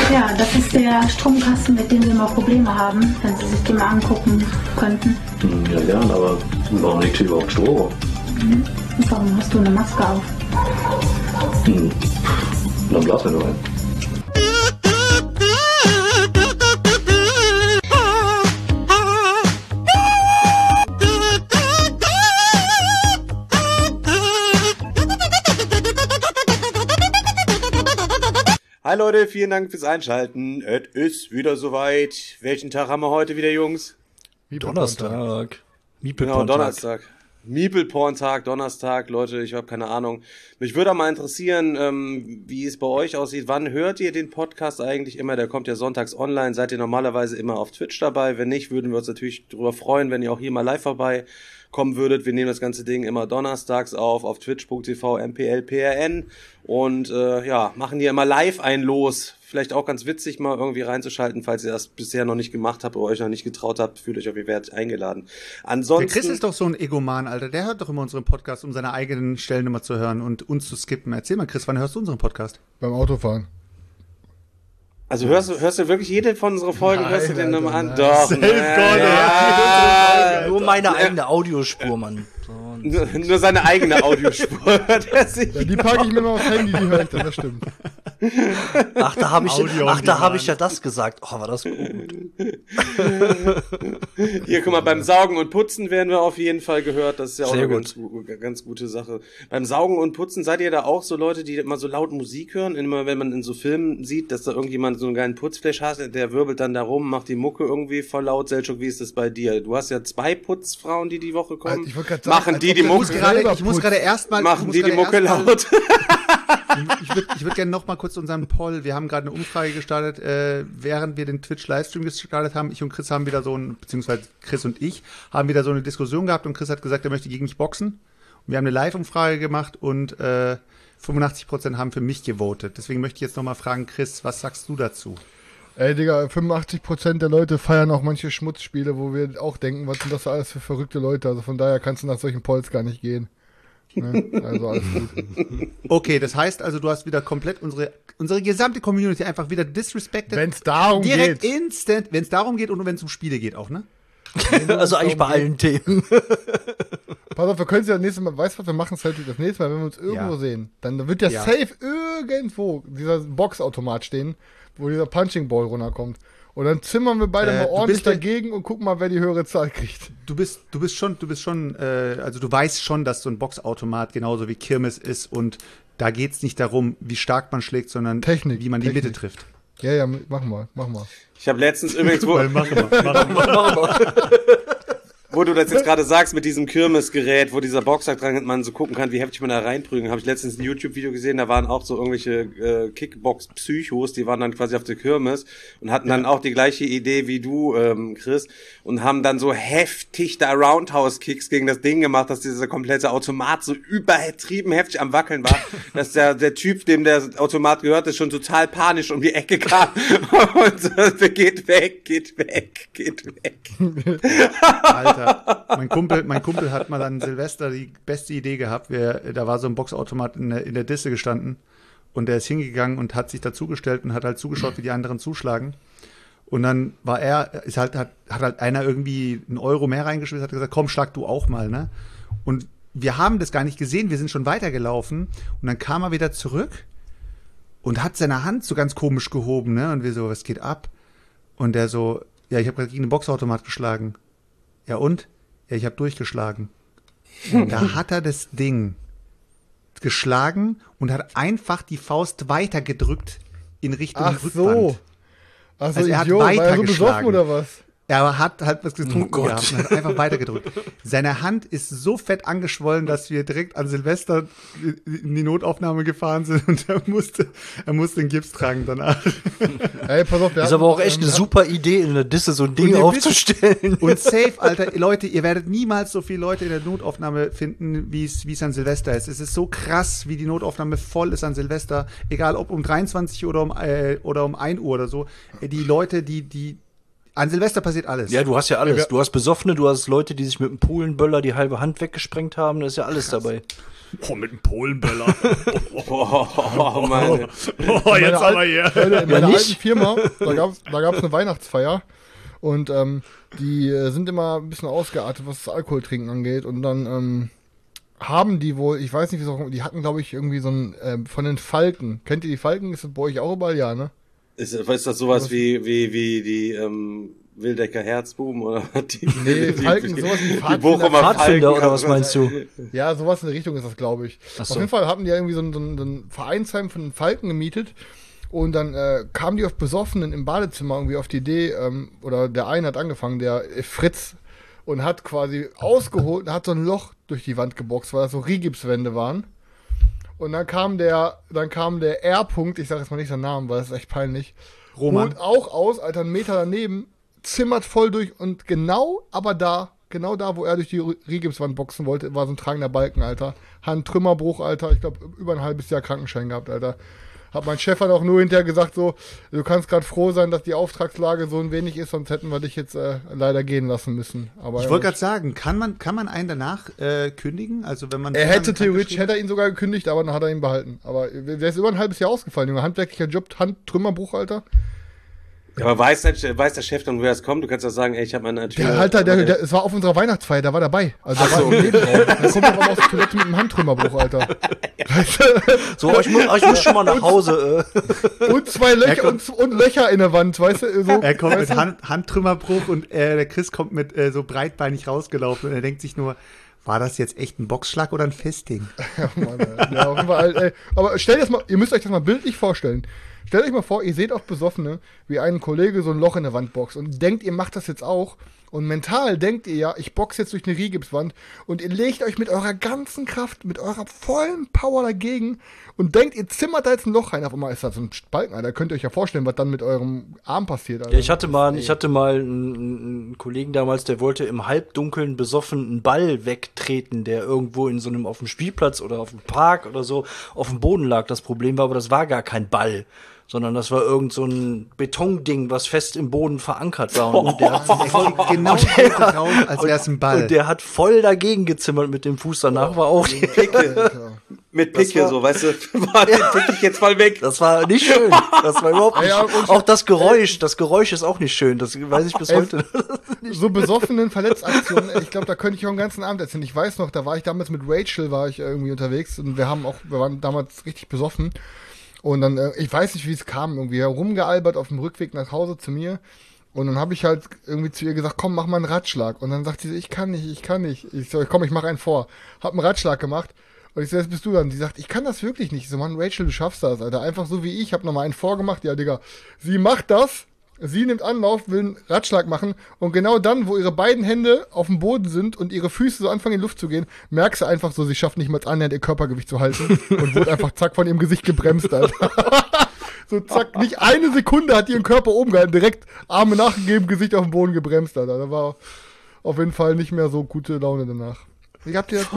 Ja, das ist der Stromkasten, mit dem wir immer Probleme haben, wenn Sie sich den mal angucken könnten. Ja, gern, aber warum liegt hier überhaupt Strom? Und warum hast du eine Maske auf? Dann blasen wir nur ein. Hi Leute, vielen Dank fürs Einschalten. Es ist wieder soweit. Welchen Tag haben wir heute wieder, Jungs? Donnerstag. Genau, Donnerstag. Miepelporn-Tag, Donnerstag. Leute, ich habe keine Ahnung. Mich würde mal interessieren, wie es bei euch aussieht. Wann hört ihr den Podcast eigentlich immer? Der kommt ja sonntags online. Seid ihr normalerweise immer auf Twitch dabei? Wenn nicht, würden wir uns natürlich darüber freuen, wenn ihr auch hier mal live vorbei kommen würdet. Wir nehmen das ganze Ding immer donnerstags auf twitch.tv MPLPRN und machen hier immer live ein Los. Vielleicht auch ganz witzig, mal irgendwie reinzuschalten, falls ihr das bisher noch nicht gemacht habt oder euch noch nicht getraut habt, fühlt euch auf ihr Wert eingeladen. Ansonsten. Der Chris ist doch so ein Egoman, Alter. Der hört doch immer unseren Podcast, um seine eigenen Stellennummer zu hören und uns zu skippen. Erzähl mal, Chris, wann hörst du unseren Podcast? Beim Autofahren. Also hörst du wirklich jede von unseren Folgen, Nein, hörst du den nochmal an? nein. Doch. Nur meine eigene Audiospur, Mann. So, nur seine eigene Audiospur. Die packe ich mir mal aufs Handy, die höre ich dann, das stimmt. Ach, da habe ich ja das gesagt. Oh, war das gut. Hier, guck mal, beim Saugen und Putzen werden wir auf jeden Fall gehört. Das ist ja auch Sehr eine gut. ganz gute Sache. Beim Saugen und Putzen, seid ihr da auch so Leute, die immer so laut Musik hören? Immer wenn man in so Filmen sieht, dass da irgendjemand so einen geilen Putzflash hat, der wirbelt dann da rum, macht die Mucke irgendwie voll laut. Selchuk, wie ist das bei dir? Du hast ja 2 Putzfrauen, die Mucke kommen. Ich wollte gerade sagen, machen die als ob Mucke Ich muss gerade erstmal. Machen die Mucke laut? Ich würd gerne noch mal kurz unseren Poll. Wir haben gerade eine Umfrage gestartet, während wir den Twitch-Livestream gestartet haben. Ich und Chris haben wieder beziehungsweise Chris und ich haben wieder so eine Diskussion gehabt und Chris hat gesagt, er möchte gegen mich boxen. Und wir haben eine Live-Umfrage gemacht und 85% haben für mich gewotet. Deswegen möchte ich jetzt noch mal fragen, Chris, was sagst du dazu? Ey, Digga, 85% der Leute feiern auch manche Schmutzspiele, wo wir auch denken, was sind das alles für verrückte Leute. Also von daher kannst du nach solchen Polls gar nicht gehen. Ne? Also alles gut. Okay, das heißt also, du hast wieder komplett unsere gesamte Community einfach wieder disrespected. Wenn es darum direkt geht. instant, wenn es darum geht und wenn es um Spiele geht auch, ne? Also eigentlich bei allen Themen. Pass auf, wir können es ja das nächste Mal, weißt du was, wir machen es halt das nächste Mal, wenn wir uns irgendwo sehen. Dann wird ja safe irgendwo dieser Boxautomat stehen, wo dieser Punching Ball runterkommt. Und dann zimmern wir beide mal ordentlich dagegen und gucken mal, wer die höhere Zahl kriegt. Du bist schon, also du weißt schon, dass so ein Boxautomat genauso wie Kirmes ist und da geht's nicht darum, wie stark man schlägt, sondern Technik, wie man die Mitte trifft. Ja, mach mal. Ich habe letztens übrigens, Machen wir. wo du das jetzt gerade sagst, mit diesem Kirmesgerät, wo dieser Boxsack dran ist, man so gucken kann, wie heftig man da reinprügeln, habe ich letztens ein YouTube-Video gesehen, da waren auch so irgendwelche Kickbox-Psychos, die waren dann quasi auf der Kirmes und hatten dann auch die gleiche Idee wie du, Chris, und haben dann so heftig da Roundhouse-Kicks gegen das Ding gemacht, dass dieser komplette Automat so übertrieben heftig am Wackeln war, dass der Typ, dem der Automat gehörte, schon total panisch um die Ecke kam und so, geht weg. Alter, mein Kumpel hat mal an Silvester die beste Idee gehabt. Da war so ein Boxautomat in der Disse gestanden und der ist hingegangen und hat sich dazugestellt und hat halt zugeschaut, wie die anderen zuschlagen. Und dann hat halt einer irgendwie einen Euro mehr reingeschmissen, hat gesagt, komm, schlag du auch mal, ne? Und wir haben das gar nicht gesehen, wir sind schon weitergelaufen und dann kam er wieder zurück und hat seine Hand so ganz komisch gehoben, ne? Und wir so, was geht ab? Und der so, ja, ich habe gerade gegen den Boxautomat geschlagen. Ja und? Ja, ich habe durchgeschlagen. Da hat er das Ding geschlagen und hat einfach die Faust weitergedrückt in Richtung Rückwand. Ach so, Also er hat Idiot, war er so weitergeschlagen. besoffen oder was? Er hat halt was getrunken gehabt und hat einfach weitergedrückt. Seine Hand ist so fett angeschwollen, dass wir direkt an Silvester in die Notaufnahme gefahren sind und er musste einen Gips tragen danach. Ey, pass auf, Ist aber auch echt eine super Idee, in der Disse so ein Ding aufzustellen. Und safe, Alter, Leute, ihr werdet niemals so viele Leute in der Notaufnahme finden, wie es an Silvester ist. Es ist so krass, wie die Notaufnahme voll ist an Silvester. Egal ob um 23 Uhr oder um 1 Uhr oder so. Die Leute, die An Silvester passiert alles. Ja, du hast ja alles. Du hast Besoffene, du hast Leute, die sich mit einem Polenböller die halbe Hand weggesprengt haben. Da ist ja alles dabei. Oh, mit einem Polenböller. Oh, Mann. Oh, jetzt aber hier. In meiner alten Firma, da gab's eine Weihnachtsfeier. Und die sind immer ein bisschen ausgeartet, was das Alkoholtrinken angeht. Und dann haben die wohl, ich weiß nicht, wie es auch, die hatten, glaube ich, irgendwie so ein von den Falken. Kennt ihr die Falken? Ist das bei euch auch überall? Ja, ne? Ist das sowas wie die Wildecker Herzbuben oder Nee, Falken, sowas wie die Bochumer Pfadfinder oder was meinst du? Ja, sowas in der Richtung ist das, glaube ich. Ach so. Auf jeden Fall hatten die irgendwie so ein Vereinsheim von den Falken gemietet. Und dann kamen die auf Besoffenen im Badezimmer irgendwie auf die Idee, oder der eine hat angefangen, der Fritz, und hat quasi ausgeholt und hat so ein Loch durch die Wand geboxt, weil das so Rigipswände waren. Und dann kam der R-Punkt, ich sage jetzt mal nicht seinen Namen, weil das ist echt peinlich, Roman. holt auch aus, Alter, einen Meter daneben, zimmert voll durch und genau da, wo er durch die Rigipswand boxen wollte, war so ein tragender Balken, Alter. Handtrümmerbruch, Alter, ich glaube, über ein halbes Jahr Krankenschein gehabt, Alter. Hat mein Chef halt auch nur hinterher gesagt, so, du kannst gerade froh sein, dass die Auftragslage so ein wenig ist, sonst hätten wir dich jetzt leider gehen lassen müssen. Aber Ich wollte gerade sagen, kann man einen danach kündigen? Also wenn man er hätte theoretisch, hätte er ihn sogar gekündigt, aber dann hat er ihn behalten. Aber der ist über ein halbes Jahr ausgefallen, Junge. Handwerklicher Job, Handtrümmerbruch, Alter. Ja, aber weiß der Chef dann, woher es kommt? Du kannst doch sagen, ey, ich habe meine Tür. Der Alter, es war auf unserer Weihnachtsfeier, der war dabei. Also der war im Nebenraum. Dann kommt er aber aus der Toilette mit einem Handtrümmerbruch, Alter. So, ich muss schon mal nach Hause. Und zwei Löcher und Löcher in der Wand, weißt du? So, er kommt mit Handtrümmerbruch und der Chris kommt mit so breitbeinig rausgelaufen und er denkt sich nur, war das jetzt echt ein Boxschlag oder ein Festing? Ja, Mann, ja, auf jeden Fall, ey. Aber ihr müsst euch das mal bildlich vorstellen. Stellt euch mal vor, ihr seht auch Besoffene, wie ein Kollege so ein Loch in der Wand boxt und denkt, ihr macht das jetzt auch. Und mental denkt ihr ja, ich boxe jetzt durch eine Rigipswand und ihr legt euch mit eurer ganzen Kraft, mit eurer vollen Power dagegen und denkt, ihr zimmert da jetzt ein Loch rein. Auf einmal ist das so ein Balken, Alter. Könnt ihr euch ja vorstellen, was dann mit eurem Arm passiert, Alter. Ja, ich hatte mal einen Kollegen damals, der wollte im Halbdunkeln besoffen einen Ball wegtreten, der irgendwo in so einem, auf dem Spielplatz oder auf dem Park oder so auf dem Boden lag. Das Problem war aber, das war gar kein Ball, sondern das war irgend so ein Betonding, was fest im Boden verankert war. Und der hat voll, genau raus, als wäre es ein Ball. Und der hat voll dagegen gezimmert mit dem Fuß. Danach war auch die Picke. Mit Picke, so, weißt du, war den Pick ich jetzt mal weg. Das war nicht schön. Das war überhaupt nicht schön. Auch das Geräusch ist auch nicht schön. Das weiß ich bis heute. So besoffenen Verletzaktionen, ich glaube, da könnte ich auch einen ganzen Abend erzählen. Ich weiß noch, da war ich damals mit Rachel, war ich irgendwie unterwegs und wir waren damals richtig besoffen. Und dann, ich weiß nicht, wie es kam, irgendwie herumgealbert auf dem Rückweg nach Hause zu mir. Und dann habe ich halt irgendwie zu ihr gesagt, komm, mach mal einen Ratschlag. Und dann sagt sie, ich kann nicht. Ich so, komm, ich mach einen vor. Hab einen Ratschlag gemacht. Und ich so, jetzt bist du dann. Die sagt, ich kann das wirklich nicht. Ich so, Mann, Rachel, du schaffst das, Alter. Einfach so wie ich. Hab nochmal einen vorgemacht. Ja, Digga, sie macht das. Sie nimmt Anlauf, will einen Ratschlag machen und genau dann, wo ihre beiden Hände auf dem Boden sind und ihre Füße so anfangen in die Luft zu gehen, merkst du einfach so, sie schafft nicht mal annähernd ihr Körpergewicht zu halten und wurde einfach zack von ihrem Gesicht gebremst, Alter. So zack, nicht eine Sekunde hat ihren Körper oben gehalten, direkt Arme nachgegeben, Gesicht auf dem Boden gebremst, Alter. Da war auf jeden Fall nicht mehr so gute Laune danach. Ich hab dir das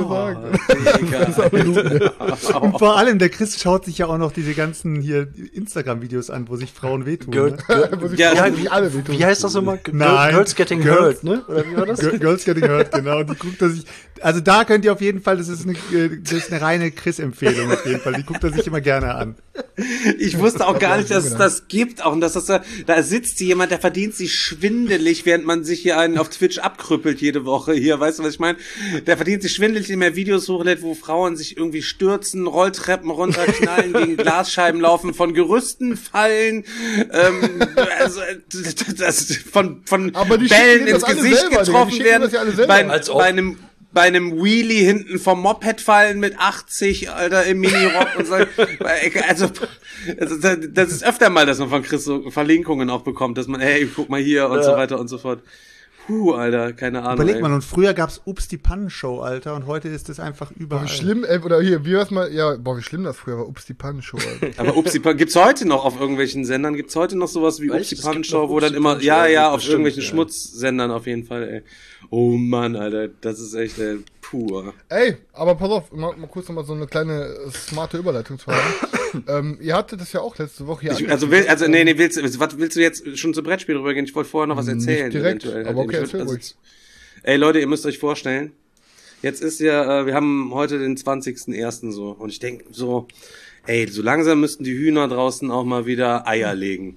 gesagt. Und vor allem, der Chris schaut sich ja auch noch diese ganzen hier Instagram-Videos an, wo sich Frauen wehtun. Wie heißt das immer? Girls Getting Hurt, ne? Oder wie war das? Girls Getting Hurt, genau. Und die guckt er sich, also da könnt ihr auf jeden Fall, das ist eine reine Chris-Empfehlung auf jeden Fall. Die guckt er sich immer gerne an. Ich wusste auch gar nicht, dass es das gibt. Auch, und dass da sitzt jemand, der verdient sich schwindelig, während man sich hier einen auf Twitch abkrüppelt jede Woche hier. Weißt du, was ich meine? Der verdient sich schwindelig, indem er Videos hochlädt, wo Frauen sich irgendwie stürzen, Rolltreppen runterknallen, gegen Glasscheiben laufen, von Gerüsten fallen, also das von Bällen ins Gesicht getroffen werden, bei einem Wheelie hinten vom Moped fallen mit 80, Alter, im Minirock und so. Also, das ist öfter mal, dass man von Chris so Verlinkungen auch bekommt, dass man, hey, guck mal hier und so weiter und so fort. Alter, keine Ahnung. Überleg mal, und früher gab's Ups, die Pannenshow, Alter, und heute ist das einfach überall. Boah, wie schlimm, oder hier, wie war's mal, ja, wie schlimm das früher war, Ups, die Pannenshow, Alter. Aber Ups, gibt's heute noch auf irgendwelchen Sendern, gibt's heute noch sowas wie Ups, die Pannenshow, wo dann immer, ja, auf irgendwelchen Schmutzsendern auf jeden Fall, ey. Oh Mann, Alter, das ist echt, ey. pur. Ey, aber pass auf, mal kurz nochmal so eine kleine smarte Überleitungsfrage. Ihr hattet das ja auch letzte Woche hier. Was willst du jetzt schon zum Brettspiel rübergehen? Ich wollte vorher noch was erzählen. Nicht direkt, aber okay, erzähl ruhig. Ey Leute, ihr müsst euch vorstellen, jetzt ist ja, wir haben heute den 20.01. so, und ich denke so, ey, so langsam müssten die Hühner draußen auch mal wieder Eier legen.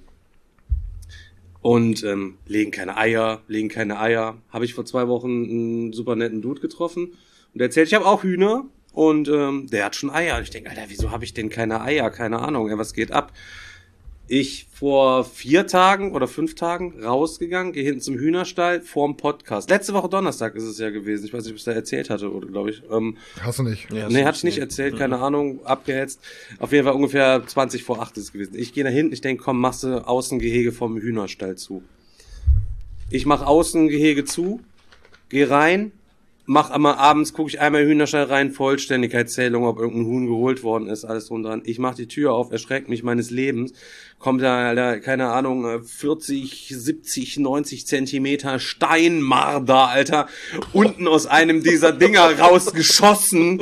Und legen keine Eier. Habe ich vor 2 Wochen einen super netten Dude getroffen. Und der erzählt, ich habe auch Hühner. Und der hat schon Eier. Und ich denke, Alter, wieso habe ich denn keine Eier? Keine Ahnung, ey, was geht ab? Ich vor 4 Tagen oder 5 Tagen rausgegangen, gehe hinten zum Hühnerstall vorm Podcast. Letzte Woche Donnerstag ist es ja gewesen. Ich weiß nicht, ob ich es da erzählt hatte, oder glaube ich. Hast du nicht? Ja, nee, hatte ich nicht erzählt, keine Ahnung, abgehetzt. Auf jeden Fall ungefähr 20 vor 8 ist es gewesen. Ich gehe da hinten, ich denke, komm, machst du Außengehege vom Hühnerstall zu. Ich mach Außengehege zu, gehe rein, mach einmal abends, gucke ich einmal Hühnerstall rein, Vollständigkeitszählung, ob irgendein Huhn geholt worden ist, alles drum dran. Ich mach die Tür auf, erschreckt mich meines Lebens, kommt da, Alter, keine Ahnung, 40, 70, 90 Zentimeter Steinmarder, Alter, unten aus einem dieser Dinger rausgeschossen.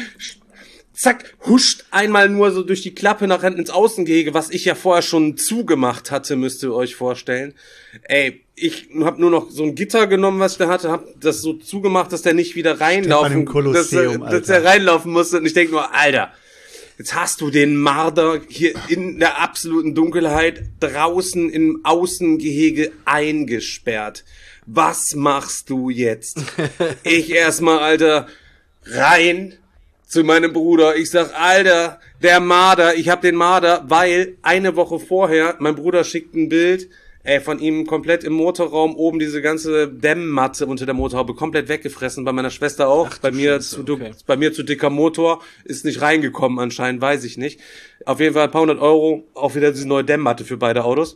Zack, huscht einmal nur so durch die Klappe nach hinten ins Außengehege, was ich ja vorher schon zugemacht hatte, müsst ihr euch vorstellen. Ey, ich hab nur noch so ein Gitter genommen, was ich da hatte, hab das so zugemacht, dass der nicht wieder reinlaufen, dass der reinlaufen musste. Und ich denk nur, Alter, jetzt hast du den Marder hier in der absoluten Dunkelheit draußen im Außengehege eingesperrt. Was machst du jetzt? Ich erstmal, Alter, rein zu meinem Bruder. Ich sag, Alter, der Marder, ich hab den Marder, weil eine Woche vorher, mein Bruder schickt ein Bild, von ihm komplett im Motorraum oben diese ganze Dämmmatte unter der Motorhaube komplett weggefressen, bei meiner Schwester auch. Ach, bei mir zu dicker Motor, ist nicht reingekommen anscheinend, weiß ich nicht. Auf jeden Fall ein paar 100 €, auch wieder diese neue Dämmmatte für beide Autos.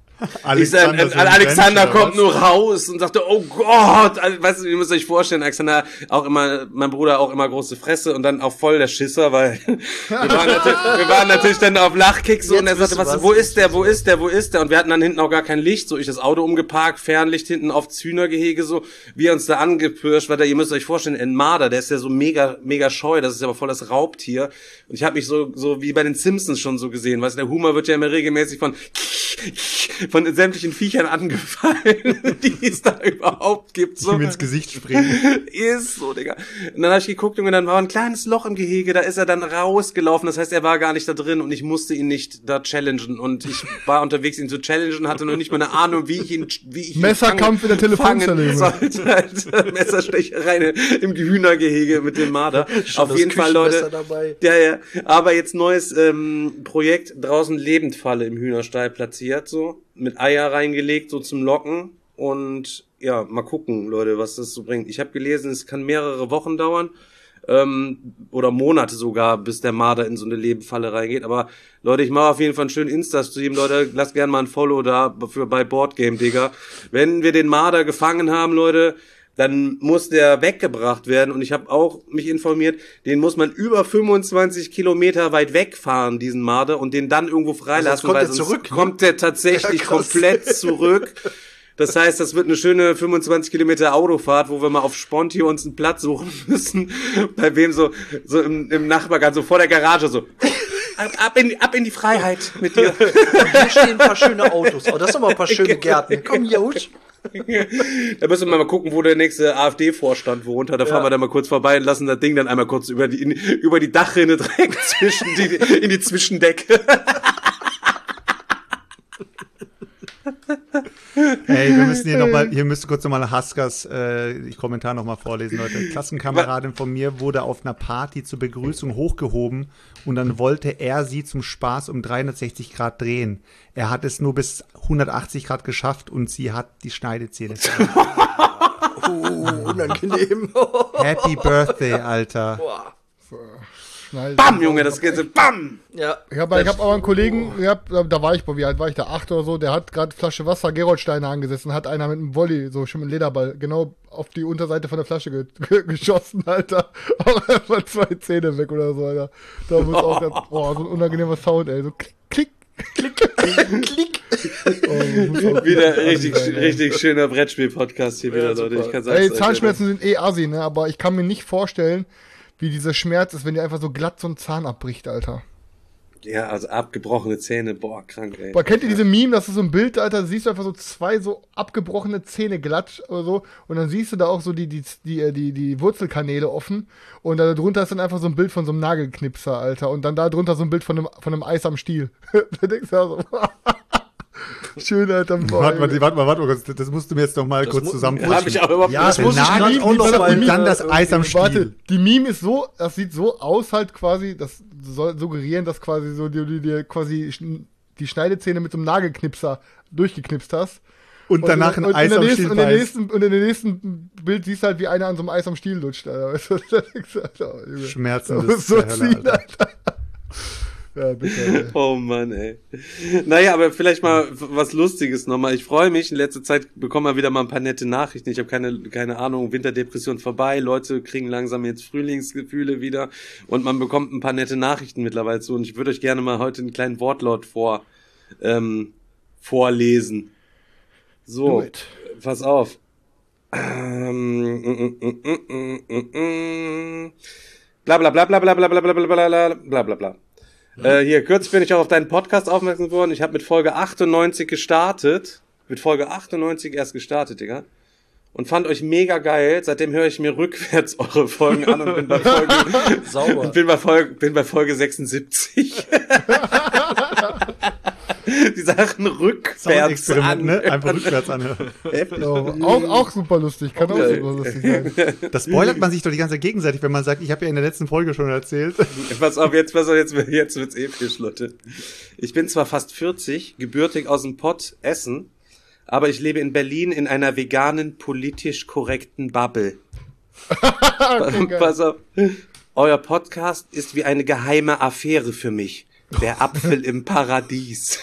Alexander kommt nur raus und sagte, oh Gott, also, weißt du, ihr müsst euch vorstellen, Alexander auch immer, mein Bruder auch immer große Fresse und dann auch voll der Schisser, weil wir waren natürlich dann auf Lachkick so. Jetzt und er sagte, wo ist der? Und wir hatten dann hinten auch gar kein Licht, so ich das Auto umgeparkt, Fernlicht hinten aufs Hühnergehege so, wir uns da angepirscht, weil ihr müsst euch vorstellen, ein Marder, der ist ja so mega scheu, das ist ja aber voll das Raubtier und ich habe mich so wie bei den Simpsons schon so gesehen, weißt du, der Humor wird ja immer regelmäßig von sämtlichen Viechern angefallen, die es da überhaupt gibt. So. Die mir ins Gesicht springen. Ist so, Digga. Und dann habe ich geguckt, Junge, dann war ein kleines Loch im Gehege, da ist er dann rausgelaufen, das heißt, er war gar nicht da drin und ich musste ihn nicht da challengen und ich war unterwegs, ihn zu challengen, hatte noch nicht mal eine Ahnung, wie ich ihn Messerkampf in der Telefonzelle. Halt, Messerstecherei im Hühnergehege mit dem Marder. Auf jeden Fall, Leute. Dabei. Ja. Aber jetzt neues Projekt, draußen Lebendfalle im Hühnerstall platziert, so. Mit Eier reingelegt, so zum Locken. Und ja, mal gucken, Leute, was das so bringt. Ich habe gelesen, es kann mehrere Wochen dauern. Oder Monate sogar, bis der Marder in so eine Lebenfalle reingeht. Aber Leute, ich mache auf jeden Fall einen schönen Insta-Stream. Leute, lasst gerne mal ein Follow da bei Boardgame, Digga. Wenn wir den Marder gefangen haben, Leute, dann muss der weggebracht werden. Und ich habe auch mich informiert, den muss man über 25 Kilometer weit wegfahren, diesen Marder, und den dann irgendwo freilassen, weil sonst kommt der tatsächlich komplett zurück. Das heißt, das wird eine schöne 25 Kilometer Autofahrt, wo wir mal auf Sponti uns einen Platz suchen müssen. Bei wem so im Nachbargarten, so vor der Garage, so ab in die Freiheit mit dir. Hier stehen ein paar schöne Autos. Oh, das sind aber ein paar schöne Gärten. Komm, Josch. Da müssen wir mal gucken, wo der nächste AfD-Vorstand wohnt. Da fahren wir dann mal kurz vorbei und lassen das Ding dann einmal kurz über die Dachrinne direkt in die Zwischendecke. Ey, wir müssen hier müsst kurz nochmal Haskers Kommentar nochmal vorlesen, Leute. Klassenkameradin von mir wurde auf einer Party zur Begrüßung hochgehoben und dann wollte er sie zum Spaß um 360 Grad drehen. Er hat es nur bis 180 Grad geschafft und sie hat die Schneidezähne. Unangenehm. Happy Birthday, Alter. Boah. Bam, Junge, das geht so, bam! Ja. Ich hab aber einen Kollegen, da war ich, wie alt war ich da? 8 oder so, der hat gerade Flasche Wasser, Geroldsteine angesetzt und hat einer mit einem Volley, so schon mit einem Lederball, genau auf die Unterseite von der Flasche geschossen, Alter. Auch einfach 2 Zähne weg oder so, Alter. Da muss auch so ein unangenehmer Sound, ey, so klick, klick. Klick. Wieder richtig schöner Brettspiel-Podcast hier wieder, Leute. Ich kann sagen, Ey, Zahnschmerzen sind assi, ne? Aber ich kann mir nicht vorstellen, wie dieser Schmerz ist, wenn dir einfach so glatt so ein Zahn abbricht, Alter. Ja, also abgebrochene Zähne, boah, krank, ey. Boah, kennt ihr diese Meme, das ist so ein Bild, Alter, da siehst du einfach so 2 so abgebrochene Zähne glatt oder so und dann siehst du da auch so die Wurzelkanäle offen und da drunter ist dann einfach so ein Bild von so einem Nagelknipser, Alter, und dann da drunter so ein Bild von einem Eis am Stiel. Da denkst du also, schön, Alter. Warte mal, das musst du mir jetzt noch mal kurz zusammenfassen. Hab ich auch überhaupt Ja, das muss ich gerade auch noch mal. Und dann das Eis am Stiel. Warte, die Meme ist so, das sieht so aus halt quasi, das soll suggerieren, dass quasi so dir quasi die Schneidezähne mit so einem Nagelknipser durchgeknipst hast. Und danach ein Eis am Stiel beißt. Und in dem nächsten Bild siehst du halt, wie einer an so einem Eis am Stiel lutscht, Alter. Weißt du, da denkst du, Alter, Junge, Schmerzen das ist so der Hölle, ziehen, Alter. Ja, bitte, ey. Oh Mann, ey. Naja, aber vielleicht mal was Lustiges nochmal. Ich freue mich, in letzter Zeit bekommen wir wieder mal ein paar nette Nachrichten. Ich habe keine Ahnung, Winterdepression vorbei, Leute kriegen langsam jetzt Frühlingsgefühle wieder und man bekommt ein paar nette Nachrichten mittlerweile zu und ich würde euch gerne mal heute einen kleinen Wortlaut vorlesen. So, pass auf. Bla bla bla bla bla bla bla bla bla bla bla bla. Hier, kürzlich bin ich auch auf deinen Podcast aufmerksam geworden. Ich habe mit Folge 98 gestartet. Mit Folge 98 erst gestartet, Digga. Und fand euch mega geil. Seitdem höre ich mir rückwärts eure Folgen an und bin bei Folge, Sauber. bin bei Folge 76. Die Sachen rückwärts an. Ne? Einfach rückwärts anhören. Auch super lustig, kann auch super lustig sein. Das spoilert man sich doch die ganze Zeit gegenseitig, wenn man sagt, ich habe ja in der letzten Folge schon erzählt. Pass auf, jetzt wird's episch, Leute. Ich bin zwar fast 40, gebürtig aus dem Pott Essen, aber ich lebe in Berlin in einer veganen, politisch korrekten Bubble. Okay, Pass auf. Euer Podcast ist wie eine geheime Affäre für mich. Der Apfel im Paradies.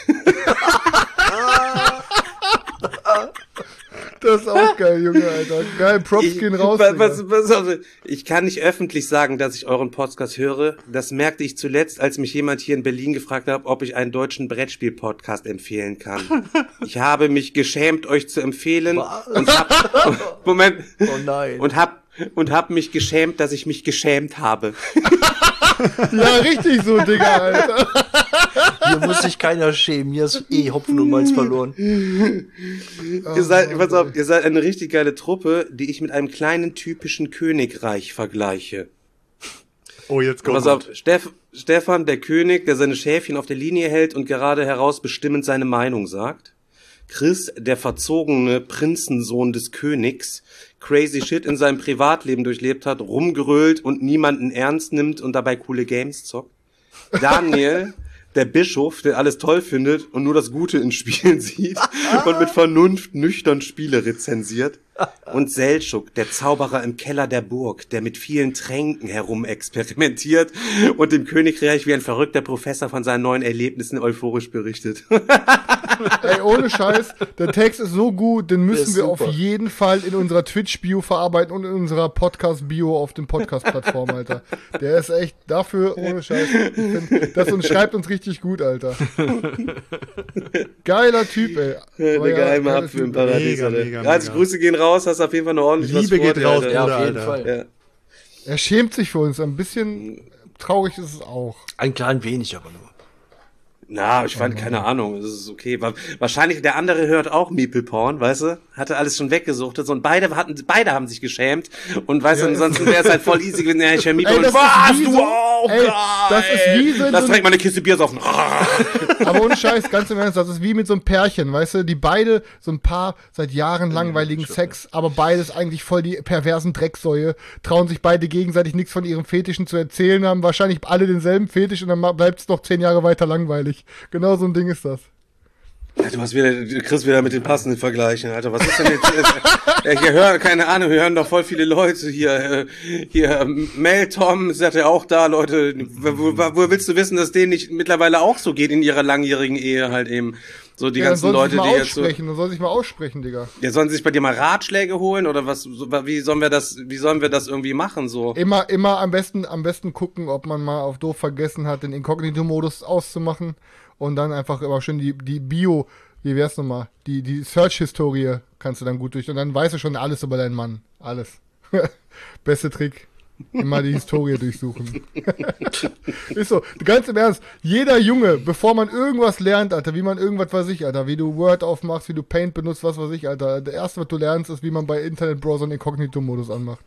Das ist auch geil, Junge, Alter. Geil, Props gehen raus. Pass auf, ich kann nicht öffentlich sagen, dass ich euren Podcast höre. Das merkte ich zuletzt, als mich jemand hier in Berlin gefragt hat, ob ich einen deutschen Brettspiel-Podcast empfehlen kann. Ich habe mich geschämt, euch zu empfehlen. Und hab, Moment. Oh nein. Und hab mich geschämt, dass ich mich geschämt habe. Ja, richtig so, Digga, Alter. Hier muss sich keiner schämen. Hier ist Hopfen und Malz verloren. Ihr seid eine richtig geile Truppe, die ich mit einem kleinen typischen Königreich vergleiche. Oh, jetzt kommt. Pass auf, Stefan, der König, der seine Schäfchen auf der Linie hält und gerade heraus bestimmend seine Meinung sagt. Chris, der verzogene Prinzensohn des Königs, crazy shit in seinem Privatleben durchlebt hat, rumgerölt und niemanden ernst nimmt und dabei coole Games zockt. Daniel, der Bischof, der alles toll findet und nur das Gute in Spielen sieht und mit Vernunft nüchtern Spiele rezensiert. Und Selçuk, der Zauberer im Keller der Burg, der mit vielen Tränken herumexperimentiert und dem Königreich wie ein verrückter Professor von seinen neuen Erlebnissen euphorisch berichtet. Ey, ohne Scheiß, der Text ist so gut, den müssen wir auf jeden Fall in unserer Twitch-Bio verarbeiten und in unserer Podcast-Bio auf den Podcast-Plattformen, Alter. Der ist echt dafür, ohne Scheiß, ich find, das und schreibt uns richtig gut, Alter. Geiler Typ, ey. Der geheime Apfel im Paradies, mega, Alter. Also Grüße gehen raus, hast auf jeden Fall eine ordentliche Liebe geht raus, Alter. Ja, auf Bruder, jeden Alter. Fall. Ja. Er schämt sich für uns, ein bisschen traurig ist es auch. Ein klein wenig aber nur. Na, ich fand, keine Ahnung, das ist okay. Wahrscheinlich, der andere hört auch Meeple Porn, weißt du? Hatte alles schon weggesuchtet und beide haben sich geschämt und weißt du, ansonsten wäre es halt voll easy gewesen, ja, ich höre Meeple und was, du auch, ey, das ist wie so lass direkt mal eine Kiste Bier saufen. Aber ohne Scheiß, ganz im Ernst, das ist wie mit so einem Pärchen, weißt du, die beide so ein Paar seit Jahren langweiligen Sex, aber beides eigentlich voll die perversen Drecksäue, trauen sich beide gegenseitig nichts von ihren Fetischen zu erzählen, haben wahrscheinlich alle denselben Fetisch und dann bleibt es noch 10 Jahre weiter langweilig. Genau so ein Ding ist das. Ja, du kriegst wieder mit den passenden Vergleichen, Alter. Was ist denn jetzt? Keine Ahnung, wir hören doch voll viele Leute hier. Mel Tom ist ja auch da, Leute. Wo willst du wissen, dass denen nicht mittlerweile auch so geht in ihrer langjährigen Ehe halt eben? So die ganzen Leute, die jetzt so... Dann soll sich mal aussprechen, Digga. Ja, sollen sie sich bei dir mal Ratschläge holen oder was? Wie sollen wir das irgendwie machen so? Immer am besten gucken, ob man mal auf doof vergessen hat, den Inkognito-Modus auszumachen und dann einfach immer schön die Bio, wie wär's nochmal? Die Search-Historie kannst du dann gut durch und dann weißt du schon alles über deinen Mann. Alles. Beste Trick. Immer die Historie durchsuchen. Ist so, ganz im Ernst, jeder Junge, bevor man irgendwas lernt, Alter, wie man irgendwas weiß ich, Alter, wie du Word aufmachst, wie du Paint benutzt, was weiß ich, Alter, der erste, was du lernst, ist, wie man bei Internetbrowsern Inkognito-Modus anmacht.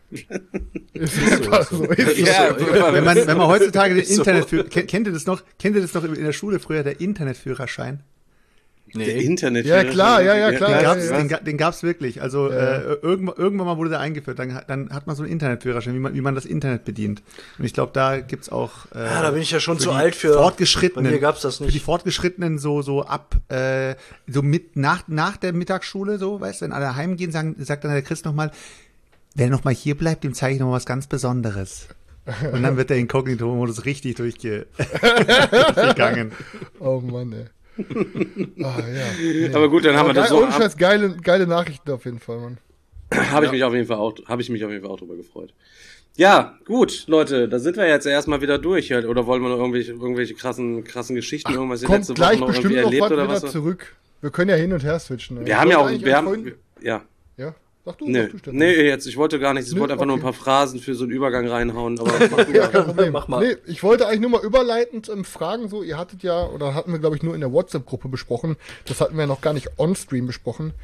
Ist einfach so. Wenn man heutzutage den Internetführer, kennt ihr das noch in der Schule früher, der Internetführerschein? Nee. Der Internetführerschein? Ja, klar. Den gab's wirklich. Also irgendwann mal wurde der eingeführt. Dann hat man so einen Internetführerschein, wie man das Internet bedient. Und ich glaube, da gibt's auch da bin ich ja schon zu alt für. Fortgeschrittenen. Bei mir gab's das nicht. Für die Fortgeschrittenen so ab so mit nach der Mittagsschule, so, weißt du, wenn alle heimgehen, sagt dann der Christ nochmal, wer nochmal hier bleibt, dem zeige ich nochmal was ganz Besonderes. Und dann wird der Inkognito-Modus richtig durchgegangen. Oh Mann, ey. Nee. Aber gut, dann haben wir das so. Ohne Scheiß, geile Nachrichten auf jeden Fall, Mann. Habe ich mich auf jeden Fall auch drüber gefreut. Ja, gut, Leute, da sind wir jetzt erstmal wieder durch, halt. Oder wollen wir noch irgendwelche krassen Geschichten, irgendwas die letzte Woche noch irgendwie erlebt oder was? Zurück. Wir können ja hin und her switchen. Ey. Wir haben. Ja. Sag du, ich wollte gar nichts, ich wollte einfach nur ein paar Phrasen für so einen Übergang reinhauen, aber kein Problem. Mach mal. Nee, ich wollte eigentlich nur mal überleitend fragen, so, ihr hattet ja, oder hatten wir, glaube ich, nur in der WhatsApp-Gruppe besprochen, das hatten wir noch gar nicht on-stream besprochen,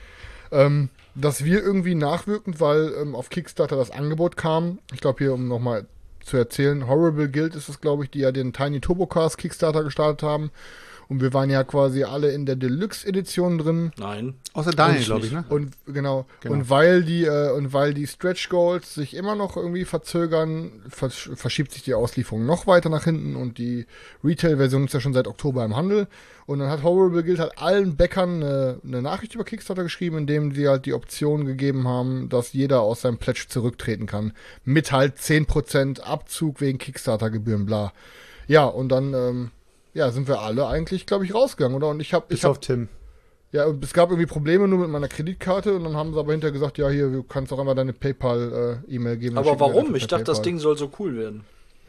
dass wir irgendwie nachwirkend, weil auf Kickstarter das Angebot kam, ich glaube hier, um nochmal zu erzählen, Horrible Guild ist es, glaube ich, die ja den Tiny Turbo Cars Kickstarter gestartet haben. Und wir waren ja quasi alle in der Deluxe-Edition drin. Nein. Außer Daniel, glaube ich, ne? Und genau. Und weil die Stretch Goals sich immer noch irgendwie verzögern, verschiebt sich die Auslieferung noch weiter nach hinten und die Retail-Version ist ja schon seit Oktober im Handel. Und dann hat Horrible Guild halt allen Bäckern eine Nachricht über Kickstarter geschrieben, in dem sie halt die Option gegeben haben, dass jeder aus seinem Pledge zurücktreten kann. Mit halt 10% Abzug wegen Kickstarter-Gebühren, bla. Ja, und dann, sind wir alle eigentlich, glaube ich, rausgegangen, oder? Und ich habe auf Tim. Ja, es gab irgendwie Probleme nur mit meiner Kreditkarte und dann haben sie aber hinterher gesagt, ja, hier, du kannst auch einmal deine PayPal-E-Mail geben. Aber warum? Ich dachte, das Ding soll so cool werden.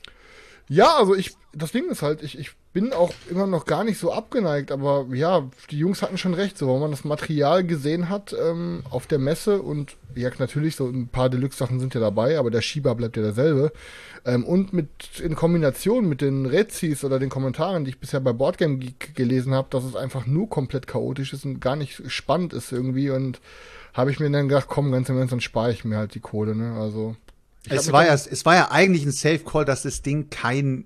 Ja, also das Ding ist halt, ich bin auch immer noch gar nicht so abgeneigt, aber ja, die Jungs hatten schon recht, so, weil man das Material gesehen hat auf der Messe und ja, natürlich, so ein paar Deluxe-Sachen sind ja dabei, aber der Schieber bleibt ja derselbe. Und in Kombination mit den Rezis oder den Kommentaren, die ich bisher bei Boardgame Geek gelesen habe, dass es einfach nur komplett chaotisch ist und gar nicht spannend ist irgendwie und habe ich mir dann gedacht, komm, ganz im Ernst, dann spare ich mir halt die Kohle, ne, also. Es war ja eigentlich ein Safe Call, dass das Ding kein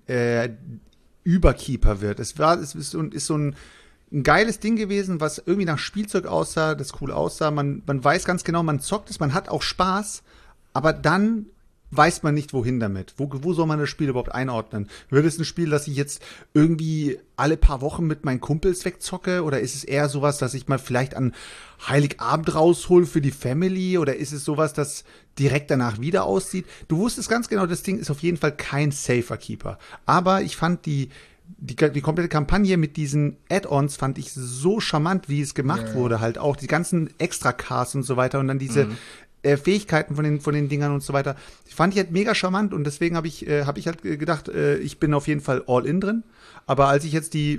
Überkeeper wird. Es ist so ein geiles Ding gewesen, was irgendwie nach Spielzeug aussah, das cool aussah. Man weiß ganz genau, man zockt es, man hat auch Spaß, aber dann weiß man nicht, wohin damit. Wo soll man das Spiel überhaupt einordnen? Wird es ein Spiel, das ich jetzt irgendwie alle paar Wochen mit meinen Kumpels wegzocke? Oder ist es eher sowas, dass ich mal vielleicht an Heiligabend raushol für die Family? Oder ist es sowas, das direkt danach wieder aussieht? Du wusstest ganz genau, das Ding ist auf jeden Fall kein Safer Keeper. Aber ich fand die komplette Kampagne mit diesen Add-ons fand ich so charmant, wie es gemacht wurde. Halt auch die ganzen Extra-Cars und so weiter und dann diese Fähigkeiten von den Dingern und so weiter. Fand ich halt mega charmant und deswegen habe ich halt gedacht, ich bin auf jeden Fall all in drin. Aber als ich jetzt wir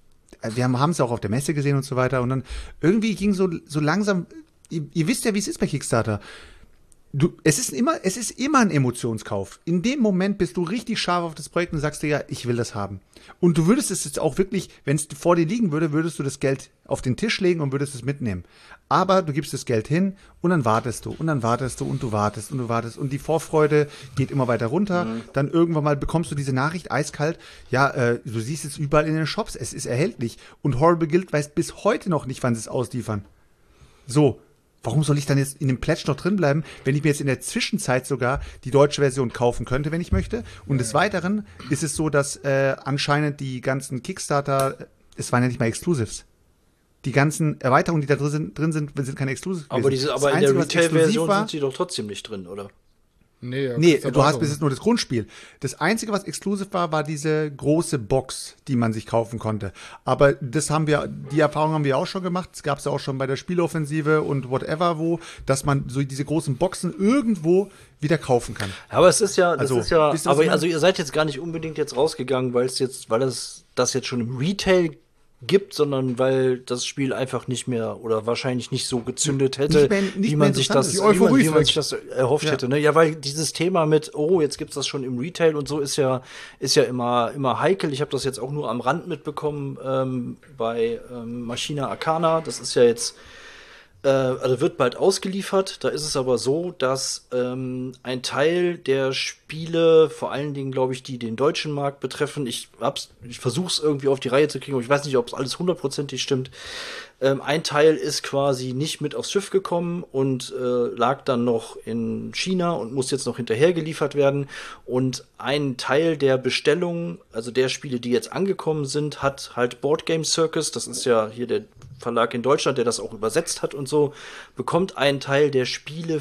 haben es auch auf der Messe gesehen und so weiter und dann irgendwie ging so langsam, ihr wisst ja, wie es ist bei Kickstarter. Es ist immer ein Emotionskauf. In dem Moment bist du richtig scharf auf das Projekt und sagst dir, ja, ich will das haben. Und du würdest es jetzt auch wirklich, wenn es vor dir liegen würde, würdest du das Geld auf den Tisch legen und würdest es mitnehmen. Aber du gibst das Geld hin und dann wartest du und dann wartest du und du wartest und du wartest und die Vorfreude geht immer weiter runter. Dann irgendwann mal bekommst du diese Nachricht eiskalt. Ja, du siehst es überall in den Shops, es ist erhältlich. Und Horrible Guild weiß bis heute noch nicht, wann sie es ausliefern. So. Warum soll ich dann jetzt in dem Pledge noch drin bleiben, wenn ich mir jetzt in der Zwischenzeit sogar die deutsche Version kaufen könnte, wenn ich möchte? Und des Weiteren ist es so, dass anscheinend die ganzen Kickstarter, es waren ja nicht mal Exclusives. Die ganzen Erweiterungen, die da drin sind keine Exclusives. Aber in der Retail-Version sind sie doch trotzdem nicht drin, oder? Nee, du hast bis jetzt nur das Grundspiel. Das Einzige, was exclusive war, war diese große Box, die man sich kaufen konnte. Aber die Erfahrung haben wir auch schon gemacht. Es gab es ja auch schon bei der Spieloffensive und whatever wo, dass man so diese großen Boxen irgendwo wieder kaufen kann. Aber es ist ja, ihr seid jetzt gar nicht unbedingt jetzt rausgegangen, weil es das jetzt schon im Retail gibt, sondern weil das Spiel einfach nicht mehr oder wahrscheinlich nicht so gezündet hätte, wie man sich das erhofft hätte. Ne? Ja, weil dieses Thema mit, jetzt gibt's das schon im Retail und so ist ja immer heikel. Ich habe das jetzt auch nur am Rand mitbekommen bei Machina Arcana. Das ist ja jetzt also wird bald ausgeliefert. Da ist es aber so, dass ein Teil der Spiele, vor allen Dingen, glaube ich, die den deutschen Markt betreffen, ich versuche es irgendwie auf die Reihe zu kriegen, aber ich weiß nicht, ob es alles 100%ig stimmt. Ein Teil ist quasi nicht mit aufs Schiff gekommen und lag dann noch in China und muss jetzt noch hinterher geliefert werden. Und ein Teil der Bestellung, also der Spiele, die jetzt angekommen sind, hat halt Board Game Circus, das ist ja hier der Verlag in Deutschland, der das auch übersetzt hat und so, bekommt einen Teil der Spiele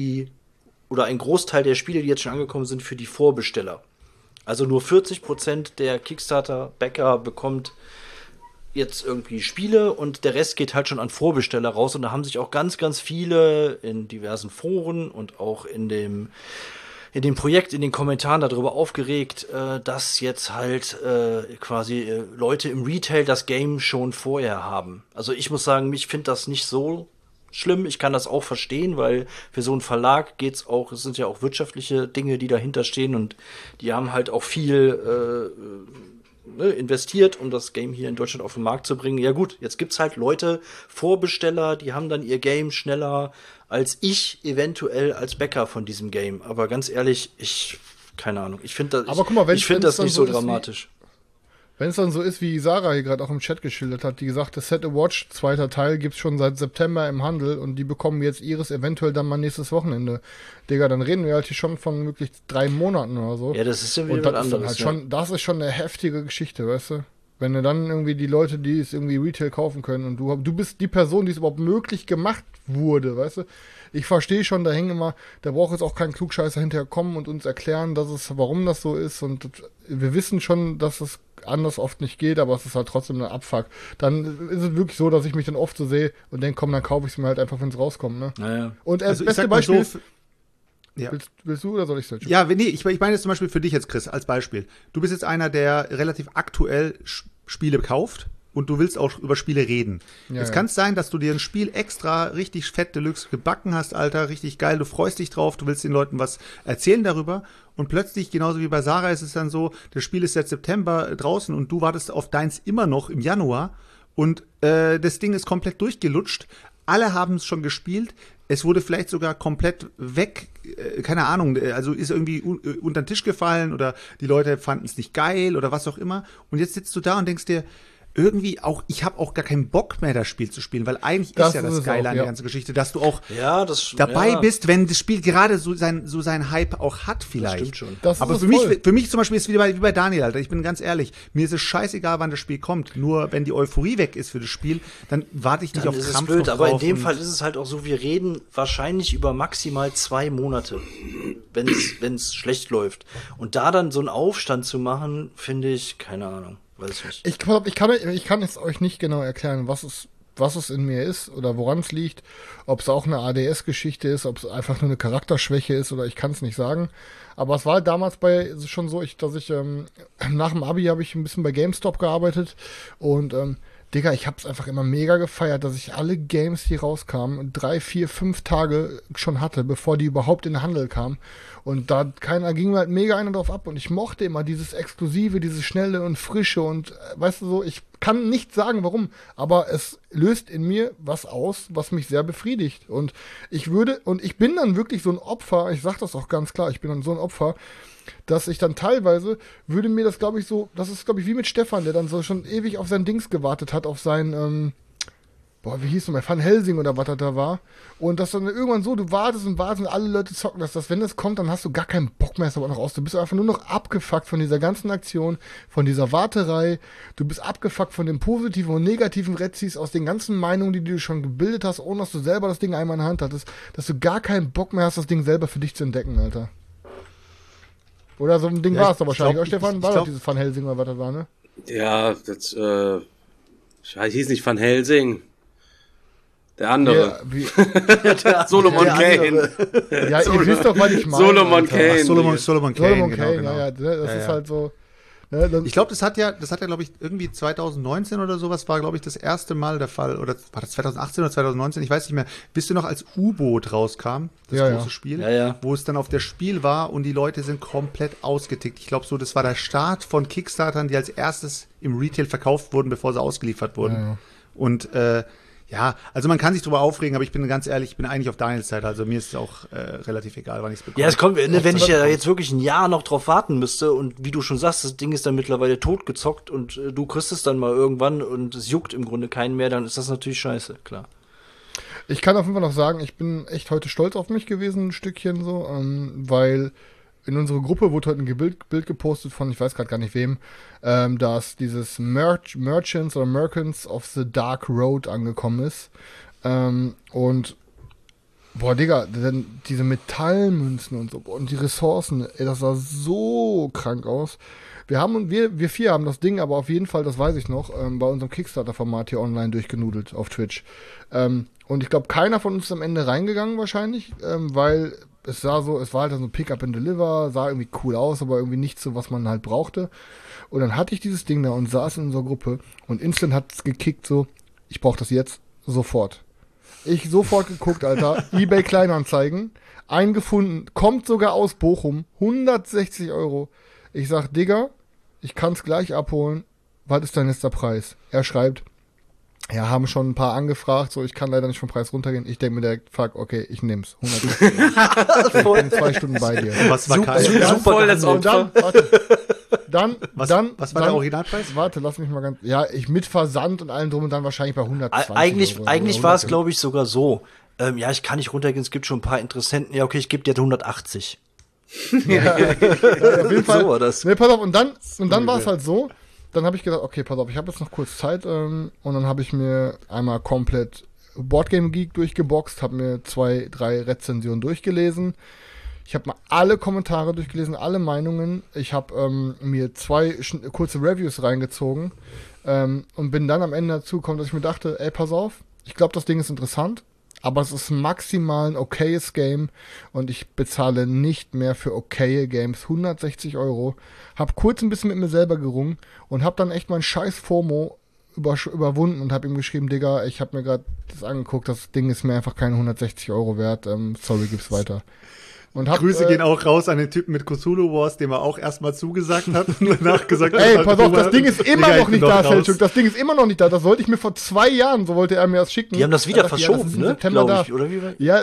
oder einen Großteil der Spiele, die jetzt schon angekommen sind, für die Vorbesteller. Also nur 40% der Kickstarter-Backer bekommt jetzt irgendwie Spiele und der Rest geht halt schon an Vorbesteller raus und da haben sich auch ganz, ganz viele in diversen Foren und auch in dem Projekt, in den Kommentaren darüber aufgeregt, dass jetzt halt quasi Leute im Retail das Game schon vorher haben. Also ich muss sagen, ich finde das nicht so schlimm. Ich kann das auch verstehen, weil für so einen Verlag geht's auch, es sind ja auch wirtschaftliche Dinge, die dahinter stehen und die haben halt auch viel investiert, um das Game hier in Deutschland auf den Markt zu bringen. Ja gut, jetzt gibt's halt Leute, Vorbesteller, die haben dann ihr Game schneller als ich eventuell als Bäcker von diesem Game. Aber ganz ehrlich, keine Ahnung. Ich finde das nicht so dramatisch. Wenn es dann so ist, wie Sarah hier gerade auch im Chat geschildert hat, die gesagt, das Set a Watch, zweiter Teil, gibt's schon seit September im Handel und die bekommen jetzt ihres eventuell dann mal nächstes Wochenende. Digga, dann reden wir halt hier schon von wirklich 3 Monaten oder so. Ja, das ist ja wieder was anderes. Das ist schon eine heftige Geschichte, weißt du? Wenn du dann irgendwie die Leute, die es irgendwie Retail kaufen können und du bist die Person, die es überhaupt möglich gemacht wurde, weißt du? Ich verstehe schon, da braucht jetzt auch kein Klugscheißer hinterher kommen und uns erklären, warum das so ist und wir wissen schon, dass es anders oft nicht geht, aber es ist halt trotzdem eine Abfuck. Dann ist es wirklich so, dass ich mich dann oft so sehe und denke, komm, dann kaufe ich es mir halt einfach, wenn es rauskommt, ne? Naja. Und das beste Beispiel ist, willst du oder soll ich es? Ja, nee, ich meine jetzt zum Beispiel für dich jetzt, Chris, als Beispiel. Du bist jetzt einer, der relativ aktuell Spiele kauft und du willst auch über Spiele reden. Jetzt kann es sein, dass du dir ein Spiel extra richtig fett Deluxe gebacken hast, Alter, richtig geil, du freust dich drauf, du willst den Leuten was erzählen darüber und plötzlich, genauso wie bei Sarah, ist es dann so, das Spiel ist seit September draußen und du wartest auf deins immer noch im Januar und das Ding ist komplett durchgelutscht. Alle haben es schon gespielt. Es wurde vielleicht sogar komplett weg, keine Ahnung, also ist irgendwie unter den Tisch gefallen oder die Leute fanden es nicht geil oder was auch immer. Und jetzt sitzt du da und denkst dir, irgendwie auch, ich habe auch gar keinen Bock mehr, das Spiel zu spielen, weil eigentlich ist ja das Geile an der ganzen Geschichte, dass du auch dabei bist, wenn das Spiel gerade so sein Hype auch hat vielleicht. Das stimmt schon. Aber für mich zum Beispiel ist es wie bei Daniel, Alter, ich bin ganz ehrlich, mir ist es scheißegal, wann das Spiel kommt, nur wenn die Euphorie weg ist für das Spiel, dann warte ich nicht dann auf ist Krampf es blöd, noch aber drauf. in dem Fall ist es halt auch so, wir reden wahrscheinlich über maximal 2 Monate, wenn es schlecht läuft. Und da dann so einen Aufstand zu machen, finde ich, keine Ahnung. Weiß nicht. Ich kann es euch nicht genau erklären, was es in mir ist oder woran es liegt. Ob es auch eine ADS-Geschichte ist, ob es einfach nur eine Charakterschwäche ist oder ich kann es nicht sagen. Aber es war damals schon so, dass ich nach dem Abi habe ich ein bisschen bei GameStop gearbeitet und Digga, ich hab's einfach immer mega gefeiert, dass ich alle Games, die rauskamen, 3, 4, 5 Tage schon hatte, bevor die überhaupt in den Handel kamen. Und da ging mir halt mega einer drauf ab. Und ich mochte immer dieses Exklusive, dieses Schnelle und Frische. Und weißt du so, ich kann nicht sagen, warum, aber es löst in mir was aus, was mich sehr befriedigt. Und ich bin dann wirklich so ein Opfer, ich sag das auch ganz klar, ich bin dann so ein Opfer, dass ich dann teilweise würde mir das, glaube ich, so, das ist, glaube ich, wie mit Stefan, der dann so schon ewig auf sein Dings gewartet hat, auf sein, wie hieß nochmal, Van Helsing oder was das da war. Und das dann irgendwann so, du wartest und alle Leute zocken, dass wenn das kommt, dann hast du gar keinen Bock mehr, es aber noch aus. Du bist einfach nur noch abgefuckt von dieser ganzen Aktion, von dieser Warterei. Du bist abgefuckt von den positiven und negativen Rezis, aus den ganzen Meinungen, die du schon gebildet hast, ohne dass du selber das Ding einmal in der Hand hattest, dass du gar keinen Bock mehr hast, das Ding selber für dich zu entdecken, Alter. Oder so ein Ding war es doch wahrscheinlich. Stefan, war doch dieses Van Helsing oder was das war, ne? Ja, das hieß nicht Van Helsing. Der andere. Solomon Kane. Ja, ihr wisst doch, was ich meine. Solomon Kane. Solomon Kane, genau. Ja, das ist halt so. Ne, ich glaube, das hat ja, glaube ich, irgendwie 2019 oder sowas war, glaube ich, das erste Mal der Fall. Oder war das 2018 oder 2019? Ich weiß nicht mehr. Wisst ihr noch, als U-Boot rauskam, das große Spiel, wo es dann auf der Spiel war und die Leute sind komplett ausgetickt. Ich glaube so, das war der Start von Kickstartern, die als erstes im Retail verkauft wurden, bevor sie ausgeliefert wurden. Ja. Und ja, also man kann sich drüber aufregen, aber ich bin ganz ehrlich, ich bin eigentlich auf Daniels Seite, also mir ist es auch relativ egal, wann ich es bekomme. Ja, es kommt, wenn ich ja jetzt wirklich ein Jahr noch drauf warten müsste und wie du schon sagst, das Ding ist dann mittlerweile totgezockt und du kriegst es dann mal irgendwann und es juckt im Grunde keinen mehr, dann ist das natürlich scheiße, klar. Ich kann auf jeden Fall noch sagen, ich bin echt heute stolz auf mich gewesen, ein Stückchen so, weil in unsere Gruppe wurde heute ein Bild gepostet von, ich weiß gerade gar nicht wem, dass dieses Merchants oder Merchants of the Dark Road angekommen ist. Und boah, Digga, diese Metallmünzen und so, und die Ressourcen, ey, das sah so krank aus. Wir vier haben das Ding, aber auf jeden Fall, das weiß ich noch, bei unserem Kickstarter-Format hier online durchgenudelt auf Twitch. Und ich glaube, keiner von uns ist am Ende reingegangen wahrscheinlich, weil es war halt so ein Pick-up and Deliver, sah irgendwie cool aus, aber irgendwie nicht so, was man halt brauchte. Und dann hatte ich dieses Ding da und saß in unserer Gruppe und instant hat es gekickt so, ich brauche das jetzt sofort. Ich sofort geguckt, Alter, eBay Kleinanzeigen, eingefunden, kommt sogar aus Bochum, 160 €. Ich sag, Digga, ich kann's gleich abholen, was ist dein letzter Preis? Er schreibt, ja, haben schon ein paar angefragt, so, ich kann leider nicht vom Preis runtergehen. Ich denke mir direkt, fuck, okay, ich nehm's. 160 €. Ich bin in 2 Stunden bei dir. Was war super das Opfer. Was war der Originalpreis? Warte, lass mich mal ganz, ich mit Versand und allem drum und dann wahrscheinlich bei 120 Eigentlich war es, glaube ich, sogar so. Ich kann nicht runtergehen, es gibt schon ein paar Interessenten. Ja, okay, ich gebe dir 180. Ja, auf jeden Fall. So war das. Nee, pass auf, und dann war es halt so, dann habe ich gedacht, okay, pass auf, ich habe jetzt noch kurz Zeit und dann habe ich mir einmal komplett Boardgame Geek durchgeboxt, habe mir 2, 3 Rezensionen durchgelesen. Ich habe mal alle Kommentare durchgelesen, alle Meinungen. Ich habe mir 2 kurze Reviews reingezogen und bin dann am Ende dazu gekommen, dass ich mir dachte, ey, pass auf, ich glaube, das Ding ist interessant, aber es ist maximal ein okayes Game und ich bezahle nicht mehr für okaye Games 160 €. Hab kurz ein bisschen mit mir selber gerungen und hab dann echt mein scheiß FOMO überwunden und hab ihm geschrieben, Digga, ich hab mir gerade das angeguckt, das Ding ist mir einfach keine 160 € wert, sorry, gib's weiter. Und Grüße gehen auch raus an den Typen mit Cthulhu Wars, dem er auch erstmal zugesagt hat und danach gesagt hat, ey, pass auf, das Ding ist immer noch nicht da, Selchuk. Das Ding ist immer noch nicht da. Das wollte ich mir vor 2 Jahren, so wollte er mir das schicken. Die haben das wieder verschoben, ne? Glaube ich, oder wie? Ja,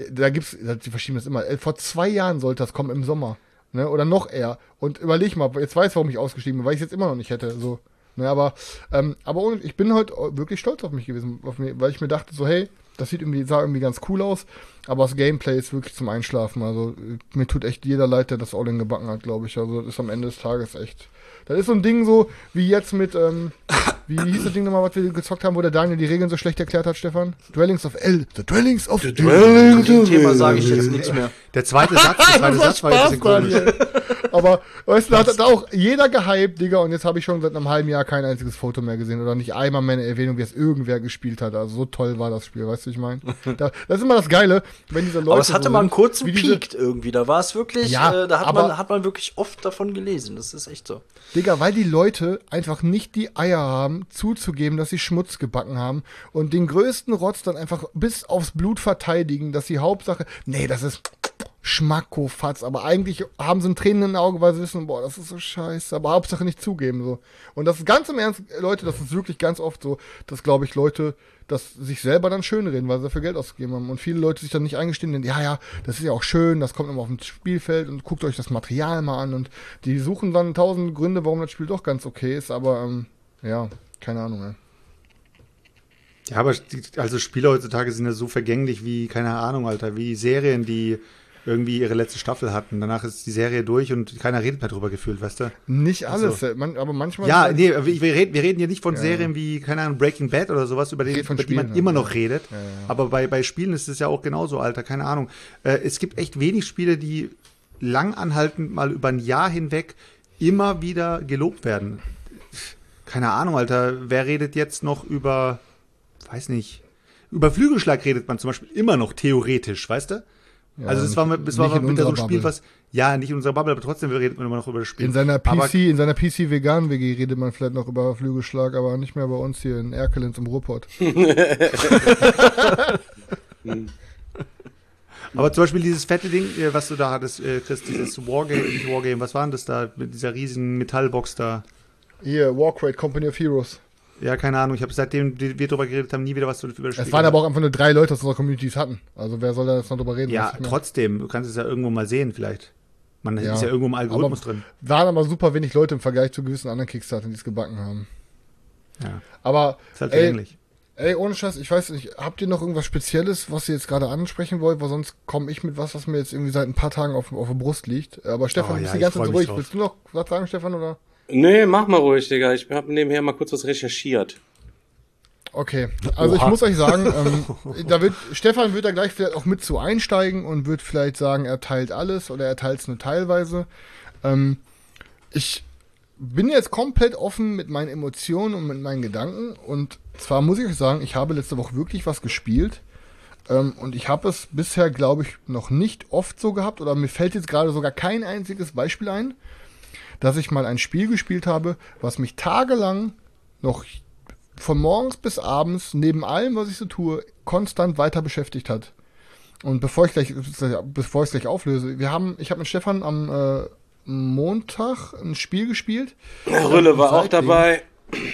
die verschieben das immer. Vor 2 Jahren sollte das kommen im Sommer, ne? Oder noch eher. Und überleg mal, jetzt weiß ich, warum ich ausgestiegen bin, weil ich es jetzt immer noch nicht hätte, so. Ne, aber ich bin heute wirklich stolz auf mich gewesen, weil ich mir dachte so, hey, das sah irgendwie ganz cool aus, aber das Gameplay ist wirklich zum Einschlafen. Also mir tut echt jeder leid, der das All-In gebacken hat, glaube ich. Also das ist am Ende des Tages echt. Das ist so ein Ding so, wie jetzt mit, wie hieß das Ding nochmal, was wir gezockt haben, wo der Daniel die Regeln so schlecht erklärt hat, Stefan? Dwellings of El. The Dwellings of El. Dem Thema sage ich jetzt nichts mehr. Der zweite Satz war ein bisschen komisch. Aber, weißt du, da hat auch jeder gehypt, Digga, und jetzt habe ich schon seit einem halben Jahr kein einziges Foto mehr gesehen oder nicht einmal mehr eine Erwähnung, wie es irgendwer gespielt hat. Also so toll war das Spiel, weißt du, ich meine? Das ist immer das Geile, wenn diese Leute. Aber es hatte so mal einen kurzen Peak irgendwie, da war es wirklich, ja, da hat man wirklich oft davon gelesen, das ist echt so. Digga, weil die Leute einfach nicht die Eier haben, zuzugeben, dass sie Schmutz gebacken haben und den größten Rotz dann einfach bis aufs Blut verteidigen, dass die Hauptsache, nee, das ist Schmackofatz, aber eigentlich haben sie ein Tränen in den Augen, weil sie wissen, boah, das ist so scheiße, aber Hauptsache nicht zugeben, so. Und das ist ganz im Ernst, Leute, das ist wirklich ganz oft so, dass, glaube ich, Leute das sich selber dann schönreden, weil sie dafür Geld ausgegeben haben und viele Leute sich dann nicht eingestehen, denn ja, das ist ja auch schön, das kommt immer auf dem Spielfeld und guckt euch das Material mal an und die suchen dann 1000 Gründe, warum das Spiel doch ganz okay ist, aber, ja, keine Ahnung, ey. Ja, aber also Spiele heutzutage sind ja so vergänglich wie, keine Ahnung, Alter, wie Serien, die irgendwie ihre letzte Staffel hatten. Danach ist die Serie durch und keiner redet mehr drüber gefühlt, weißt du? Nicht alles, aber manchmal. Ja, nee, wir reden ja nicht von Serien wie, keine Ahnung, Breaking Bad oder sowas, über die man immer noch redet. Ja. Aber bei Spielen ist es ja auch genauso, Alter, keine Ahnung. Es gibt echt wenig Spiele, die lang anhaltend mal über ein Jahr hinweg immer wieder gelobt werden. Keine Ahnung, Alter, wer redet jetzt noch über, weiß nicht, über Flügelschlag redet man zum Beispiel immer noch theoretisch, weißt du? Ja, also es war mal wieder so ein Spiel, was, ja, nicht in unserer Bubble, aber trotzdem redet man immer noch über das Spiel. In seiner PC-Vegan-WG redet man vielleicht noch über Flügelschlag, aber nicht mehr bei uns hier in Erkelenz im Ruhrpott. Aber zum Beispiel dieses fette Ding, was du da hattest, Chris, dieses Wargame, was war denn das da, mit dieser riesigen Metallbox da? Hier, Warcrate, Company of Heroes. Ja, keine Ahnung, ich habe seitdem wir drüber geredet haben, nie wieder was über das Spiel. Es waren aber auch einfach nur 3 Leute aus unserer Communities hatten. Also wer soll da jetzt noch drüber reden? Ja, trotzdem, du kannst es ja irgendwo mal sehen vielleicht. Man ist ja irgendwo im Algorithmus drin. Waren aber super wenig Leute im Vergleich zu gewissen anderen Kickstartern, die es gebacken haben. Ja. Aber, ist halt vergänglich. Ey, ohne Scheiß, ich weiß nicht, habt ihr noch irgendwas Spezielles, was ihr jetzt gerade ansprechen wollt? Weil sonst komme ich mit was mir jetzt irgendwie seit ein paar Tagen auf der Brust liegt. Aber Stefan, du bist die ganze Zeit ruhig. Willst du noch was sagen, Stefan, oder? Nee, mach mal ruhig, Digga. Ich habe nebenher mal kurz was recherchiert. Okay, also ich muss euch sagen, Stefan wird da gleich vielleicht auch mit zu einsteigen und wird vielleicht sagen, er teilt alles oder er teilt es nur teilweise. Ich bin jetzt komplett offen mit meinen Emotionen und mit meinen Gedanken und zwar muss ich euch sagen, ich habe letzte Woche wirklich was gespielt und ich habe es bisher, glaube ich, noch nicht oft so gehabt oder mir fällt jetzt gerade sogar kein einziges Beispiel ein, dass ich mal ein Spiel gespielt habe, was mich tagelang noch von morgens bis abends, neben allem, was ich so tue, konstant weiter beschäftigt hat. Und bevor ich es gleich auflöse, ich habe mit Stefan am Montag ein Spiel gespielt. Rülle war auch dabei.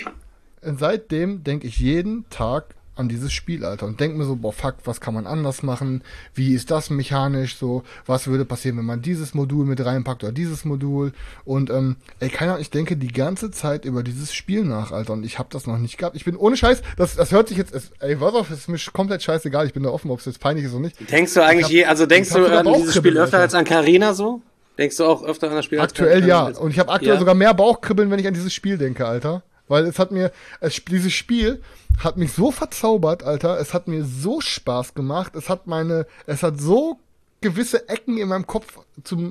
Seitdem denke ich jeden Tag an dieses Spiel, Alter. Und denke mir so, boah, fuck, was kann man anders machen? Wie ist das mechanisch so? Was würde passieren, wenn man dieses Modul mit reinpackt oder dieses Modul? Und, keine Ahnung, ich denke die ganze Zeit über dieses Spiel nach, Alter. Und ich habe das noch nicht gehabt. Ich bin ohne Scheiß, das hört sich jetzt, was auf, ist mir komplett scheißegal. Ich bin da offen, ob es jetzt peinlich ist oder nicht. Denkst du eigentlich denkst du an dieses Spiel öfter als an Carina so? Denkst du auch öfter an das Spiel? Aktuell ja. Und ich habe aktuell sogar mehr Bauchkribbeln, wenn ich an dieses Spiel denke, Alter. Weil dieses Spiel hat mich so verzaubert, Alter. Es hat mir so Spaß gemacht. Es hat so gewisse Ecken in meinem Kopf zum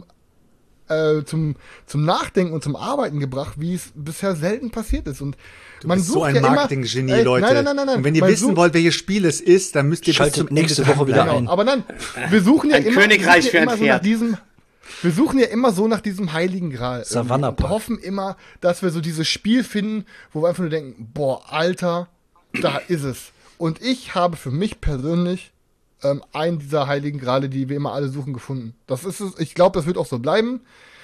Nachdenken und zum Arbeiten gebracht, wie es bisher selten passiert ist. Und man sucht so ein Marketing-Genie, Leute. Nein. Und wenn ihr wissen wollt, welches Spiel es ist, dann müsst ihr bis zum nächste Woche wieder ein. Aber dann, wir suchen ja immer, Königreich für ein Pferd. Wir suchen ja immer so nach diesem heiligen Gral. Savannah und hoffen immer, dass wir so dieses Spiel finden, wo wir einfach nur denken, boah, Alter, da ist es. Und ich habe für mich persönlich einen dieser heiligen Grale, die wir immer alle suchen, gefunden. Das ist es. Ich glaube, das wird auch so bleiben.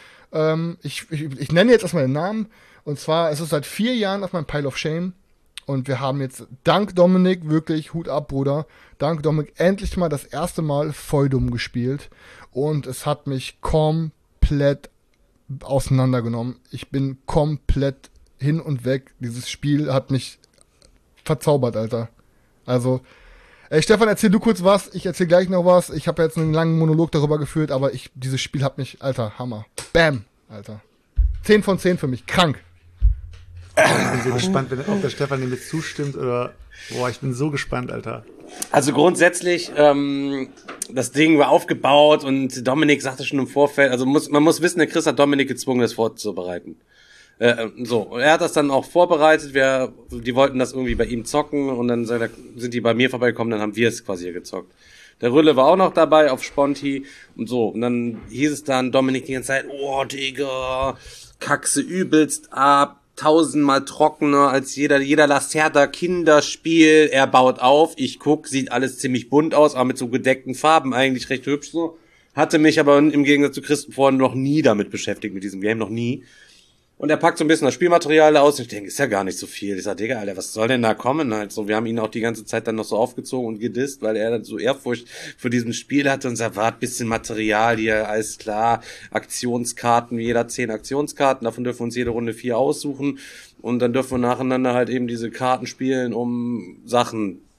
Ich nenne jetzt erstmal den Namen. Und zwar, es ist seit 4 Jahren auf meinem Pile of Shame. Und wir haben jetzt, dank Dominik, wirklich Hut ab, Bruder, dank Dominik endlich mal das erste Mal Feudum gespielt. Und es hat mich komplett auseinandergenommen. Ich bin komplett hin und weg. Dieses Spiel hat mich verzaubert, Alter. Also, Stefan, erzähl du kurz was. Ich erzähl gleich noch was. Ich habe jetzt einen langen Monolog darüber geführt, aber dieses Spiel hat mich, Alter, Hammer. Bam, Alter. 10 von 10 für mich. Krank. Ich bin so gespannt, ob der Stefan dem jetzt zustimmt oder... Boah, ich bin so gespannt, Alter. Also grundsätzlich, das Ding war aufgebaut und Dominik sagte schon im Vorfeld, also man muss wissen, der Chris hat Dominik gezwungen, das vorzubereiten. Und er hat das dann auch vorbereitet, die wollten das irgendwie bei ihm zocken und dann sind die bei mir vorbeigekommen, dann haben wir es quasi hier gezockt. Der Rülle war auch noch dabei auf Sponti und so. Und dann hieß es dann, Dominik die ganze Zeit, oh Digga, kackse übelst ab. 1000-mal trockener als jeder Lacerda Kinderspiel. Er baut auf, ich guck, sieht alles ziemlich bunt aus, aber mit so gedeckten Farben eigentlich recht hübsch so. Hatte mich aber im Gegensatz zu Christen vorhin noch nie damit beschäftigt, mit diesem Game, noch nie. Und er packt so ein bisschen das Spielmaterial aus und ich denke, ist ja gar nicht so viel. Ich sag, Digga, Alter, was soll denn da kommen? Halt so, wir haben ihn auch die ganze Zeit dann noch so aufgezogen und gedisst, weil er dann so Ehrfurcht vor diesem Spiel hatte und sagt, wart, bisschen Material hier, alles klar, Aktionskarten, wie jeder 10 Aktionskarten, davon dürfen wir uns jede Runde 4 aussuchen und dann dürfen wir nacheinander halt eben diese Karten spielen, um Sachen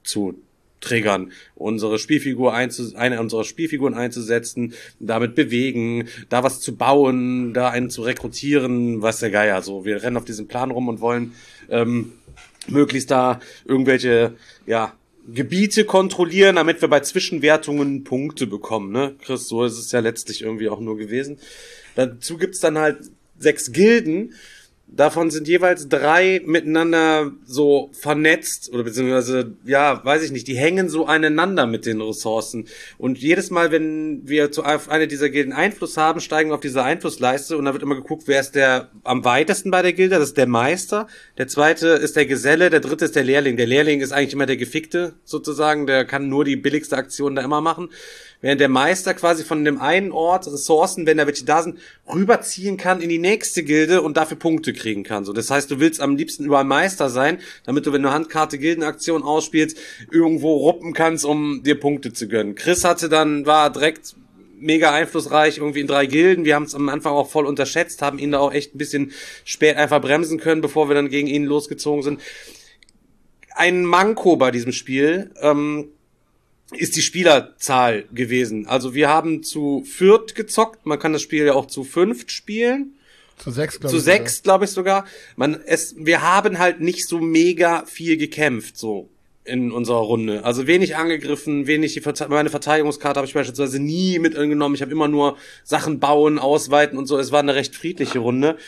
zu triggern, eine unserer Spielfiguren einzusetzen, damit bewegen, da was zu bauen, da einen zu rekrutieren, was der Geier. So, wir rennen auf diesem Plan rum und wollen möglichst da irgendwelche, Gebiete kontrollieren, damit wir bei Zwischenwertungen Punkte bekommen, ne? Chris, so ist es ja letztlich irgendwie auch nur gewesen. Dazu gibt's dann halt 6 Gilden. Davon sind jeweils 3 miteinander so vernetzt oder beziehungsweise, weiß ich nicht, die hängen so aneinander mit den Ressourcen. Und jedes Mal, wenn wir auf eine dieser Gilden Einfluss haben, steigen wir auf diese Einflussleiste und da wird immer geguckt, wer ist der am weitesten bei der Gilde. Das ist der Meister. Der zweite ist der Geselle. Der dritte ist der Lehrling. Der Lehrling ist eigentlich immer der Gefickte sozusagen. Der kann nur die billigste Aktion da immer machen. Während der Meister quasi von dem einen Ort Ressourcen, wenn da welche da sind, rüberziehen kann in die nächste Gilde und dafür Punkte kriegen kann. So, das heißt, du willst am liebsten überall Meister sein, damit du, wenn du Handkarte Gildenaktion ausspielst, irgendwo ruppen kannst, um dir Punkte zu gönnen. Chris war direkt mega einflussreich irgendwie in 3 Gilden. Wir haben es am Anfang auch voll unterschätzt, haben ihn da auch echt ein bisschen spät einfach bremsen können, bevor wir dann gegen ihn losgezogen sind. Ein Manko bei diesem Spiel, ist die Spielerzahl gewesen. Also wir haben zu 4 gezockt, man kann das Spiel ja auch zu 5 spielen. Zu 6, glaube ich. Zu 6, glaube ich sogar. Wir haben halt nicht so mega viel gekämpft, so in unserer Runde. Also wenig angegriffen, meine Verteidigungskarte habe ich beispielsweise nie mit genommen. Ich habe immer nur Sachen bauen, ausweiten und so. Es war eine recht friedliche Runde.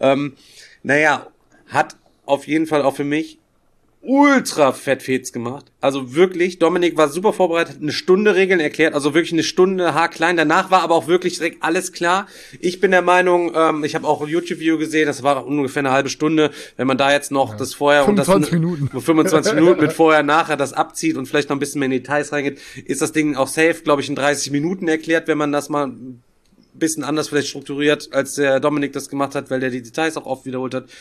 Hat auf jeden Fall auch für mich ultra fettfets gemacht. Also wirklich, Dominik war super vorbereitet, eine Stunde Regeln erklärt, also wirklich eine Stunde haarklein. Danach war aber auch wirklich direkt alles klar. Ich bin der Meinung, ich habe auch ein YouTube-Video gesehen, das war ungefähr eine halbe Stunde. Wenn man da jetzt noch das vorher 25 Minuten. 25 Minuten mit vorher, nachher das abzieht und vielleicht noch ein bisschen mehr in Details reingeht, ist das Ding auch safe, glaube ich, in 30 Minuten erklärt, wenn man das mal ein bisschen anders vielleicht strukturiert, als der Dominik das gemacht hat, weil der die Details auch oft wiederholt hat.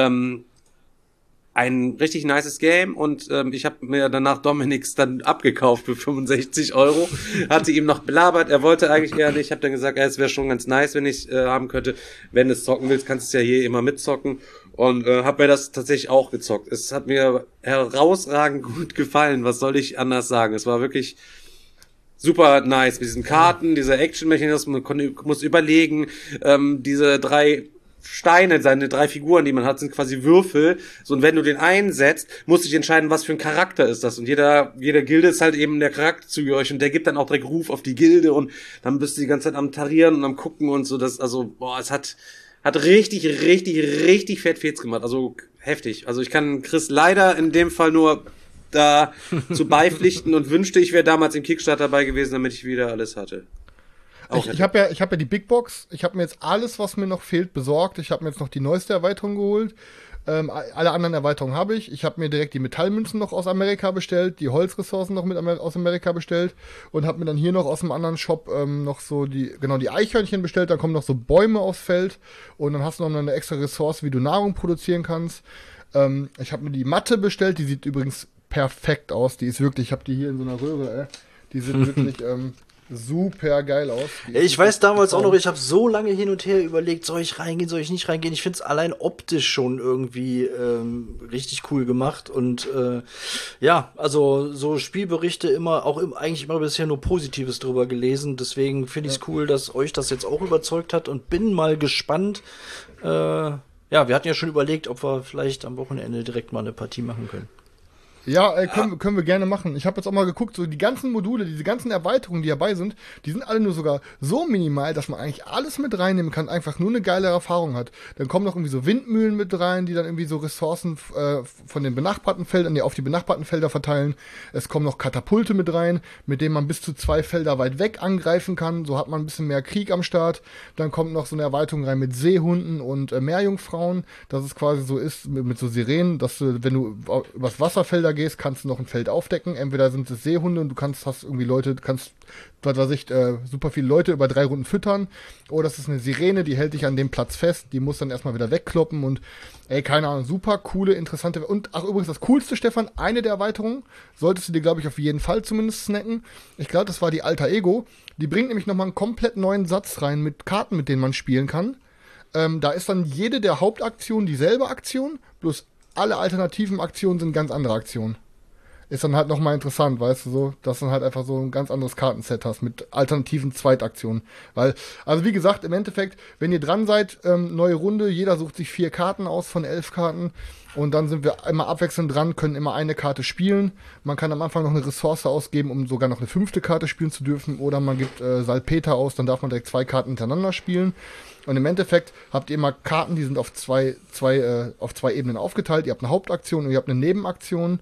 Ein richtig nices Game und ich habe mir danach Dominiks dann abgekauft für 65 €. Hatte ihm noch belabert, er wollte eigentlich eher nicht. Ich habe dann gesagt, es wäre schon ganz nice, wenn ich haben könnte. Wenn du es zocken willst, kannst du es ja hier immer mitzocken. Und habe mir das tatsächlich auch gezockt. Es hat mir herausragend gut gefallen. Was soll ich anders sagen? Es war wirklich super nice. Mit diesen Karten, dieser Action-Mechanismus, man muss überlegen, diese 3 Steine, seine 3 Figuren, die man hat, sind quasi Würfel. So, und wenn du den einsetzt, musst du dich entscheiden, was für ein Charakter ist das. Und jeder Gilde ist halt eben der Charakter zugehörig und der gibt dann auch direkt Ruf auf die Gilde und dann bist du die ganze Zeit am Tarieren und am Gucken und so. Es hat richtig, richtig, richtig fettfets gemacht. Also heftig. Also ich kann Chris leider in dem Fall nur da zu beipflichten und wünschte, ich wäre damals im Kickstarter dabei gewesen, damit ich wieder alles hatte. Ich hab ja die Big Box. Ich habe mir jetzt alles, was mir noch fehlt, besorgt. Ich habe mir jetzt noch die neueste Erweiterung geholt. Alle anderen Erweiterungen habe ich. Ich habe mir direkt die Metallmünzen noch aus Amerika bestellt, die Holzressourcen noch aus Amerika bestellt und habe mir dann hier noch aus einem anderen Shop noch so die Eichhörnchen bestellt. Dann kommen noch so Bäume aufs Feld und dann hast du noch eine extra Ressource, wie du Nahrung produzieren kannst. Ich habe mir die Matte bestellt. Die sieht übrigens perfekt aus. Die ist wirklich, ich habe die hier in so einer Röhre. Die sieht wirklich super geil aus. Ich weiß damals auch noch, ich habe so lange hin und her überlegt, soll ich reingehen, soll ich nicht reingehen. Ich finde es allein optisch schon irgendwie richtig cool gemacht. Und also so Spielberichte eigentlich immer bisher nur Positives drüber gelesen. Deswegen finde ich es cool, dass euch das jetzt auch überzeugt hat und bin mal gespannt. Wir hatten ja schon überlegt, ob wir vielleicht am Wochenende direkt mal eine Partie machen können. Ja, können wir gerne machen. Ich habe jetzt auch mal geguckt, so die ganzen Module, diese ganzen Erweiterungen, die dabei sind, die sind alle nur sogar so minimal, dass man eigentlich alles mit reinnehmen kann, einfach nur eine geile Erfahrung hat. Dann kommen noch irgendwie so Windmühlen mit rein, die dann irgendwie so Ressourcen von den benachbarten Feldern, auf die benachbarten Felder verteilen. Es kommen noch Katapulte mit rein, mit denen man bis zu 2 Felder weit weg angreifen kann. So hat man ein bisschen mehr Krieg am Start. Dann kommt noch so eine Erweiterung rein mit Seehunden und Meerjungfrauen, dass es quasi so ist mit so Sirenen, dass du, wenn du übers Wasserfelder gehst, kannst du noch ein Feld aufdecken. Entweder sind es Seehunde und hast irgendwie Leute, super viele Leute über 3 Runden füttern. Oder das ist eine Sirene, die hält dich an dem Platz fest. Die muss dann erstmal wieder wegkloppen und keine Ahnung, super coole, interessante. Und übrigens das Coolste, Stefan, eine der Erweiterungen, solltest du dir, glaube ich, auf jeden Fall zumindest snacken. Ich glaube, das war die Alter Ego. Die bringt nämlich nochmal einen komplett neuen Satz rein mit Karten, mit denen man spielen kann. Da ist dann jede der Hauptaktionen dieselbe Aktion, bloß alle alternativen Aktionen sind ganz andere Aktionen. ist dann halt nochmal interessant, weißt du, so, dass du dann halt einfach so ein ganz anderes Kartenset hast mit alternativen Zweitaktionen. Weil, also wie gesagt, im Endeffekt, wenn ihr dran seid, neue Runde, jeder sucht sich 4 Karten aus von 11 Karten und dann sind wir immer abwechselnd dran, können immer eine Karte spielen. Man kann am Anfang noch eine Ressource ausgeben, um sogar noch eine 5. Karte spielen zu dürfen, oder man gibt Salpeter aus, dann darf man direkt 2 Karten hintereinander spielen. Und im Endeffekt habt ihr immer Karten, die sind auf zwei Ebenen aufgeteilt. Ihr habt eine Hauptaktion und ihr habt eine Nebenaktion.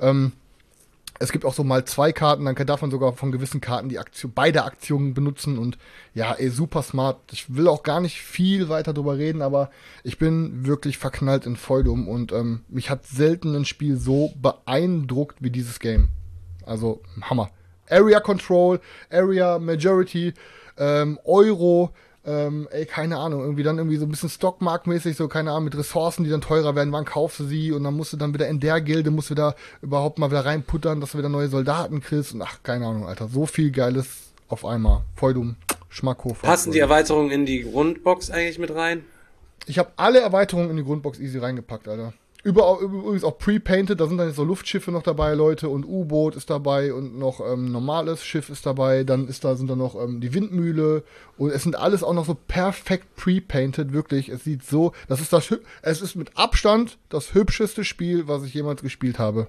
Es gibt auch so mal 2 Karten, dann darf man sogar von gewissen Karten beide Aktionen benutzen und ja, super smart. Ich will auch gar nicht viel weiter drüber reden, aber ich bin wirklich verknallt in Feudum und mich hat selten ein Spiel so beeindruckt wie dieses Game. Also, Hammer. Area Control, Area Majority, Euro, keine Ahnung, irgendwie so ein bisschen Stockmarktmäßig, so, keine Ahnung, mit Ressourcen, die dann teurer werden, wann kaufst du sie und dann musst du dann wieder in der Gilde, musst du da überhaupt mal wieder reinputtern, dass du wieder neue Soldaten kriegst und ach, keine Ahnung, Alter, so viel Geiles auf einmal. Feudum, Schmackhof. Passen die Erweiterungen in die Grundbox eigentlich mit rein? Ich habe alle Erweiterungen in die Grundbox easy reingepackt, Alter. Übrigens auch pre-painted, da sind dann jetzt so Luftschiffe noch dabei, Leute, und U-Boot ist dabei und noch normales Schiff ist dabei, sind da noch die Windmühle und es sind alles auch noch so perfekt pre-painted, wirklich. Es sieht so, es ist mit Abstand das hübscheste Spiel, was ich jemals gespielt habe.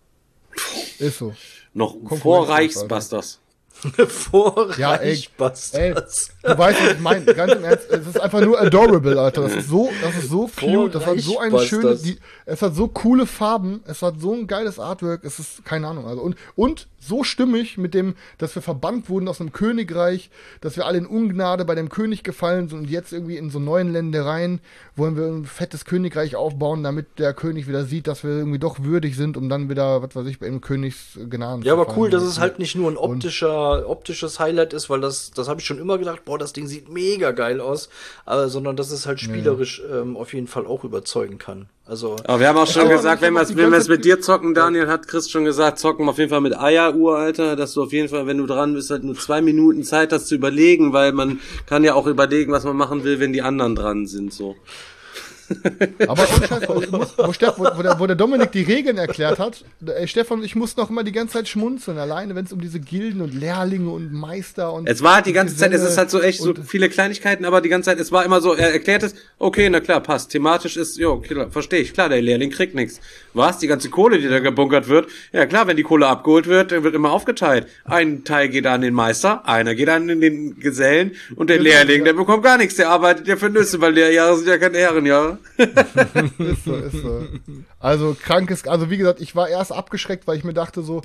Ist so. Noch vor Reichsbusters. Ja, ey, du weißt, was ich meine. Ganz im Ernst, es ist einfach nur adorable, Alter. Das ist so cute, das hat so eine schöne, es hat so coole Farben, es hat so ein geiles Artwork, es ist, keine Ahnung, also und so stimmig mit dem, dass wir verbannt wurden aus einem Königreich, dass wir alle in Ungnade bei dem König gefallen sind und jetzt irgendwie in so neuen Ländereien wollen wir ein fettes Königreich aufbauen, damit der König wieder sieht, dass wir irgendwie doch würdig sind, um dann wieder, was weiß ich, bei dem Königs Gnaden zu fallen. Ja, aber cool, dass es halt nicht nur ein optisches Highlight ist, weil das habe ich schon immer gedacht, boah, das Ding sieht mega geil aus, sondern dass es halt spielerisch auf jeden Fall auch überzeugen kann. Also, aber wir haben auch schon gesagt, wenn wir es mit dir zocken, Daniel, hat Chris schon gesagt, zocken auf jeden Fall mit Eieruhr, Alter, dass du auf jeden Fall, wenn du dran bist, halt nur 2 Minuten Zeit hast zu überlegen, weil man kann ja auch überlegen, was man machen will, wenn die anderen dran sind, so. Aber wo der Dominik die Regeln erklärt hat, Stefan, ich muss noch immer die ganze Zeit schmunzeln, alleine wenn es um diese Gilden und Lehrlinge und Meister und... Es war halt die ganze Zeit, es ist halt so echt so viele Kleinigkeiten, aber die ganze Zeit, es war immer so, er erklärt es, okay, na klar, passt, thematisch ist, verstehe ich, klar, der Lehrling kriegt nichts. Was? Die ganze Kohle, die da gebunkert wird? Ja klar, wenn die Kohle abgeholt wird, dann wird immer aufgeteilt. Ein Teil geht an den Meister, einer geht an den Gesellen und der Lehrling, der bekommt gar nichts, der arbeitet ja für Nüsse, weil Lehrjahre sind ja keine Ehrenjahre. Ist so. Also also wie gesagt, ich war erst abgeschreckt, weil ich mir dachte so,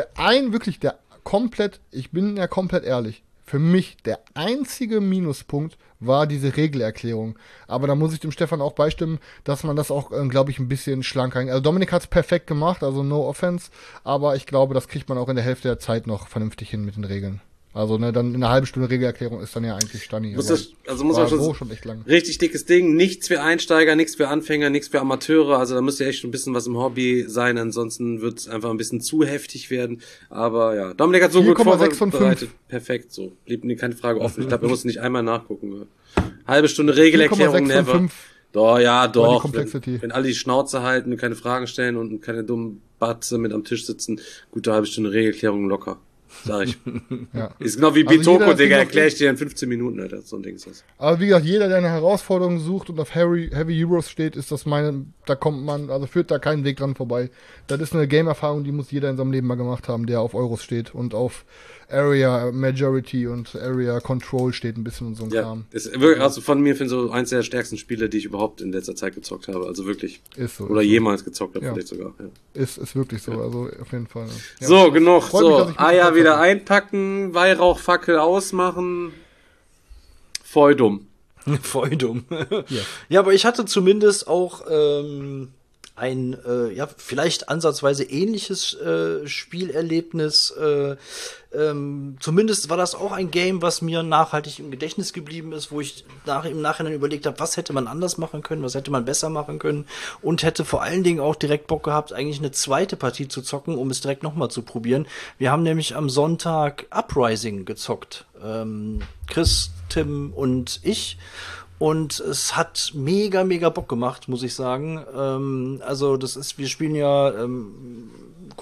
ich bin ja komplett ehrlich, für mich der einzige Minuspunkt war diese Regelerklärung. Aber da muss ich dem Stefan auch beistimmen, dass man das auch, glaube ich, ein bisschen schlanker... Also Dominik hat es perfekt gemacht, also no offense, aber ich glaube, das kriegt man auch in der Hälfte der Zeit noch vernünftig hin mit den Regeln. Also, ne, dann in einer halben Stunde Regelerklärung ist dann ja eigentlich Stani. Muss man schon echt lang. Richtig dickes Ding. Nichts für Einsteiger, nichts für Anfänger, nichts für Amateure. Also da müsst ihr echt schon ein bisschen was im Hobby sein. Ansonsten wird es einfach ein bisschen zu heftig werden. Aber ja, Dominik hat so gut vorbereitet. Perfekt, so. Blieb keine Frage offen. Ich glaube, wir mussten nicht einmal nachgucken. Halbe Stunde Regelerklärung, never. Doch. Wenn alle die Schnauze halten und keine Fragen stellen und keine dummen Batze mit am Tisch sitzen, gute halbe Stunde Regelerklärung locker. Sag ich. Ja. Ist genau wie Bitoko, Digga, erkläre ich dir in 15 Minuten, Alter. So ein Ding ist das. Aber wie gesagt, jeder, der eine Herausforderung sucht und auf Heavy Heroes steht, ist das führt da keinen Weg dran vorbei. Das ist eine Game-Erfahrung, die muss jeder in seinem Leben mal gemacht haben, der auf Euros steht und auf Area Majority und Area Control steht ein bisschen und so ein Kram. Ist wirklich, also von mir finde ich so eins der stärksten Spiele, die ich überhaupt in letzter Zeit gezockt habe. Also wirklich. Ist so. Oder jemals gezockt habe, vielleicht sogar. Ja. Ist wirklich so, also auf jeden Fall. Ja. So, genug. So, Eier wieder einpacken, Weihrauchfackel ausmachen. Feudum. Feudum. Ja, aber ich hatte zumindest auch ein vielleicht ansatzweise ähnliches Spielerlebnis. Zumindest war das auch ein Game, was mir nachhaltig im Gedächtnis geblieben ist, wo ich im Nachhinein überlegt habe, was hätte man anders machen können, was hätte man besser machen können und hätte vor allen Dingen auch direkt Bock gehabt, eigentlich eine zweite Partie zu zocken, um es direkt nochmal zu probieren. Wir haben nämlich am Sonntag Uprising gezockt. Chris, Tim und ich. Und es hat mega, mega Bock gemacht, muss ich sagen. Also wir spielen ja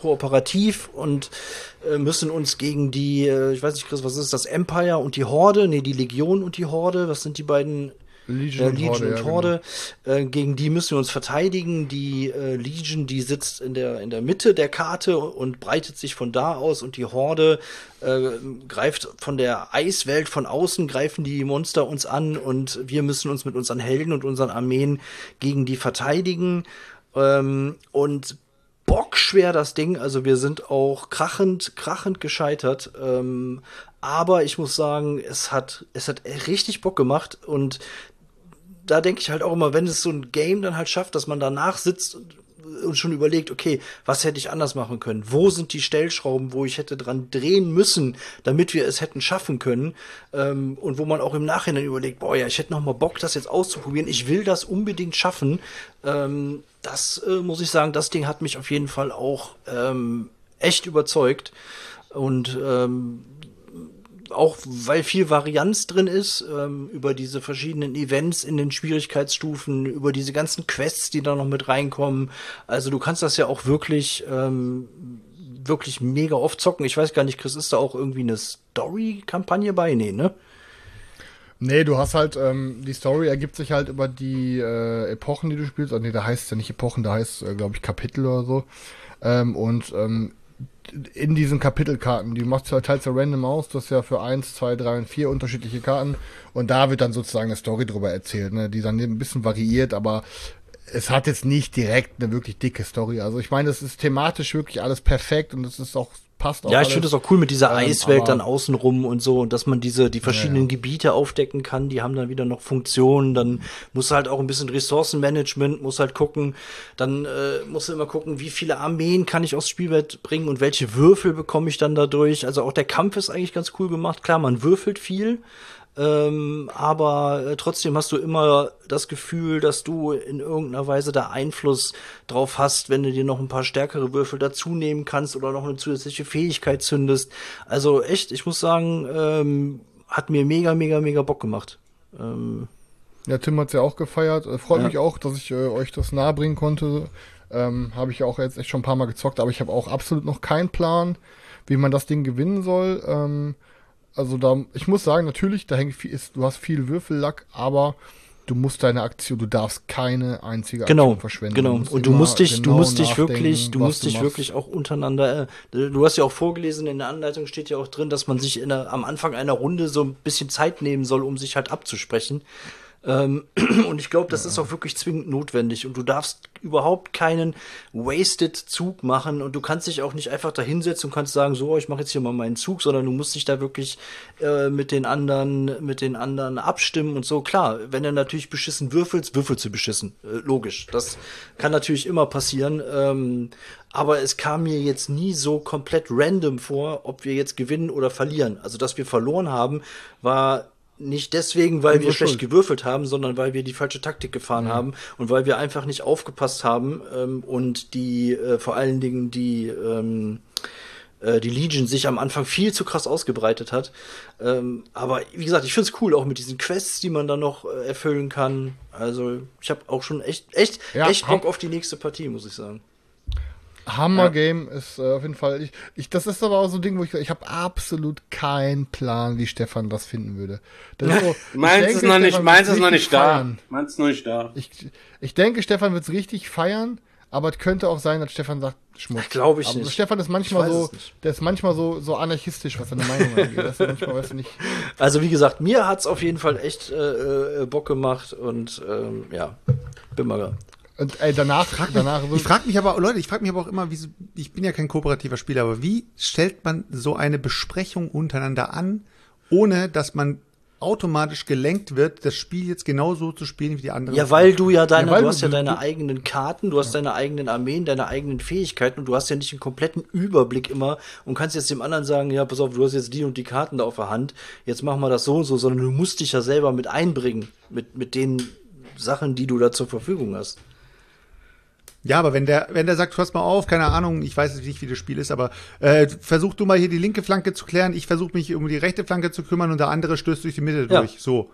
kooperativ und müssen uns gegen die, ich weiß nicht, Chris, was ist das, Empire und die Horde? Nee, die Legion und die Horde, was sind die beiden? Legion und Horde. Gegen die müssen wir uns verteidigen. Die Legion, die sitzt in der Mitte der Karte und breitet sich von da aus, und die Horde greift von der Eiswelt von außen, greifen die Monster uns an, und wir müssen uns mit unseren Helden und unseren Armeen gegen die verteidigen. Und bockschwer das Ding, also wir sind auch krachend gescheitert. Aber ich muss sagen, es hat richtig Bock gemacht, und da denke ich halt auch immer, wenn es so ein Game dann halt schafft, dass man danach sitzt und schon überlegt, okay, was hätte ich anders machen können? Wo sind die Stellschrauben, wo ich hätte dran drehen müssen, damit wir es hätten schaffen können? Und wo man auch im Nachhinein überlegt, boah, ja, ich hätte noch mal Bock, das jetzt auszuprobieren. Ich will das unbedingt schaffen. Das muss ich sagen, das Ding hat mich auf jeden Fall auch echt überzeugt. Und auch weil viel Varianz drin ist, über diese verschiedenen Events in den Schwierigkeitsstufen, über diese ganzen Quests, die da noch mit reinkommen. Also du kannst das ja auch wirklich mega oft zocken. Ich weiß gar nicht, Chris, ist da auch irgendwie eine Story-Kampagne bei? Nee, ne? Nee, du hast halt, die Story ergibt sich halt über die Epochen, die du spielst. Also, nee, da heißt es ja nicht Epochen, da heißt es, glaube ich, Kapitel oder so. In diesen Kapitelkarten, die machst du halt teils ja random aus, das ist ja für 1, 2, 3 und 4 unterschiedliche Karten, und da wird dann sozusagen eine Story drüber erzählt, ne, die dann ein bisschen variiert, aber es hat jetzt nicht direkt eine wirklich dicke Story. Also ich meine, es ist thematisch wirklich alles perfekt, und es ist auch, passt auch. Ja, ich finde es auch cool mit dieser Eiswelt dann außenrum und so, und dass man die verschiedenen Gebiete aufdecken kann, die haben dann wieder noch Funktionen, dann musst du halt auch ein bisschen Ressourcenmanagement, musst halt gucken, dann musst du immer gucken, wie viele Armeen kann ich aufs Spielbrett bringen und welche Würfel bekomme ich dann dadurch. Also auch der Kampf ist eigentlich ganz cool gemacht. Klar, man würfelt viel, aber trotzdem hast du immer das Gefühl, dass du in irgendeiner Weise da Einfluss drauf hast, wenn du dir noch ein paar stärkere Würfel dazu nehmen kannst oder noch eine zusätzliche Fähigkeit zündest. Also echt, ich muss sagen, hat mir mega Bock gemacht. Ja, Tim hat's ja auch gefeiert. Freut mich auch, dass ich euch das nahebringen konnte. Habe ich ja auch jetzt echt schon ein paar Mal gezockt, aber ich habe auch absolut noch keinen Plan, wie man das Ding gewinnen soll. Also ich muss sagen, natürlich, du hast viel Würfellack, aber du musst deine Aktion, du darfst keine einzige Aktion verschwenden. Genau. Und du musst dich wirklich auch untereinander, du hast ja auch vorgelesen, in der Anleitung steht ja auch drin, dass man sich am Anfang einer Runde so ein bisschen Zeit nehmen soll, um sich halt abzusprechen. Und ich glaube, das ist auch wirklich zwingend notwendig, und du darfst überhaupt keinen wasted Zug machen, und du kannst dich auch nicht einfach da hinsetzen und kannst sagen, so, ich mache jetzt hier mal meinen Zug, sondern du musst dich da wirklich mit den anderen abstimmen und so. Klar, wenn du natürlich beschissen würfelst du beschissen. Logisch. Das kann natürlich immer passieren. Aber es kam mir jetzt nie so komplett random vor, ob wir jetzt gewinnen oder verlieren. Also, dass wir verloren haben, war nicht deswegen, weil wir schlecht gewürfelt haben, sondern weil wir die falsche Taktik gefahren haben und weil wir einfach nicht aufgepasst haben und die vor allen Dingen die Legion sich am Anfang viel zu krass ausgebreitet hat. Aber wie gesagt, ich finde es cool, auch mit diesen Quests, die man dann noch erfüllen kann. Also ich habe auch schon echt Bock auf die nächste Partie, muss ich sagen. Hammer-Game ist auf jeden Fall. Das ist aber auch so ein Ding, wo ich habe absolut keinen Plan, wie Stefan das finden würde. Das ist so, meins ist noch nicht da. Ich denke, Stefan wird es richtig feiern, aber es könnte auch sein, dass Stefan sagt, Schmutz. Glaube ich aber nicht. Stefan ist manchmal so anarchistisch, was seine Meinung angeht. Das ist manchmal, weiß nicht. Also wie gesagt, mir hat's auf jeden Fall echt Bock gemacht, und bin mal. Und danach ich frage mich aber auch immer, ich bin ja kein kooperativer Spieler, aber wie stellt man so eine Besprechung untereinander an, ohne dass man automatisch gelenkt wird, das Spiel jetzt genauso zu spielen wie die anderen? Ja, weil du ja du hast ja deine eigenen Karten, du hast deine eigenen Armeen, deine eigenen Fähigkeiten, und du hast ja nicht einen kompletten Überblick immer und kannst jetzt dem anderen sagen, ja, pass auf, du hast jetzt die und die Karten da auf der Hand, jetzt machen wir das so und so, sondern du musst dich ja selber mit einbringen, mit den Sachen, die du da zur Verfügung hast. Ja, aber wenn der sagt, pass mal auf, keine Ahnung, ich weiß jetzt nicht, wie das Spiel ist, aber versuch du mal hier die linke Flanke zu klären, ich versuche mich um die rechte Flanke zu kümmern, und der andere stößt durch die Mitte durch. So.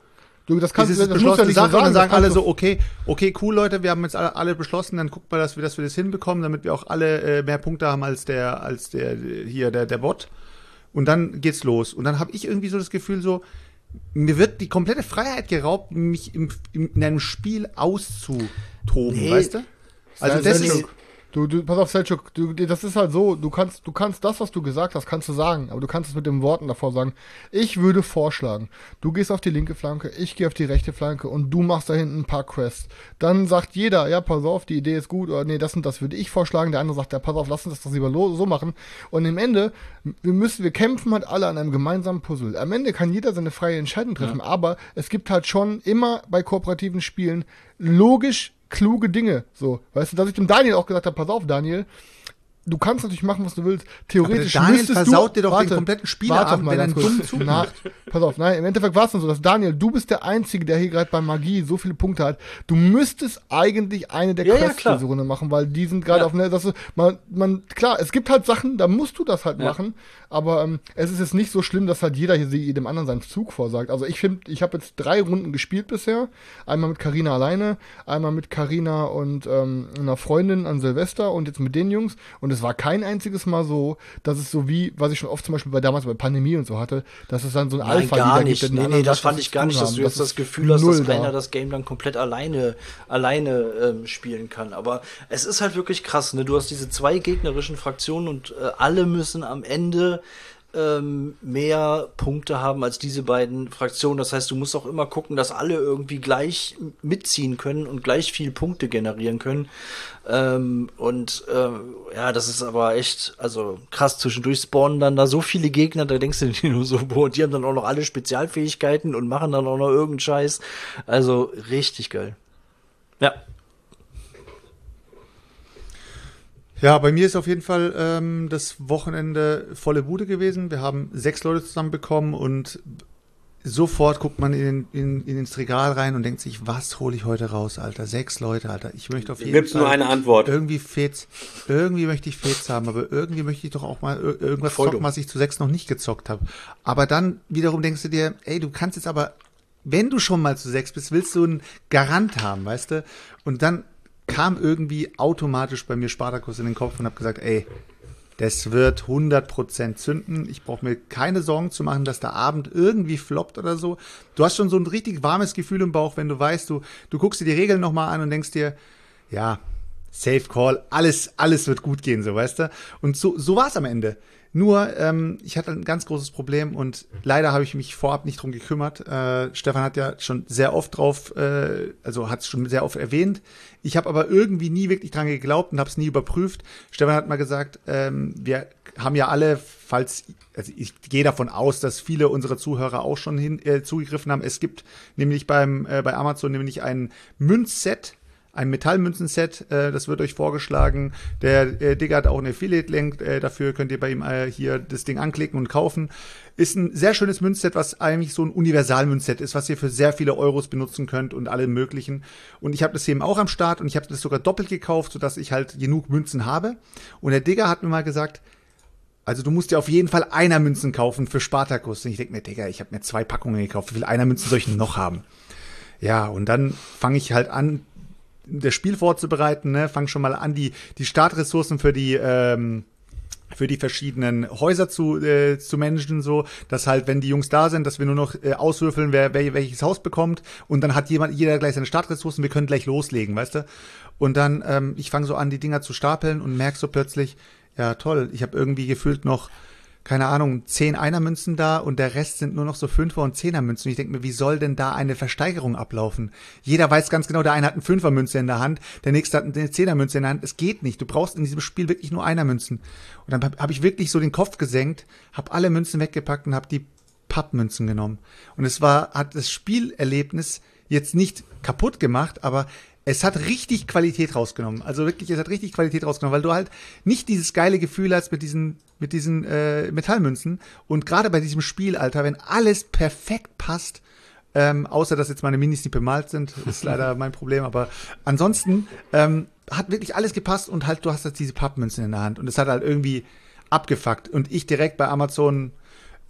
das kannst das musst du ja nicht Sache, so sagen. und dann sagen alle du- so, okay, cool, Leute, wir haben jetzt alle beschlossen, dann gucken wir, dass wir das hinbekommen, damit wir auch alle mehr Punkte haben als der Bot. Und dann geht's los. Und dann habe ich irgendwie so das Gefühl so, mir wird die komplette Freiheit geraubt, mich in einem Spiel auszutoben, weißt du? Also das ist... Pass auf, Selçuk, das ist halt so, du kannst das, was du gesagt hast, kannst du sagen, aber du kannst es mit den Worten davor sagen. Ich würde vorschlagen, du gehst auf die linke Flanke, ich gehe auf die rechte Flanke und du machst da hinten ein paar Quests. Dann sagt jeder, ja, pass auf, die Idee ist gut, oder nee, das und das würde ich vorschlagen. Der andere sagt, ja, pass auf, lass uns das doch lieber so machen. Und im Ende, wir kämpfen halt alle an einem gemeinsamen Puzzle. Am Ende kann jeder seine freie Entscheidung treffen, aber es gibt halt schon immer bei kooperativen Spielen logisch kluge Dinge, so, weißt du, dass ich dem Daniel auch gesagt habe, pass auf, Daniel, du kannst natürlich machen, was du willst, theoretisch aber der Daniel müsstest versaut du, dir doch den kompletten Spieleabend, wenn er einen dummen Zug macht. Pass auf, nein, im Endeffekt war es dann so, dass Daniel, du bist der Einzige, der hier gerade bei Magie so viele Punkte hat, du müsstest eigentlich eine der Quests für diese Runde machen, weil die sind gerade auf eine, das ist, klar, es gibt halt Sachen, da musst du das halt machen, aber es ist jetzt nicht so schlimm, dass halt jeder hier jedem anderen seinen Zug vorsagt. Also ich finde, ich habe jetzt 3 Runden gespielt bisher. Einmal mit Carina alleine, einmal mit Carina und einer Freundin an Silvester und jetzt mit den Jungs. Und es war kein einziges Mal so, dass es so wie, was ich schon oft zum Beispiel damals bei Pandemie und so hatte, dass es dann so ein Alpha gibt. Nee, das fand ich gar nicht, dass du jetzt das Gefühl hast, dass einer das Game dann komplett alleine spielen kann. Aber es ist halt wirklich krass, ne? Du hast diese 2 gegnerischen Fraktionen und alle müssen am Ende mehr Punkte haben als diese beiden Fraktionen. Das heißt, du musst auch immer gucken, dass alle irgendwie gleich mitziehen können und gleich viel Punkte generieren können. Ja, das ist aber echt, also krass, zwischendurch spawnen dann da so viele Gegner, da denkst du dir nur so, boah, die haben dann auch noch alle Spezialfähigkeiten und machen dann auch noch irgendeinen Scheiß. Also richtig geil. Ja. Ja, bei mir ist auf jeden Fall das Wochenende volle Bude gewesen. Wir haben 6 Leute zusammenbekommen und sofort guckt man ins Regal rein und denkt sich, was hole ich heute raus, Alter? 6 Leute, Alter. Ich möchte auf jeden Gibt's Fall nur eine Antwort. Irgendwie möchte ich Fets haben, aber irgendwie möchte ich doch auch mal irgendwas zocken, was ich zu 6 noch nicht gezockt habe. Aber dann wiederum denkst du dir, ey, du kannst jetzt aber, wenn du schon mal zu 6 bist, willst du einen Garant haben, weißt du? Und dann kam irgendwie automatisch bei mir Spartacus in den Kopf und habe gesagt, ey, das wird 100% zünden. Ich brauche mir keine Sorgen zu machen, dass der Abend irgendwie floppt oder so. Du hast schon so ein richtig warmes Gefühl im Bauch, wenn du weißt, du guckst dir die Regeln nochmal an und denkst dir, ja, Safe Call, alles wird gut gehen, so, weißt du? Und so war es am Ende. Nur, ich hatte ein ganz großes Problem und leider habe ich mich vorab nicht drum gekümmert. Stefan hat ja schon sehr oft hat es schon sehr oft erwähnt. Ich habe aber irgendwie nie wirklich dran geglaubt und habe es nie überprüft. Stefan hat mal gesagt, wir haben ja alle, also ich gehe davon aus, dass viele unserer Zuhörer auch schon zugegriffen haben. Es gibt nämlich bei Amazon nämlich ein Münzset, ein Metallmünzenset, das wird euch vorgeschlagen. Der Digger hat auch einen Affiliate-Link, dafür könnt ihr bei ihm hier das Ding anklicken und kaufen. Ist ein sehr schönes Münzset, was eigentlich so ein Universal-Münzset ist, was ihr für sehr viele Euros benutzen könnt und alle möglichen. Und ich habe das eben auch am Start und ich habe das sogar doppelt gekauft, sodass ich halt genug Münzen habe. Und der Digger hat mir mal gesagt, also du musst dir auf jeden Fall Einer-Münzen kaufen für Spartacus. Und ich denke mir, Digga, ich habe mir 2 Packungen gekauft, wie viele Einer-Münzen soll ich denn noch haben? Ja, und dann fange ich halt an, das Spiel vorzubereiten, ne, fang schon mal an, die Startressourcen für die verschiedenen Häuser zu managen, so, dass halt, wenn die Jungs da sind, dass wir nur noch auswürfeln, wer welches Haus bekommt und dann hat jeder gleich seine Startressourcen, wir können gleich loslegen, weißt du? Und dann, ich fange so an, die Dinger zu stapeln und merk so plötzlich, ja toll, ich habe irgendwie gefühlt noch, keine Ahnung, 10 Einer-Münzen da und der Rest sind nur noch so 5er- und 10er-Münzen. Ich denke mir, wie soll denn da eine Versteigerung ablaufen? Jeder weiß ganz genau, der eine hat eine 5er-Münze in der Hand, der nächste hat eine 10er-Münze in der Hand. Es geht nicht. Du brauchst in diesem Spiel wirklich nur Einer-Münzen. Und dann habe ich wirklich so den Kopf gesenkt, habe alle Münzen weggepackt und habe die Pappmünzen genommen. Und hat das Spielerlebnis jetzt nicht kaputt gemacht, aber es hat richtig Qualität rausgenommen. Also wirklich, es hat richtig Qualität rausgenommen, weil du halt nicht dieses geile Gefühl hast mit diesen Metallmünzen. Und gerade bei diesem Spiel, Alter, wenn alles perfekt passt, außer dass jetzt meine Minis nicht bemalt sind, ist leider mein Problem, aber ansonsten hat wirklich alles gepasst und halt, du hast jetzt diese Pappmünzen in der Hand und es hat halt irgendwie abgefuckt. Und ich direkt bei Amazon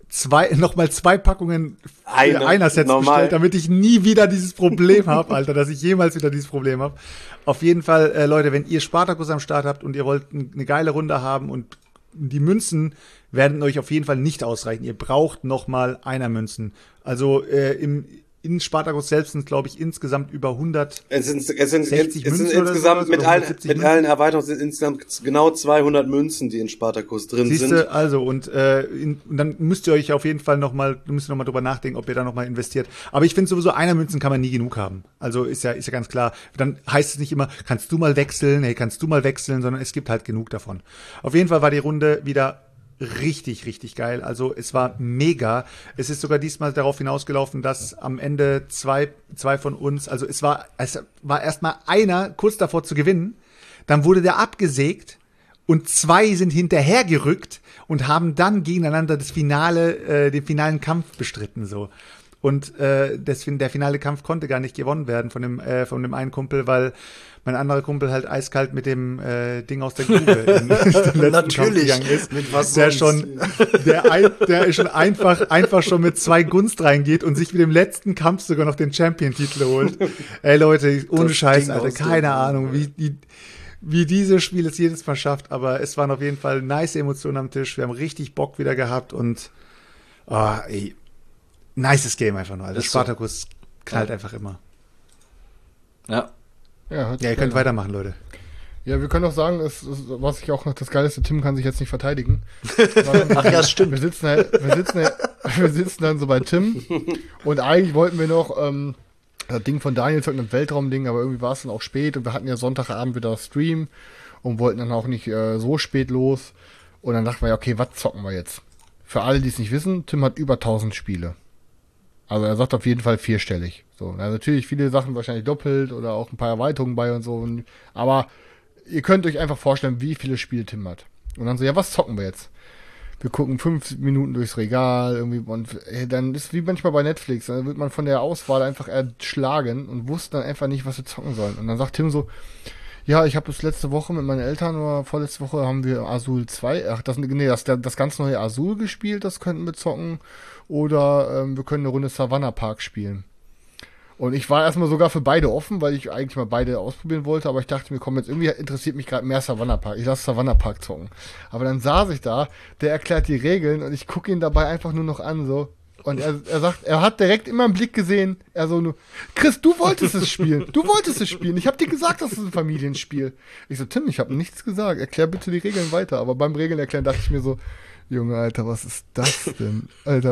nochmal 2 Packungen Einer-Sets bestellt, damit ich nie wieder dieses Problem habe, Alter, dass ich jemals wieder dieses Problem habe. Auf jeden Fall, Leute, wenn ihr Spartacus am Start habt und ihr wollt eine geile Runde haben und die Münzen werden euch auf jeden Fall nicht ausreichen. Ihr braucht nochmal Einer-Münzen. Also in Spartacus selbst sind, glaube ich, insgesamt über 160 Münzen insgesamt mit allen Erweiterungen sind insgesamt genau 200 Münzen, die in Spartacus drin sind. Also und dann müsst ihr euch auf jeden Fall noch mal drüber nachdenken, ob ihr da noch mal investiert. Aber ich finde sowieso, Einer-Münzen kann man nie genug haben. Also ist ja ganz klar. Dann heißt es nicht immer, kannst du mal wechseln, sondern es gibt halt genug davon. Auf jeden Fall war die Runde wieder richtig, richtig geil. Also es war mega. Es ist sogar diesmal darauf hinausgelaufen, dass am Ende zwei von uns, also es war erstmal einer kurz davor zu gewinnen, dann wurde der abgesägt und 2 sind hinterhergerückt und haben dann gegeneinander den finalen Kampf bestritten, so. Und der finale Kampf konnte gar nicht gewonnen werden von dem einen Kumpel, weil mein anderer Kumpel halt eiskalt mit dem Ding aus der Grube in den letzten Kampf gegangen ist. Mit was der schon einfach schon mit 2 Gunst reingeht und sich mit dem letzten Kampf sogar noch den Champion-Titel holt. Ey Leute, ohne Scheiß, Alter, keine Ahnung, wie dieses Spiel es jedes Mal schafft, aber es waren auf jeden Fall nice Emotionen am Tisch. Wir haben richtig Bock wieder gehabt und nices Game einfach nur. Also Spartacus knallt einfach immer. Ja. Ja, ihr könnt weitermachen, Leute. Ja, wir können auch sagen, was ich auch noch das Geilste, Tim kann sich jetzt nicht verteidigen. Ach ja, stimmt. Wir sitzen dann so bei Tim und eigentlich wollten wir noch das Ding von Daniel zocken, ein Weltraumding, aber irgendwie war es dann auch spät und wir hatten ja Sonntagabend wieder Stream und wollten dann auch nicht so spät los und dann dachten wir ja, okay, was zocken wir jetzt? Für alle, die es nicht wissen, Tim hat über 1000 Spiele. Also er sagt auf jeden Fall 4-stellig. So, natürlich viele Sachen wahrscheinlich doppelt oder auch ein paar Erweiterungen bei und so. Aber ihr könnt euch einfach vorstellen, wie viele Spiele Tim hat. Und dann so, ja, was zocken wir jetzt? Wir gucken 5 Minuten durchs Regal irgendwie und dann ist wie manchmal bei Netflix, dann wird man von der Auswahl einfach erschlagen und wusste dann einfach nicht, was wir zocken sollen. Und dann sagt Tim so, ja, ich habe das letzte Woche mit meinen Eltern oder vorletzte Woche haben wir Azul 2, das ganz neue Azul gespielt, das könnten wir zocken. Oder wir können eine Runde Savannah Park spielen. Und ich war erstmal sogar für beide offen, weil ich eigentlich mal beide ausprobieren wollte, aber ich dachte mir, komm, jetzt irgendwie interessiert mich gerade mehr Savannah Park. Ich lasse Savannah Park zocken. Aber dann saß ich da, der erklärt die Regeln und ich gucke ihn dabei einfach nur noch an, so. Und er sagt, er hat direkt immer einen Blick gesehen, er so nur, Chris, du wolltest es spielen. Ich habe dir gesagt, das ist ein Familienspiel. Ich so, Tim, ich habe nichts gesagt. Erklär bitte die Regeln weiter. Aber beim Regeln erklären dachte ich mir so, Junge, Alter, was ist das denn?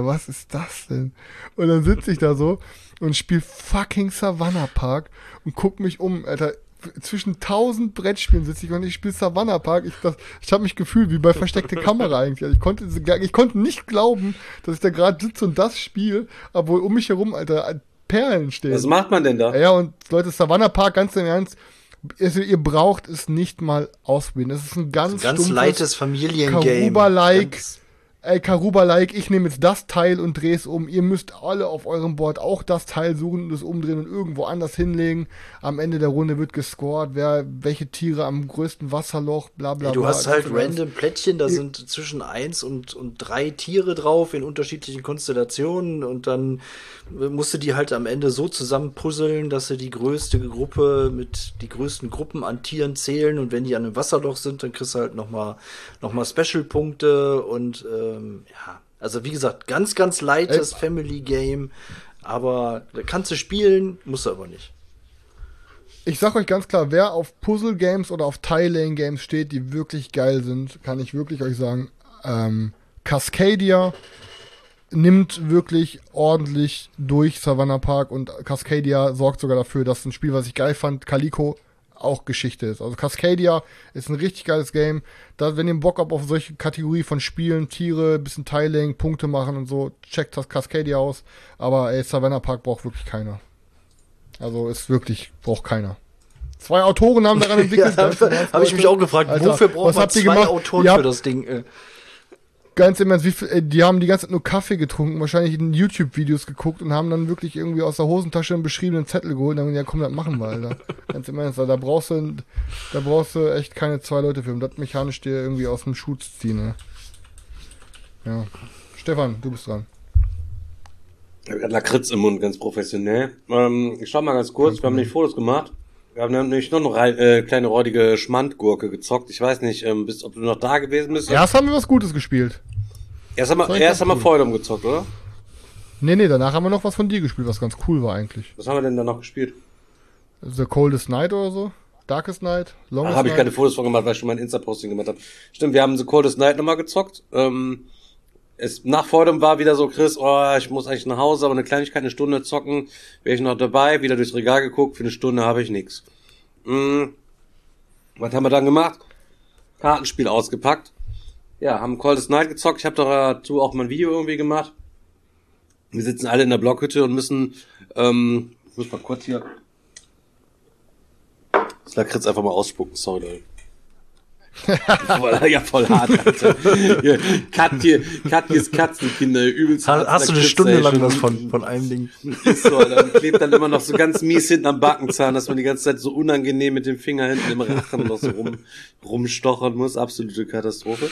Und dann sitze ich da so und spiele fucking Savannah Park und guck mich um, Alter. Zwischen 1000 Brettspielen sitze ich und ich spiele Savannah Park. Ich habe mich gefühlt wie bei versteckte Kamera eigentlich. Also ich konnte nicht glauben, dass ich da gerade sitze und das spiele, obwohl um mich herum, Alter, Perlen stehen. Was macht man denn da? Ja, und Leute, Savannah Park, ganz im Ernst, also ihr braucht es nicht mal ausprobieren. Das ist ein ganz leichtes Familiengame. Karuba-like, ich nehme jetzt das Teil und drehe es um. Ihr müsst alle auf eurem Board auch das Teil suchen und es umdrehen und irgendwo anders hinlegen. Am Ende der Runde wird gescored, welche Tiere am größten Wasserloch, bla bla bla. Du hast halt random Plättchen, da sind zwischen 1 und 3 Tiere drauf in unterschiedlichen Konstellationen und dann musst du die halt am Ende so zusammen puzzeln, dass sie die größte Gruppe mit die größten Gruppen an Tieren zählen und wenn die an einem Wasserloch sind, dann kriegst du halt noch mal Special-Punkte und ja, also wie gesagt, ganz, ganz leichtes Family-Game, aber da kannst du spielen, musst du aber nicht. Ich sag euch ganz klar, wer auf Puzzle-Games oder auf Tile-Laying-Games steht, die wirklich geil sind, kann ich wirklich euch sagen, Cascadia nimmt wirklich ordentlich durch Savannah Park und Cascadia sorgt sogar dafür, dass ein Spiel, was ich geil fand, Calico, auch Geschichte ist. Also Cascadia ist ein richtig geiles Game. Wenn ihr Bock habt auf solche Kategorie von Spielen, Tiere, bisschen Tiling, Punkte machen und so, checkt das Cascadia aus. Aber Savannah Park braucht wirklich keiner. Also braucht keiner. 2 Autoren haben daran entwickelt. Ja, habe ich mich auch gefragt, Alter, wofür braucht man 2 Autoren für das Ding? Ganz im Ernst, die haben die ganze Zeit nur Kaffee getrunken, wahrscheinlich in YouTube-Videos geguckt und haben dann wirklich irgendwie aus der Hosentasche einen beschriebenen Zettel geholt und dann, ja komm, das machen wir, Alter. Ganz im Ernst, da brauchst du echt keine 2 Leute für, um das mechanisch dir irgendwie aus dem Schuh zu ziehen, ne? Ja. Stefan, du bist dran. Ich habe Lakritz im Mund, ganz professionell. Ich schau mal ganz kurz, wir haben nämlich Fotos gemacht. Wir haben nämlich noch eine kleine räudige Schmandgurke gezockt. Ich weiß nicht, ob du noch da gewesen bist. Erst haben wir was Gutes gespielt. Erst haben wir Feudum gezockt, oder? Nee, danach haben wir noch was von dir gespielt, was ganz cool war eigentlich. Was haben wir denn da noch gespielt? The Coldest Night oder so? Darkest Night? Longest Habe ich Night? keine Fotos von gemacht, weil ich schon mein Insta-Posting gemacht habe. Stimmt, wir haben The Coldest Night nochmal gezockt. Nach Feudum war wieder so, Chris, ich muss eigentlich nach Hause, aber eine Kleinigkeit, eine Stunde zocken, wäre ich noch dabei, wieder durchs Regal geguckt, für eine Stunde habe ich nichts. Was haben wir dann gemacht? Kartenspiel ausgepackt. Ja, haben Coldest Night gezockt, ich habe dazu auch mal ein Video irgendwie gemacht. Wir sitzen alle in der Blockhütte und müssen, ich muss mal kurz hier das Lakritz einfach mal ausspucken, sorry, Leute. voll hart, Alter. Katjes Katzenkinder, übelst. Hast du eine Stunde lang was von einem Ding? Ist so, Alter. Und klebt dann immer noch so ganz mies hinten am Backenzahn, dass man die ganze Zeit so unangenehm mit dem Finger hinten im Rachen noch so rumstochern muss. Absolute Katastrophe.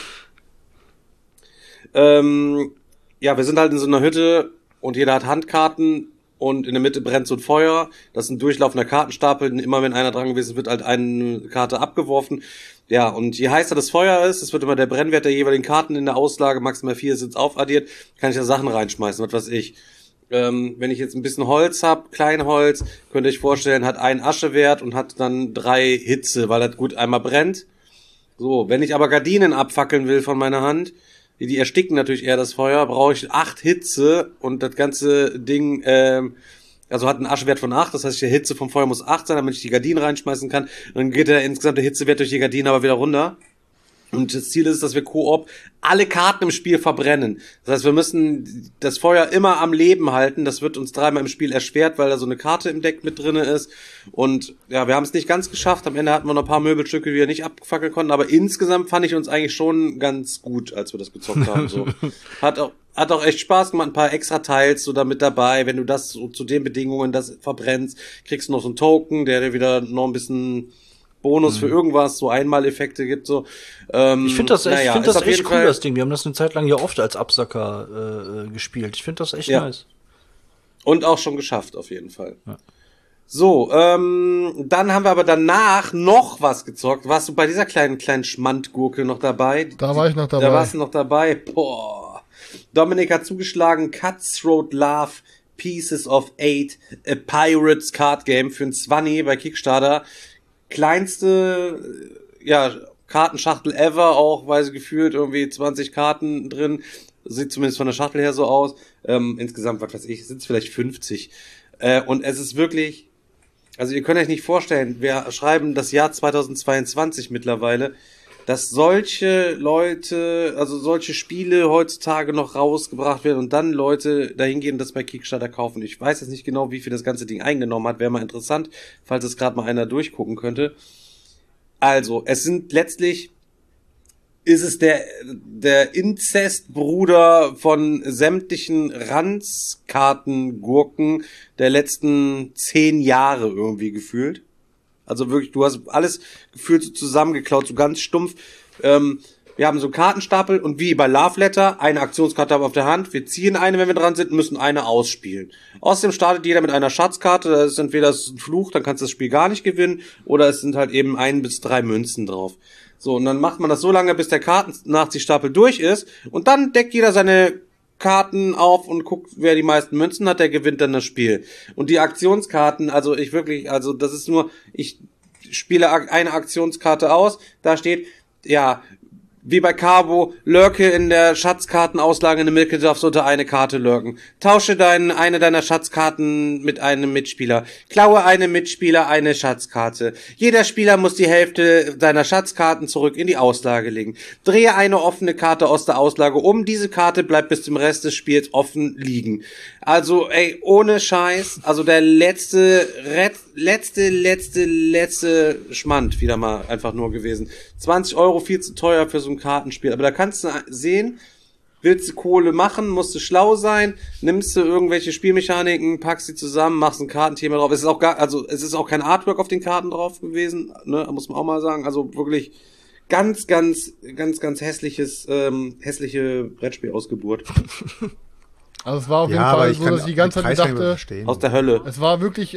Ja, wir sind halt in so einer Hütte und jeder hat Handkarten und in der Mitte brennt so ein Feuer. Das ist ein durchlaufender Kartenstapel. Immer wenn einer dran gewesen ist, wird halt eine Karte abgeworfen. Ja, und je heißer das Feuer ist, es wird immer der Brennwert der jeweiligen Karten in der Auslage, maximal 4 sind aufaddiert, kann ich da Sachen reinschmeißen, was weiß ich. Wenn ich jetzt ein bisschen Holz hab, Kleinholz, könnt ihr euch vorstellen, hat 1 Aschewert und hat dann 3 Hitze, weil das gut einmal brennt. So, wenn ich aber Gardinen abfackeln will von meiner Hand, die ersticken natürlich eher das Feuer, brauche ich 8 Hitze und das ganze Ding, also hat einen Aschewert von 8, das heißt, die Hitze vom Feuer muss 8 sein, damit ich die Gardinen reinschmeißen kann. Und dann geht der insgesamte Hitzewert durch die Gardinen aber wieder runter. Und das Ziel ist, dass wir Koop alle Karten im Spiel verbrennen. Das heißt, wir müssen das Feuer immer am Leben halten. Das wird uns 3-mal im Spiel erschwert, weil da so eine Karte im Deck mit drinne ist. Und ja, wir haben es nicht ganz geschafft. Am Ende hatten wir noch ein paar Möbelstücke, die wir nicht abfackeln konnten. Aber insgesamt fand ich uns eigentlich schon ganz gut, als wir das gezockt haben. So. Hat auch echt Spaß gemacht. Ein paar extra Teils so damit dabei. Wenn du das so zu den Bedingungen das verbrennst, kriegst du noch so einen Token, der dir wieder noch ein bisschen Bonus für irgendwas, so Einmaleffekte gibt, so. Ich finde das echt cool, das Ding. Wir haben das eine Zeit lang ja oft als Absacker gespielt. Ich finde das echt nice. Und auch schon geschafft, auf jeden Fall. Ja. So, dann haben wir aber danach noch was gezockt. Warst du bei dieser kleinen Schmandgurke noch dabei? Da war ich noch dabei. Da warst du noch dabei. Boah. Dominik hat zugeschlagen, Cutthroat Love, Pieces of 8, a Pirates Card Game für ein 20 bei Kickstarter. Kleinste, Kartenschachtel ever, auch, weil sie gefühlt irgendwie 20 Karten drin, sieht zumindest von der Schachtel her so aus, insgesamt, was weiß ich, sind es vielleicht 50, und es ist wirklich, also ihr könnt euch nicht vorstellen, wir schreiben das Jahr 2022 mittlerweile, dass solche Leute, also solche Spiele heutzutage noch rausgebracht werden und dann Leute dahin gehen und das bei Kickstarter kaufen. Ich weiß jetzt nicht genau, wie viel das ganze Ding eingenommen hat. Wäre mal interessant, falls es gerade mal einer durchgucken könnte. Also, es sind letztlich, ist es der Inzestbruder von sämtlichen Ranzkartengurken der letzten 10 Jahre irgendwie gefühlt. Also wirklich, du hast alles gefühlt so zusammengeklaut, so ganz stumpf. Wir haben so einen Kartenstapel und wie bei Love Letter, eine Aktionskarte haben wir auf der Hand. Wir ziehen eine, wenn wir dran sind, müssen eine ausspielen. Außerdem startet jeder mit einer Schatzkarte. Das ist entweder ein Fluch, dann kannst du das Spiel gar nicht gewinnen, oder es sind halt eben 1 bis 3 Münzen drauf. So, und dann macht man das so lange, bis der Kartennachziehstapel durch ist. Und dann deckt jeder seine Karten auf und guckt, wer die meisten Münzen hat, der gewinnt dann das Spiel. Und die Aktionskarten, das ist nur, ich spiele eine Aktionskarte aus, da steht, ja, wie bei Cabo, lurke in der Schatzkartenauslage in der Mitte, darfst du unter eine Karte lurken. Tausche eine deiner Schatzkarten mit einem Mitspieler. Klaue einem Mitspieler eine Schatzkarte. Jeder Spieler muss die Hälfte deiner Schatzkarten zurück in die Auslage legen. Drehe eine offene Karte aus der Auslage um. Diese Karte bleibt bis zum Rest des Spiels offen liegen. Also, ey, ohne Scheiß, also der letzte Schmand wieder mal einfach nur gewesen. 20 Euro viel zu teuer für so ein Kartenspiel. Aber da kannst du sehen, willst du Kohle machen, musst du schlau sein, nimmst du irgendwelche Spielmechaniken, packst sie zusammen, machst ein Kartenthema drauf. Es ist auch kein Artwork auf den Karten drauf gewesen, ne, muss man auch mal sagen. Also wirklich ganz hässliche Brettspielausgeburt. Also es war auf jeden Fall so, dass ich die ganze Zeit dachte, aus der Hölle. Es war wirklich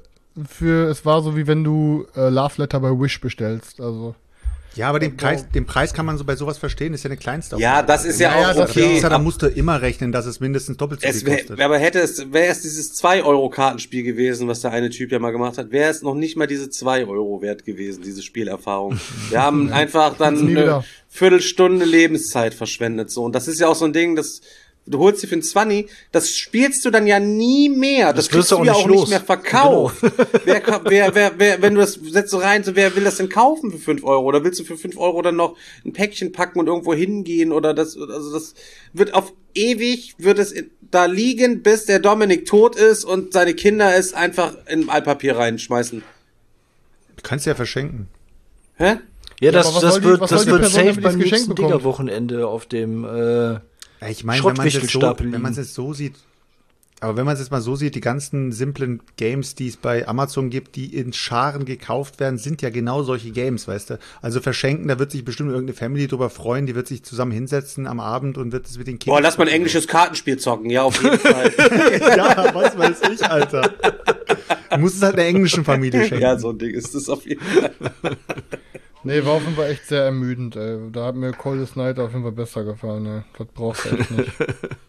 es war so, wie wenn du Love Letter bei Wish bestellst. Also ja, aber den Preis kann man so bei sowas verstehen, ist ja eine Kleinste. Ja, das ist ja auch okay. Da musst du immer rechnen, dass es mindestens doppelt so viel kostet. Aber wäre es dieses 2-Euro-Kartenspiel gewesen, was der eine Typ ja mal gemacht hat, wäre es noch nicht mal diese 2 Euro wert gewesen, diese Spielerfahrung. Wir haben einfach dann eine Viertelstunde Lebenszeit verschwendet, so. Und das ist ja auch so ein Ding, du holst dir für ein 20, das spielst du dann ja nie mehr. Das kriegst du ja auch nicht mehr verkauft. Genau. Wenn du das setzt so rein, so wer will das denn kaufen für 5 Euro? Oder willst du für 5 Euro dann noch ein Päckchen packen und irgendwo hingehen? Oder das wird auf ewig, da liegen, bis der Dominik tot ist und seine Kinder es einfach in Altpapier reinschmeißen. Du kannst ja verschenken. Hä? Ja, das wird safe beim nächsten Digger-Wochenende auf dem, ich meine, wenn man es jetzt so sieht, aber wenn man es jetzt mal so sieht, die ganzen simplen Games, die es bei Amazon gibt, die in Scharen gekauft werden, sind ja genau solche Games, weißt du? Also verschenken, da wird sich bestimmt irgendeine Family drüber freuen, die wird sich zusammen hinsetzen am Abend und wird es mit den Kindern... Boah, lass mal ein englisches Kartenspiel zocken, ja, auf jeden Fall. Ja, was weiß ich, Alter. Du musst es halt einer englischen Familie schenken. Ja, so ein Ding ist das auf jeden Fall. Nee, war auf jeden Fall echt sehr ermüdend, ey. Da hat mir Coldest Night auf jeden Fall besser gefallen, ey. Das brauchst du echt nicht.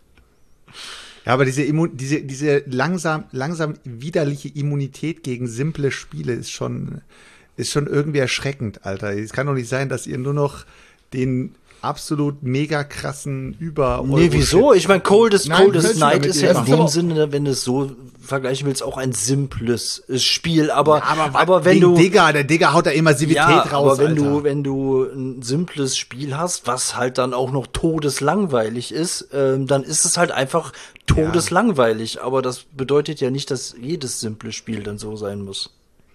Ja, aber diese langsam widerliche Immunität gegen simple Spiele ist schon irgendwie erschreckend, Alter. Es kann doch nicht sein, dass ihr nur noch den absolut mega krassen Nee, wieso? Ich meine, Coldest Night ist ja in dem Sinne, wenn du es so vergleichen willst, auch ein simples Spiel, aber wenn du... Der Digger haut da Immersivität raus, aber wenn du ein simples Spiel hast, was halt dann auch noch todeslangweilig ist, dann ist es halt einfach todeslangweilig, aber das bedeutet ja nicht, dass jedes simple Spiel dann so sein muss.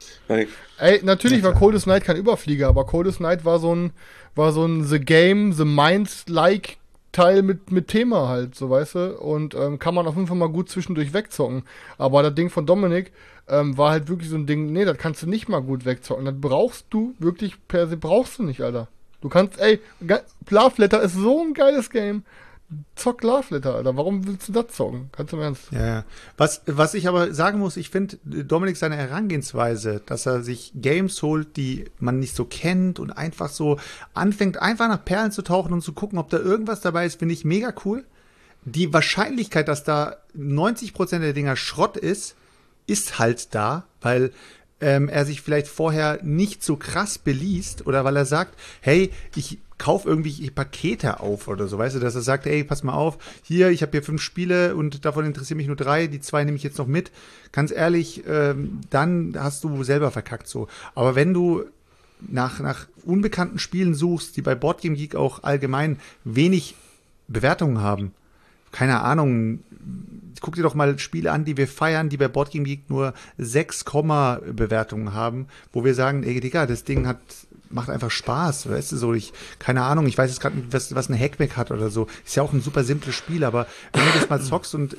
Ey, natürlich war Coldest Night kein Überflieger, aber Coldest Night war so ein The Game, The Mind-like Teil mit Thema halt, so, weißt du, und kann man auf jeden Fall mal gut zwischendurch wegzocken. Aber das Ding von Dominik war halt wirklich so ein Ding, nee, das kannst du nicht mal gut wegzocken. Das brauchst du wirklich per se, brauchst du nicht, Alter. Du kannst, Love Letter ist so ein geiles Game. Zock Love Letter, Alter. Warum willst du das zocken? Kannst du im Ernst? Ja. Was ich aber sagen muss, ich finde Dominik seine Herangehensweise, dass er sich Games holt, die man nicht so kennt und einfach so anfängt, einfach nach Perlen zu tauchen und zu gucken, ob da irgendwas dabei ist, finde ich mega cool. Die Wahrscheinlichkeit, dass da 90% der Dinger Schrott ist halt da, weil er sich vielleicht vorher nicht so krass beliest oder weil er sagt, hey, ich kauf irgendwie Pakete auf oder so, weißt du, dass er sagt, ey, pass mal auf, hier, ich habe hier 5 Spiele und davon interessieren mich nur 3, die 2 nehme ich jetzt noch mit. Ganz ehrlich, dann hast du selber verkackt so. Aber wenn du nach unbekannten Spielen suchst, die bei Board Game Geek auch allgemein wenig Bewertungen haben, keine Ahnung, guck dir doch mal Spiele an, die wir feiern, die bei Board Game Geek nur 6, Bewertungen haben, wo wir sagen, ey, Digga, das Ding macht einfach Spaß, weißt du, so, keine Ahnung, ich weiß jetzt gerade nicht, was eine Hackback hat oder so, ist ja auch ein super simples Spiel, aber wenn du das mal zockst und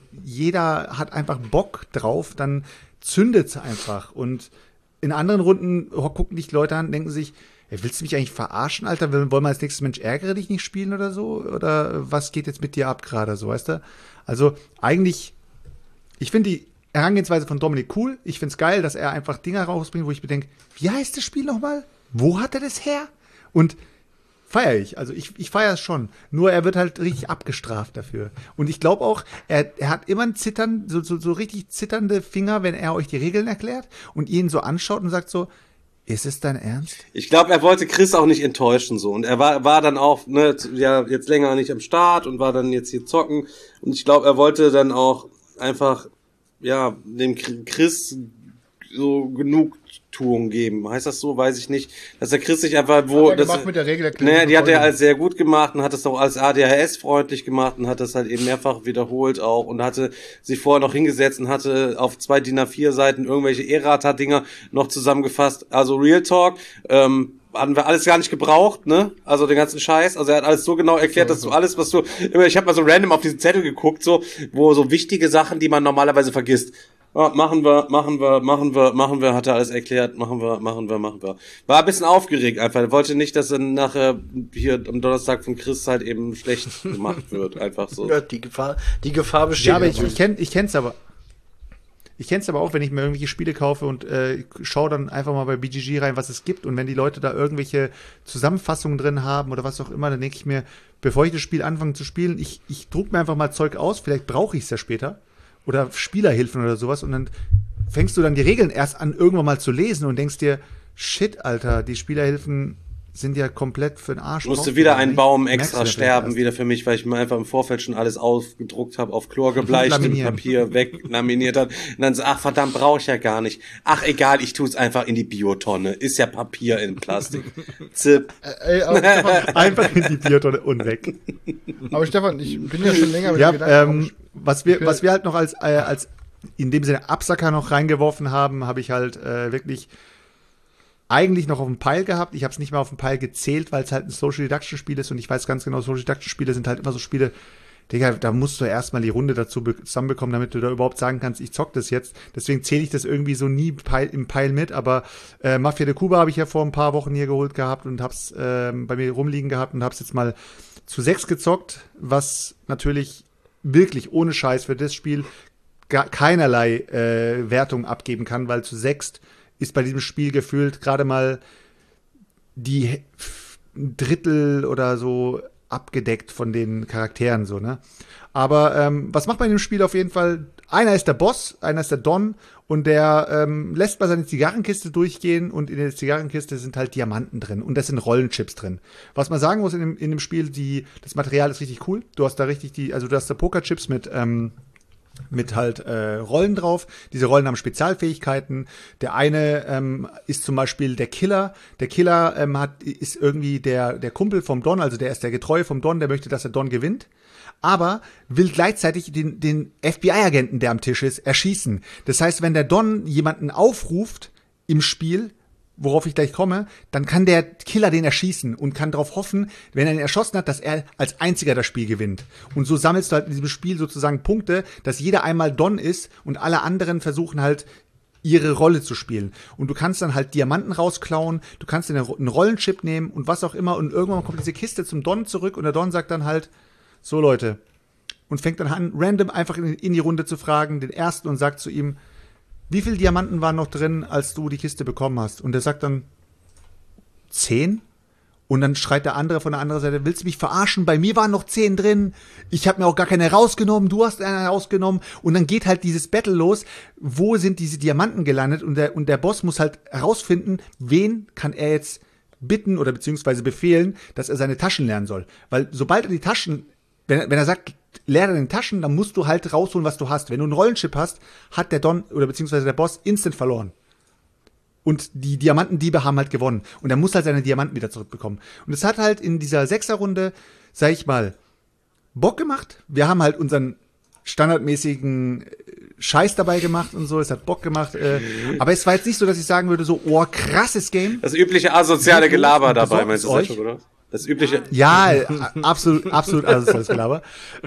jeder hat einfach Bock drauf, dann zündet's einfach und in anderen Runden gucken dich Leute an, denken sich, ey, willst du mich eigentlich verarschen, Alter? Wollen wir als nächstes Mensch ärgere dich nicht spielen oder so? Oder was geht jetzt mit dir ab gerade, so, weißt du? Also eigentlich, ich finde die Herangehensweise von Dominik cool. Ich finde es geil, dass er einfach Dinger rausbringt, wo ich mir denke, wie heißt das Spiel nochmal? Wo hat er das her? Und feiere ich. Also ich feiere es schon. Nur er wird halt richtig abgestraft dafür. Und ich glaube auch, er hat immer ein Zittern, so richtig zitternde Finger, wenn er euch die Regeln erklärt und ihr ihn so anschaut und sagt so, ist es dein Ernst? Ich glaube, er wollte Chris auch nicht enttäuschen so und er war dann auch jetzt länger nicht am Start und war dann jetzt hier zocken und ich glaube, er wollte dann auch einfach dem Chris so Genugtuung geben. Heißt das so? Weiß ich nicht. Dass der Chris sich einfach mit der Regelerklärung. Die hat er als sehr gut gemacht und hat es auch als ADHS-freundlich gemacht und hat das halt eben mehrfach wiederholt auch und hatte sich vorher noch hingesetzt und hatte auf 2 DIN A4 Seiten irgendwelche Errata-Dinger noch zusammengefasst. Also Real Talk, hatten wir alles gar nicht gebraucht, ne? Also den ganzen Scheiß. Also er hat alles so genau erklärt, dass du alles, ich habe mal so random auf diesen Zettel geguckt, so, wo so wichtige Sachen, die man normalerweise vergisst. Machen wir, hat er alles erklärt, machen wir. War ein bisschen aufgeregt einfach, er wollte nicht, dass er nachher hier am Donnerstag von Chris halt eben schlecht gemacht wird, einfach so. Ja, die Gefahr besteht. Ja, aber ich kenn's aber. Ich kenn's aber auch, wenn ich mir irgendwelche Spiele kaufe und schaue dann einfach mal bei BGG rein, was es gibt. Und wenn die Leute da irgendwelche Zusammenfassungen drin haben oder was auch immer, dann denke ich mir, bevor ich das Spiel anfange zu spielen, ich druck mir einfach mal Zeug aus, vielleicht brauche ich es ja später. Oder Spielerhilfen oder sowas. Und dann fängst du dann die Regeln erst an, irgendwann mal zu lesen und denkst dir, shit, Alter, die Spielerhilfen sind ja komplett für den Arsch. Musste wieder ein Baum extra sterben, wieder für mich, weil ich mir einfach im Vorfeld schon alles ausgedruckt habe, auf Chlor gebleicht, mit Papier weglaminiert hat. Und dann so, ach verdammt, brauche ich ja gar nicht. Ach egal, ich tue es einfach in die Biotonne. Ist ja Papier in Plastik. Zip. Einfach in die Biotonne und weg. Aber Stefan, ich bin ja schon länger mit dem Gedanken. Was wir halt noch als in dem Sinne Absacker noch reingeworfen haben, habe ich halt wirklich eigentlich noch auf dem Pile gehabt. Ich habe es nicht mal auf dem Pile gezählt, weil es halt ein Social Deduction Spiel ist und ich weiß ganz genau, Social Deduction Spiele sind halt immer so Spiele, Digga, da musst du erstmal die Runde dazu zusammenbekommen, damit du da überhaupt sagen kannst, ich zock das jetzt. Deswegen zähle ich das irgendwie so nie im Pile mit, aber Mafia de Cuba habe ich ja vor ein paar Wochen hier geholt gehabt und hab's bei mir rumliegen gehabt und hab's jetzt mal zu 6 gezockt, was natürlich wirklich ohne Scheiß für das Spiel keinerlei Wertung abgeben kann, weil zu 6 ist bei diesem Spiel gefühlt gerade mal die Drittel oder so abgedeckt von den Charakteren, so, ne? Aber was macht man in dem Spiel auf jeden Fall? Einer ist der Boss, einer ist der Don und der lässt mal seine Zigarrenkiste durchgehen und in der Zigarrenkiste sind halt Diamanten drin und das sind Rollenchips drin. Was man sagen muss in dem Spiel, das Material ist richtig cool. Du hast da richtig du hast da Pokerchips mit halt Rollen drauf. Diese Rollen haben Spezialfähigkeiten. Der eine ist zum Beispiel der Killer. Der Killer ist irgendwie der Kumpel vom Don, also der ist der Getreue vom Don, der möchte, dass der Don gewinnt. Aber will gleichzeitig den FBI-Agenten, der am Tisch ist, erschießen. Das heißt, wenn der Don jemanden aufruft im Spiel, worauf ich gleich komme, dann kann der Killer den erschießen und kann darauf hoffen, wenn er ihn erschossen hat, dass er als einziger das Spiel gewinnt. Und so sammelst du halt in diesem Spiel sozusagen Punkte, dass jeder einmal Don ist und alle anderen versuchen halt ihre Rolle zu spielen. Und du kannst dann halt Diamanten rausklauen, du kannst einen Rollenchip nehmen und was auch immer und irgendwann kommt diese Kiste zum Don zurück und der Don sagt dann halt, so Leute, und fängt dann an, random einfach in die Runde zu fragen, den ersten und sagt zu ihm, wie viele Diamanten waren noch drin, als du die Kiste bekommen hast? Und der sagt dann 10? Und dann schreit der andere von der anderen Seite, willst du mich verarschen? Bei mir waren noch 10 drin. Ich habe mir auch gar keine rausgenommen. Du hast eine rausgenommen. Und dann geht halt dieses Battle los. Wo sind diese Diamanten gelandet? Und der Boss muss halt herausfinden, wen kann er jetzt bitten oder beziehungsweise befehlen, dass er seine Taschen lernen soll. Weil sobald er die Taschen, wenn er sagt, leer deine Taschen, dann musst du halt rausholen, was du hast. Wenn du einen Rollenchip hast, hat der Don oder beziehungsweise der Boss instant verloren. Und die Diamantendiebe haben halt gewonnen. Und er muss halt seine Diamanten wieder zurückbekommen. Und es hat halt in dieser 6er-Runde, sag ich mal, Bock gemacht. Wir haben halt unseren standardmäßigen Scheiß dabei gemacht und so. Es hat Bock gemacht. Aber es war jetzt nicht so, dass ich sagen würde, so, oh, krasses Game. Das übliche asoziale Gelaber dabei, meinst du das, oder? Das übliche. Ja, absolut asoziales Gelaber.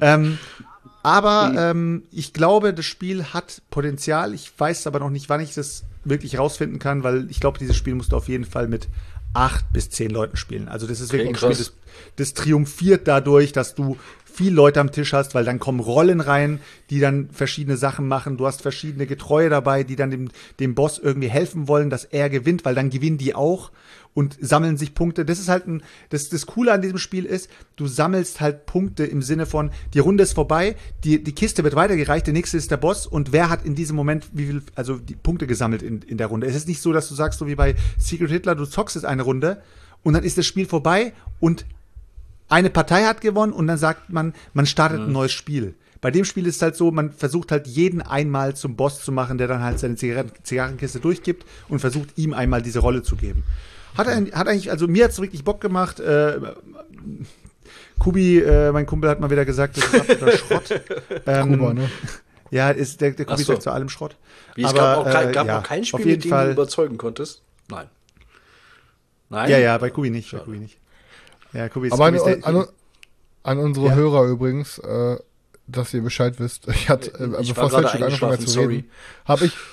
Aber ich glaube, das Spiel hat Potenzial. Ich weiß aber noch nicht, wann ich das wirklich rausfinden kann, weil ich glaube, dieses Spiel musst du auf jeden Fall mit 8 bis 10 Leuten spielen. Also das ist wirklich ein Spiel, das triumphiert dadurch, dass du viele Leute am Tisch hast, weil dann kommen Rollen rein, die dann verschiedene Sachen machen. Du hast verschiedene Getreue dabei, die dann dem Boss irgendwie helfen wollen, dass er gewinnt, weil dann gewinnen die auch und sammeln sich Punkte. Das ist halt das Coole an diesem Spiel ist, du sammelst halt Punkte im Sinne von, die Runde ist vorbei, die Kiste wird weitergereicht, der nächste ist der Boss und wer hat in diesem Moment die Punkte gesammelt in der Runde. Es ist nicht so, dass du sagst, so wie bei Secret Hitler, du zockst jetzt eine Runde und dann ist das Spiel vorbei und eine Partei hat gewonnen und dann sagt man startet ein neues Spiel. Bei dem Spiel ist es halt so, man versucht halt jeden einmal zum Boss zu machen, der dann halt seine Zigarrenkiste durchgibt und versucht ihm einmal diese Rolle zu geben. Hat eigentlich, also mir hat's wirklich Bock gemacht. Kubi, mein Kumpel, hat mal wieder gesagt, das ist absoluter Schrott. Kuba, ne? Ja, der Kubi sagt zu allem Schrott. Wie, es gab noch kein Spiel, mit dem du überzeugen konntest? Nein. Ja, bei Kubi nicht. Ja, Kubi ist, aber an unsere Hörer übrigens, dass ihr Bescheid wisst. Ich hatte, Ich bevor war gerade Selçuk angefangen hat eingeschlafen, zu sorry. reden, habe ich,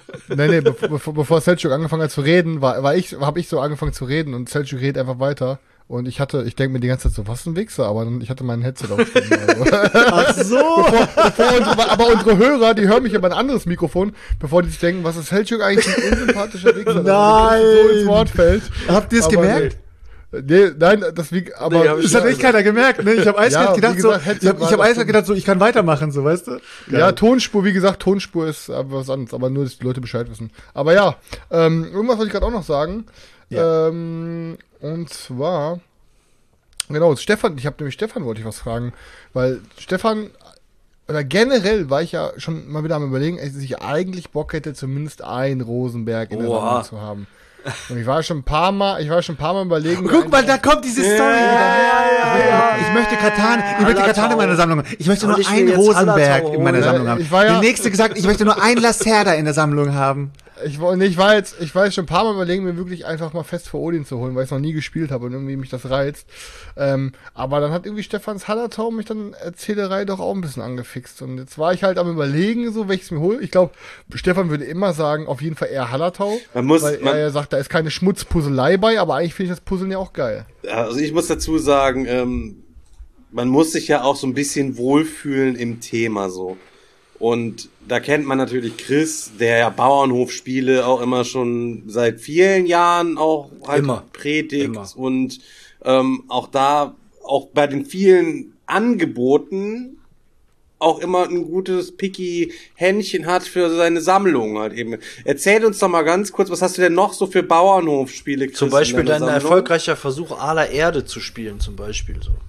bevor Selçuk angefangen hat zu reden, habe ich so angefangen zu reden und Selçuk redet einfach weiter. Und ich denke mir die ganze Zeit so, was ein Wichser, aber ich hatte mein Headset aufgenommen. Ach so. Aber unsere Hörer, die hören mich über ein anderes Mikrofon, bevor die sich denken, was ist Selçuk eigentlich ein unsympathischer Wichser, Nein. der so ins Wort fällt. Habt ihr es Aber gemerkt? Nee, nein, aber Nee, hab ich Das hat echt keiner gemerkt, ne? Ich habe eiskalt Ja, gedacht, wie gesagt, so, Headset ich war habe das eiskalt gedacht, so, ich kann weitermachen, so, weißt du? Ja, Tonspur, wie gesagt, Tonspur ist was anderes, aber nur, dass die Leute Bescheid wissen. Aber ja, irgendwas wollte ich gerade auch noch sagen. Ja. Und zwar, genau, Stefan wollte ich was fragen, weil Stefan, oder generell war ich ja schon mal wieder am Überlegen, dass ich eigentlich Bock hätte, zumindest einen Rosenberg in der Oha. Sammlung zu haben. Und ich war schon ein paar Mal überlegen. Guck mal, da kommt diese Story wieder. Ich möchte Katan in meiner Sammlung. Ich möchte Soll nur ich mir einen jetzt Rosenberg Hallertau in meiner holen? Sammlung haben. Ich war ja- Der nächste gesagt, ich möchte nur einen Lacerda in der Sammlung haben. Ich war jetzt schon ein paar Mal überlegen, mir wirklich einfach mal Fest für Odin zu holen, weil ich es noch nie gespielt habe und irgendwie mich das reizt. Aber dann hat irgendwie Stefans Hallertau mich dann Erzählerei doch auch ein bisschen angefixt. Und jetzt war ich halt am Überlegen, so welches mir hole. Ich glaube, Stefan würde immer sagen, auf jeden Fall eher Hallertau. Weil er sagt, da ist keine Schmutzpuzzelei bei, aber eigentlich finde ich das Puzzeln ja auch geil. Also ich muss dazu sagen, man muss sich ja auch so ein bisschen wohlfühlen im Thema so. Und da kennt man natürlich Chris, der ja Bauernhofspiele auch immer schon seit vielen Jahren auch halt Immer. predigt Immer. und auch bei den vielen Angeboten auch immer ein gutes picky Händchen hat für seine Sammlung halt eben. Erzähl uns doch mal ganz kurz, was hast du denn noch so für Bauernhofspiele, Chris? Zum Beispiel in deiner dein Sammlung? erfolgreicher Versuch, Aler Erde zu spielen, zum Beispiel so.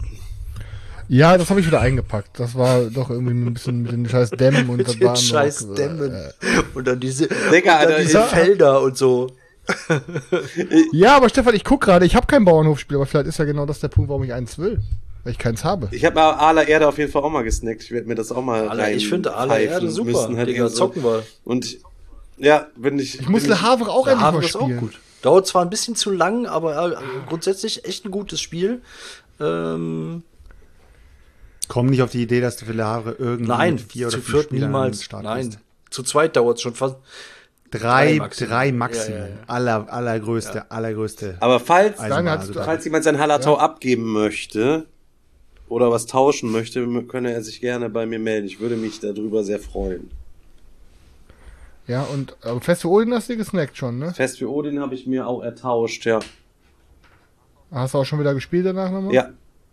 Ja, das habe ich wieder eingepackt. Das war doch irgendwie ein bisschen mit den scheiß Dämmen und das Den waren scheiß noch, Dämmen. Und dann diese, Digga, und dann Alter, diese ja. Felder und so. Ja, aber Stefan, ich guck gerade, ich habe kein Bauernhofspiel, aber vielleicht ist ja genau das der Punkt, warum ich eins will. Weil ich keins habe. Ich habe mal Aler Erde auf jeden Fall auch mal gesnackt. Ich werde mir das auch mal Alter, ich finde Aler Erde super. müssen, halt Digga, eben so. zocken wir. Und ja, wenn ich. Ich muss Le Havre auch Der endlich mal Hafen ist auch spielen. gut. Dauert zwar ein bisschen zu lang, aber grundsätzlich echt ein gutes Spiel. Komm nicht auf die Idee, dass du für Le Havre irgendwie Nein, mit 4 oder zu 5 viert Spielern niemals. Start Nein, bist. zu zweit dauert es schon fast. Drei Drei Maximum. Ja. Allergrößte. Aber falls jemand sein Hallertau abgeben möchte oder was tauschen möchte, könne er sich gerne bei mir melden. Ich würde mich darüber sehr freuen. Ja, und Fest für Odin hast du gesnackt schon, ne? Fest für Odin habe ich mir auch ertauscht, ja. Hast du auch schon wieder gespielt danach nochmal? Ja.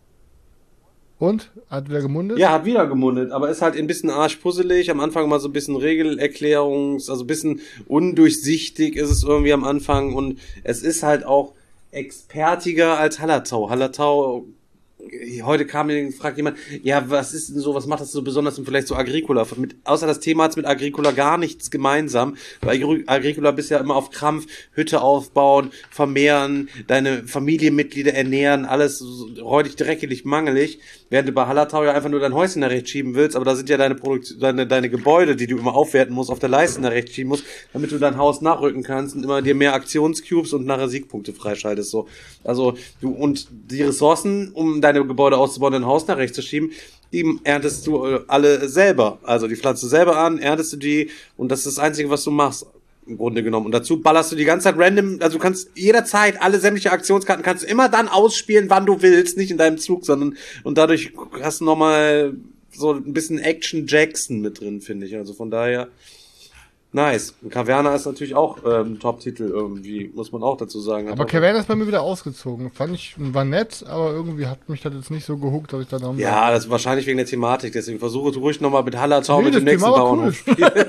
Und? Hat wieder gemundet? Ja, hat wieder gemundet, aber ist halt ein bisschen arschpuzzelig. Am Anfang mal so ein bisschen also ein bisschen undurchsichtig ist es irgendwie am Anfang und es ist halt auch expertiger als Hallertau. Hallertau, heute fragt jemand, ja, was ist denn so, was macht das so besonders und vielleicht so Agricola? Außer das Thema hat's mit Agricola gar nichts gemeinsam. Bei Agricola bist du ja immer auf Krampf, Hütte aufbauen, vermehren, deine Familienmitglieder ernähren, alles so räudig, dreckig, mangelig. Während du bei Hallertau ja einfach nur dein Häuschen nach rechts schieben willst, aber da sind ja deine Gebäude, die du immer aufwerten musst, auf der Leiste nach rechts schieben musst, damit du dein Haus nachrücken kannst und immer dir mehr Aktionscubes und nachher Siegpunkte freischaltest, so. Also, und die Ressourcen, um deine Gebäude auszubauen, dein Haus nach rechts zu schieben, die erntest du alle selber. Also, die pflanzt du selber an, erntest du die und das ist das Einzige, was du machst. Im Grunde genommen. Und dazu ballerst du die ganze Zeit random, also du kannst jederzeit alle sämtliche Aktionskarten kannst du immer dann ausspielen, wann du willst, nicht in deinem Zug, sondern und dadurch hast du nochmal so ein bisschen Action Jackson mit drin, finde ich. Also von daher nice. Und Caverna ist natürlich auch ein Top-Titel irgendwie, muss man auch dazu sagen. Aber Caverna ist bei mir wieder ausgezogen. War nett, aber irgendwie hat mich das jetzt nicht so gehuckt, dass ich da noch Ja, das ist wahrscheinlich wegen der Thematik, deswegen versuche du ruhig nochmal mit Hallertau mit dem das nächsten Thema war Bauernhof.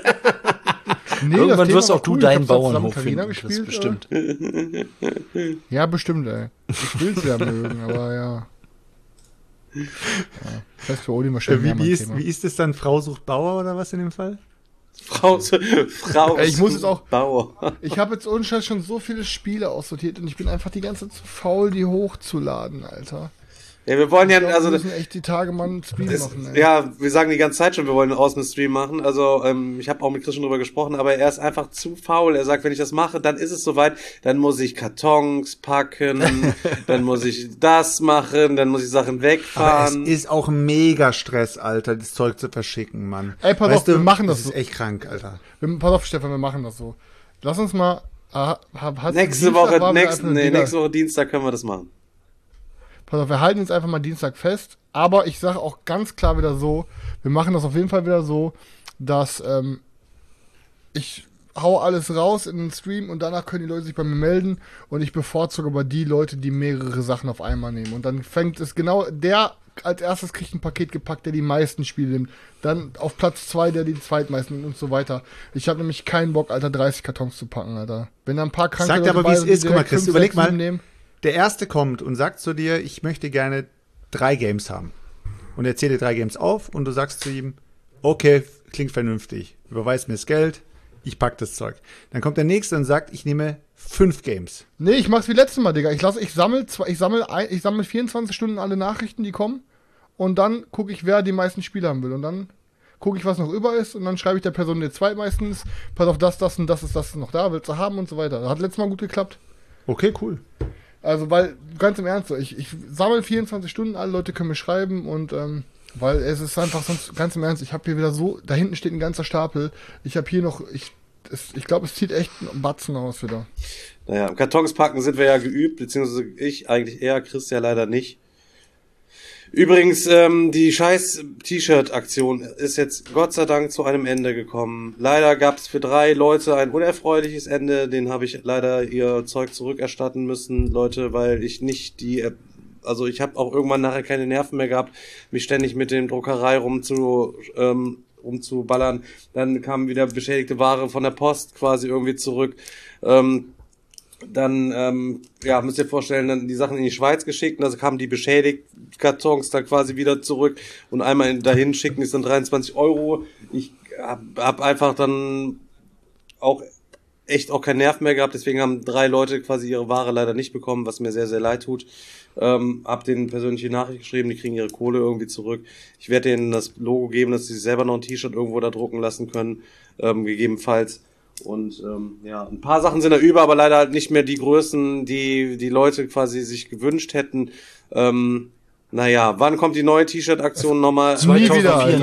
Nee, Irgendwann das wirst Thema auch du war cool. deinen Ich hab's Bauernhof zusammen finden, Carina Chris, bestimmt. Ja, bestimmt, ey. Ich will's ja mögen, aber ja. Fest für Odin wahrscheinlich Wie ist es dann? Frau sucht Bauer oder was in dem Fall? Frau Ich muss jetzt auch. Bauer. Ich habe jetzt ohne Scheiß schon so viele Spiele aussortiert und ich bin einfach die ganze Zeit zu faul, die hochzuladen, Alter. Ja, wir wollen ja, wir also müssen echt die Tage mal einen Stream machen. Ey. ja, wir sagen die ganze Zeit schon, wir wollen aus dem Stream machen. Also ich habe auch mit Chris schon drüber gesprochen, aber er ist einfach zu faul. Er sagt, wenn ich das mache, dann ist es soweit. Dann muss ich Kartons packen, dann muss ich das machen, dann muss ich Sachen wegfahren. Aber es ist auch mega Stress, Alter, das Zeug zu verschicken, Mann. Ey, pass auf, wir machen das ist so. echt krank, Alter. Pass auf, Stefan, wir machen das so. Lass uns mal. Nächste Woche Dienstag können wir das machen. Pass auf, wir halten jetzt einfach mal Dienstag fest. Aber ich sage auch ganz klar wieder so, wir machen das auf jeden Fall wieder so, dass ich hau alles raus in den Stream und danach können die Leute sich bei mir melden und ich bevorzuge aber die Leute, die mehrere Sachen auf einmal nehmen. Und dann fängt es genau, der als erstes kriegt ein Paket gepackt, der die meisten Spiele nimmt. Dann auf Platz 2, der die zweitmeisten nimmt und so weiter. Ich habe nämlich keinen Bock, Alter, 30 Kartons zu packen, Alter. Wenn da ein paar kranke Leute aber, wie es ist. Guck mal, Chris, überleg mal. Nehmen. Der Erste kommt und sagt zu dir, ich möchte gerne 3 Games haben. Und er zählt dir 3 Games auf und du sagst zu ihm, okay, klingt vernünftig. Überweist mir das Geld, ich pack das Zeug. Dann kommt der Nächste und sagt, ich nehme 5 Games. Nee, ich mach's wie letztes Mal, Digga. Ich sammle 24 Stunden alle Nachrichten, die kommen. Und dann gucke ich, wer die meisten Spiele haben will. Und dann gucke ich, was noch über ist. Und dann schreibe ich der Person, die zweitmeisten ist, pass auf, das und das ist noch da, willst du haben und so weiter. Hat letztes Mal gut geklappt. Okay, cool. Also, weil, ganz im Ernst, ich sammle 24 Stunden, alle Leute können mir schreiben und, weil es ist einfach sonst, ganz im Ernst, ich habe hier wieder so, da hinten steht ein ganzer Stapel, ich habe hier noch, ich glaube, es zieht echt einen Batzen aus wieder. Naja, im Kartons packen sind wir ja geübt, beziehungsweise ich eigentlich eher, Chris ja leider nicht. Übrigens, die scheiß T-Shirt-Aktion ist jetzt Gott sei Dank zu einem Ende gekommen. Leider gab es für 3 Leute ein unerfreuliches Ende, denen habe ich leider ihr Zeug zurückerstatten müssen, Leute, weil ich nicht also ich habe auch irgendwann nachher keine Nerven mehr gehabt, mich ständig mit dem Druckerei rumzuballern. Dann kam wieder beschädigte Ware von der Post quasi irgendwie zurück. Dann, müsst ihr vorstellen, dann die Sachen in die Schweiz geschickt und also kamen die beschädigten Kartons dann quasi wieder zurück und einmal dahin schicken ist dann 23 €. Ich hab einfach dann auch echt auch keinen Nerv mehr gehabt, deswegen haben 3 Leute quasi ihre Ware leider nicht bekommen, was mir sehr, sehr leid tut. Hab denen persönliche Nachricht geschrieben, die kriegen ihre Kohle irgendwie zurück. Ich werde denen das Logo geben, dass sie sich selber noch ein T-Shirt irgendwo da drucken lassen können, gegebenenfalls. Und ein paar Sachen sind da über, aber leider halt nicht mehr die Größen, die Leute quasi sich gewünscht hätten. Wann kommt die neue T-Shirt-Aktion nochmal? Nie wieder, Alter.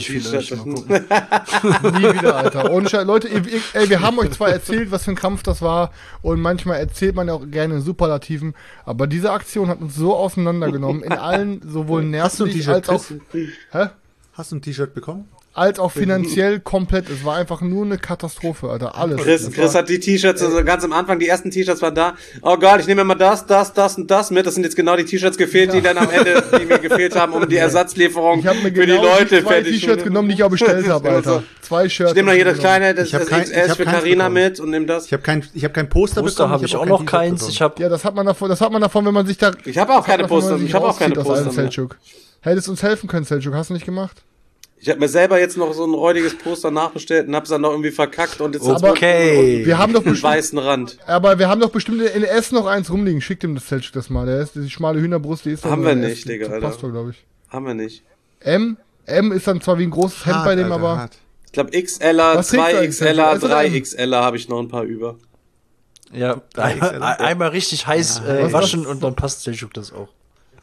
Nie wieder, Alter. Ohne Scheiß. Leute, wir haben euch zwar erzählt, was für ein Kampf das war und manchmal erzählt man ja auch gerne in Superlativen, aber diese Aktion hat uns so auseinandergenommen, in allen, sowohl nervlich als auch... Hä? Hast du ein T-Shirt bekommen? Als auch finanziell komplett. Es war einfach nur eine Katastrophe, Alter. Alles. Chris hat die T-Shirts, also ganz am Anfang, die ersten T-Shirts waren da. Oh Gott, ich nehme immer das und das mit. Das sind jetzt genau die T-Shirts gefehlt, die dann am Ende, die mir gefehlt haben, um die Ersatzlieferung für die Leute fertig zu T-Shirts genommen, die ich auch bestellt habe, Alter. 2 Shirts. Ich nehme noch hier das kleine, das XS für Carina mit und nehme das. Ich habe kein Poster bekommen. Habe ich auch noch keins. Ja, das hat man davon, wenn man sich da... Ich habe auch keine Poster. Ich habe auch keine Poster mehr. Hättest uns helfen können, Selçuk. Hast du nicht gemacht? Ich habe mir selber jetzt noch so ein räudiges Poster nachbestellt und hab's dann noch irgendwie verkackt und jetzt wir haben doch bestimmt weißen Rand. Aber wir haben doch bestimmt in S noch eins rumliegen. Schickt ihm das Selçuk das mal. Der ist die schmale Hühnerbrust, die ist haben wir nicht, Digga, Alter. Passt doch, glaube ich. Haben wir nicht. M ist dann zwar wie ein großes Hemd bei dem, aber ich glaube XLer, 2XLer, 3XLer habe ich noch ein paar über. Ja, einmal richtig heiß waschen und dann passt Selçuk das auch.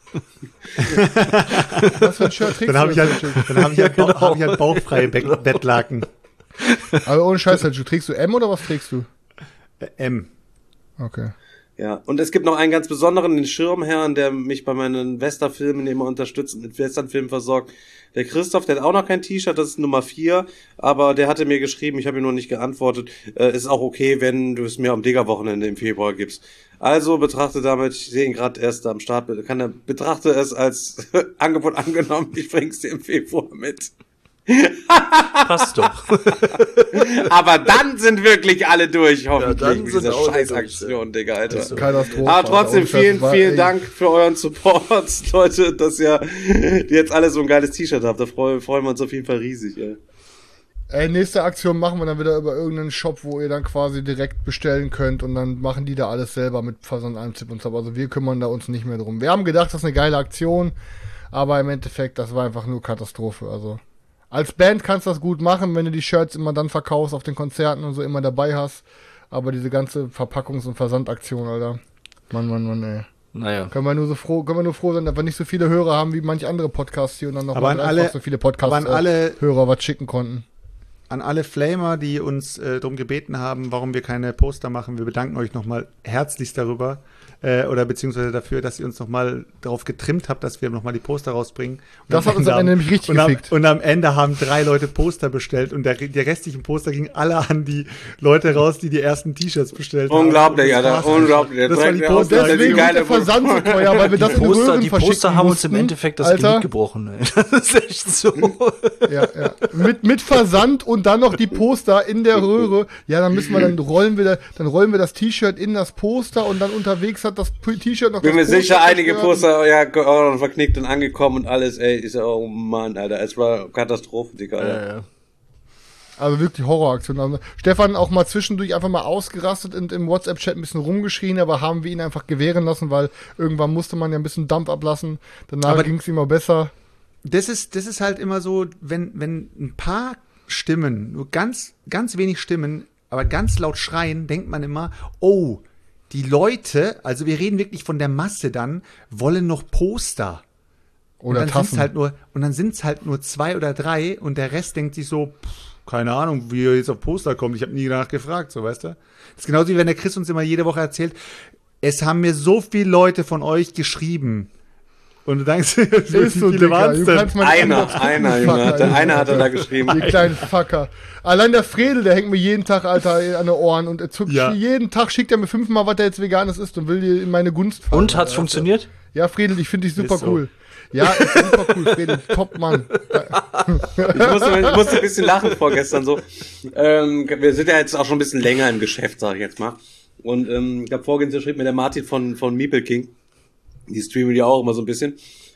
Was für ein Shirt trägst dann habe ich halt bauchfreie Bettlaken. Aber ohne Scheiß, Selçuk, trägst du M oder was trägst du? M. Okay. Ja, und es gibt noch einen ganz besonderen, den Schirmherrn, der mich bei meinen Western-Filmen immer unterstützt und mit Western-Filmen versorgt. Der Christoph, der hat auch noch kein T-Shirt, das ist Nummer 4, aber der hatte mir geschrieben, ich habe ihm noch nicht geantwortet, ist auch okay, wenn du es mir am Digger-Wochenende im Februar gibst. Also betrachte damit, ich sehe ihn gerade erst am Start, betrachte es als Angebot angenommen, ich bring's dir im Februar mit. Passt doch. Aber dann sind wirklich alle durch, hoffentlich, dann mit dieser sind Scheißaktion, Digga, Alter. So. Katastrophe. Aber trotzdem vielen Dank für euren Support, Leute, dass ihr jetzt alle so ein geiles T-Shirt habt. Da freuen wir uns auf jeden Fall riesig, ey. Nächste Aktion machen wir dann wieder über irgendeinen Shop, wo ihr dann quasi direkt bestellen könnt und dann machen die da alles selber mit Versand, Einzip und so. Also wir kümmern da uns nicht mehr drum. Wir haben gedacht, das ist eine geile Aktion, aber im Endeffekt, das war einfach nur Katastrophe. Also als Band kannst du das gut machen, wenn du die Shirts immer dann verkaufst auf den Konzerten und so immer dabei hast. Aber diese ganze Verpackungs- und Versandaktion, Alter. Mann, ey. Naja. Können wir nur froh sein, dass wir nicht so viele Hörer haben wie manche andere Podcasts hier und dann noch Aber mal so viele Podcast-Hörer was schicken konnten. An alle Flamer, die uns darum gebeten haben, warum wir keine Poster machen, wir bedanken euch nochmal herzlichst darüber oder beziehungsweise dafür, dass ihr uns nochmal darauf getrimmt habt, dass wir nochmal die Poster rausbringen. Und das hat uns am Ende nämlich richtig gefickt. Und am Ende haben 3 Leute Poster bestellt und die restlichen Poster gingen alle an die Leute raus, die ersten T-Shirts bestellt haben. Unglaublich, Alter, unglaublich. Das war die Poster. Deswegen ist der Versand so teuer, weil wir das in Röhren Die verschicken Poster haben uns im mussten. Endeffekt das Alter. Genick gebrochen. Ey. Das ist echt so. Ja. Mit Versand und dann noch die Poster in der Röhre. Ja, dann rollen wir das T-Shirt in das Poster und dann unterwegs hat das T-Shirt noch Bin mir das Poster sicher, einige zerstört. Poster, verknickt und angekommen und alles, ey, ist ja, oh Mann, Alter, es war Katastrophe, Digga, Alter. Also wirklich Horroraktion. Also Stefan auch mal zwischendurch einfach mal ausgerastet und im WhatsApp-Chat ein bisschen rumgeschrien, aber haben wir ihn einfach gewähren lassen, weil irgendwann musste man ja ein bisschen Dampf ablassen. Danach ging es ihm auch besser. Das ist halt immer so, wenn ein paar Stimmen, nur ganz, ganz wenig Stimmen, aber ganz laut schreien, denkt man immer, oh, die Leute, also wir reden wirklich von der Masse dann, wollen noch Poster. Oder Tassen. Und dann sind es halt nur 2 oder 3 und der Rest denkt sich so, keine Ahnung, wie ihr jetzt auf Poster kommt, ich habe nie danach gefragt, so, weißt du? Das ist genauso wie wenn der Chris uns immer jede Woche erzählt, es haben mir so viele Leute von euch geschrieben. Und du denkst, wie viele waren es denn? Einer hat er da geschrieben. Die kleinen Fucker. Allein der Fredel, der hängt mir jeden Tag, Alter, an den Ohren und jeden Tag schickt er mir 5-mal, was der jetzt Veganes isst und will dir in meine Gunst fallen. Und hat's funktioniert? Ja, Fredel, ich finde dich super Ist so. cool. Ja, ist super cool, Fredel, top Mann. Ich musste ein bisschen lachen vorgestern so. Wir sind ja jetzt auch schon ein bisschen länger im Geschäft, sag ich jetzt mal. Und ich habe vorgestern schrieb mir der Martin von Meeple King. Die streamen ja auch immer so ein bisschen.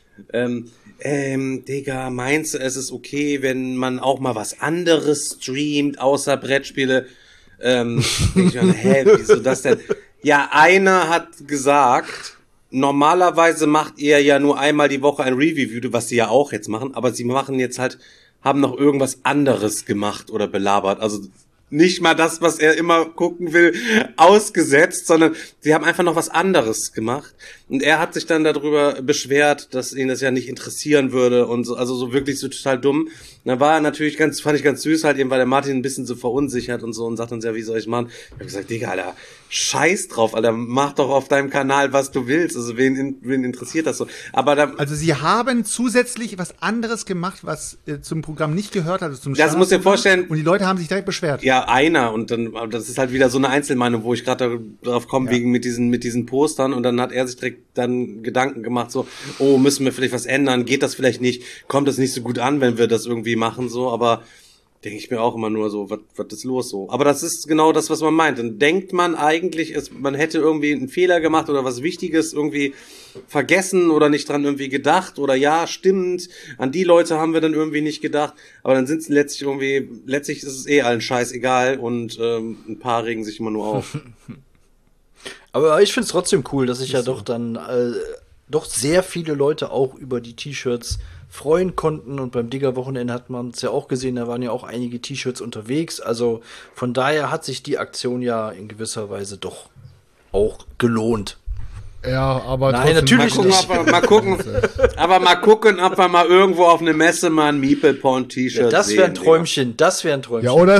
Digga, meinst du, es ist okay, wenn man auch mal was anderes streamt, außer Brettspiele? Ich meine, wieso das denn? Ja, einer hat gesagt, normalerweise macht ihr ja nur einmal die Woche ein Review, was sie ja auch jetzt machen, aber sie machen jetzt halt, haben noch irgendwas anderes gemacht oder belabert. Also nicht mal das, was er immer gucken will, ausgesetzt, sondern sie haben einfach noch was anderes gemacht. Und er hat sich dann darüber beschwert, dass ihn das ja nicht interessieren würde und so, also so wirklich so total dumm. Und dann war er natürlich fand ich ganz süß halt eben, weil der Martin ein bisschen so verunsichert und so und sagt uns ja, wie soll ich machen? Ich habe gesagt, Digga, Alter, scheiß drauf, Alter, mach doch auf deinem Kanal, was du willst. Also wen interessiert das so? Aber da, also sie haben zusätzlich was anderes gemacht, was zum Programm nicht gehört hat, also zum das musst du dir vorstellen. Und die Leute haben sich direkt beschwert. Ja, einer und dann, das ist halt wieder so eine Einzelmeinung, wo ich gerade darauf komme, wegen mit diesen Postern und dann hat er sich direkt dann Gedanken gemacht, so, oh, müssen wir vielleicht was ändern, geht das vielleicht nicht, kommt das nicht so gut an, wenn wir das irgendwie machen, so, aber denke ich mir auch immer nur so, was ist los so? Aber das ist genau das, was man meint. Dann denkt man eigentlich, man hätte irgendwie einen Fehler gemacht oder was Wichtiges irgendwie vergessen oder nicht dran irgendwie gedacht oder ja, stimmt, an die Leute haben wir dann irgendwie nicht gedacht, aber dann sind es letztlich ist es allen scheißegal und ein paar regen sich immer nur auf. Aber ich find's trotzdem cool, dass sich ja doch dann doch sehr viele Leute auch über die T-Shirts freuen konnten und beim Digger-Wochenende hat man es ja auch gesehen, da waren ja auch einige T-Shirts unterwegs, also von daher hat sich die Aktion ja in gewisser Weise doch auch gelohnt. Ja, aber nein, trotzdem, natürlich nicht. Mal gucken, ob wir mal irgendwo auf eine Messe mal ein Meeple Porn T-Shirt das wäre ein Träumchen, das wäre ein Träumchen. Ja, oder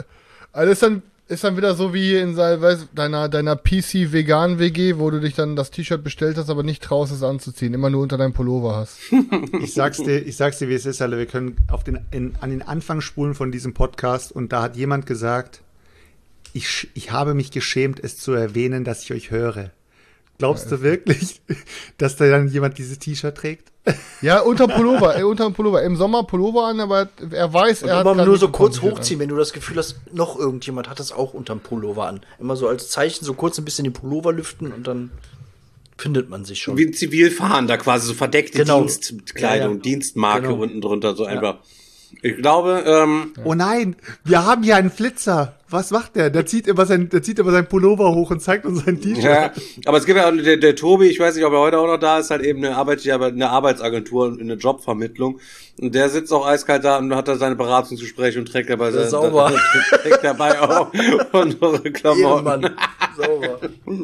ist dann wieder so wie in deiner PC-Vegan-WG, wo du dich dann das T-Shirt bestellt hast, aber nicht traust, es anzuziehen, immer nur unter deinem Pullover hast. Ich sag's dir, wie es ist, Alter. Wir können an den Anfang spulen von diesem Podcast und da hat jemand gesagt, ich habe mich geschämt, es zu erwähnen, dass ich euch höre. Glaubst du wirklich, dass da dann jemand dieses T-Shirt trägt? Ja, unterm Pullover. Im Sommer Pullover an, aber er weiß, und er hat immer nur so kurz T-Shirt hochziehen, wenn du das Gefühl hast, noch irgendjemand hat das auch unterm Pullover an. Immer so als Zeichen, so kurz ein bisschen den Pullover lüften und dann findet man sich schon. Wie ein Zivilfahrender quasi, so verdeckte Dienstkleidung, ja. Dienstmarke genau. unten drunter, so einfach. Ich glaube, Oh nein, wir haben hier einen Flitzer. Was macht der? Der zieht immer sein Pullover hoch und zeigt uns sein T-Shirt. ja, aber es gibt ja auch der Tobi, ich weiß nicht, ob er heute auch noch da ist, halt eben eine Arbeitsagentur, eine Jobvermittlung. Und der sitzt auch eiskalt da und hat da seine Beratungsgespräche und trägt dabei, trägt dabei auch unsere Klamotten. Mann. Sauber.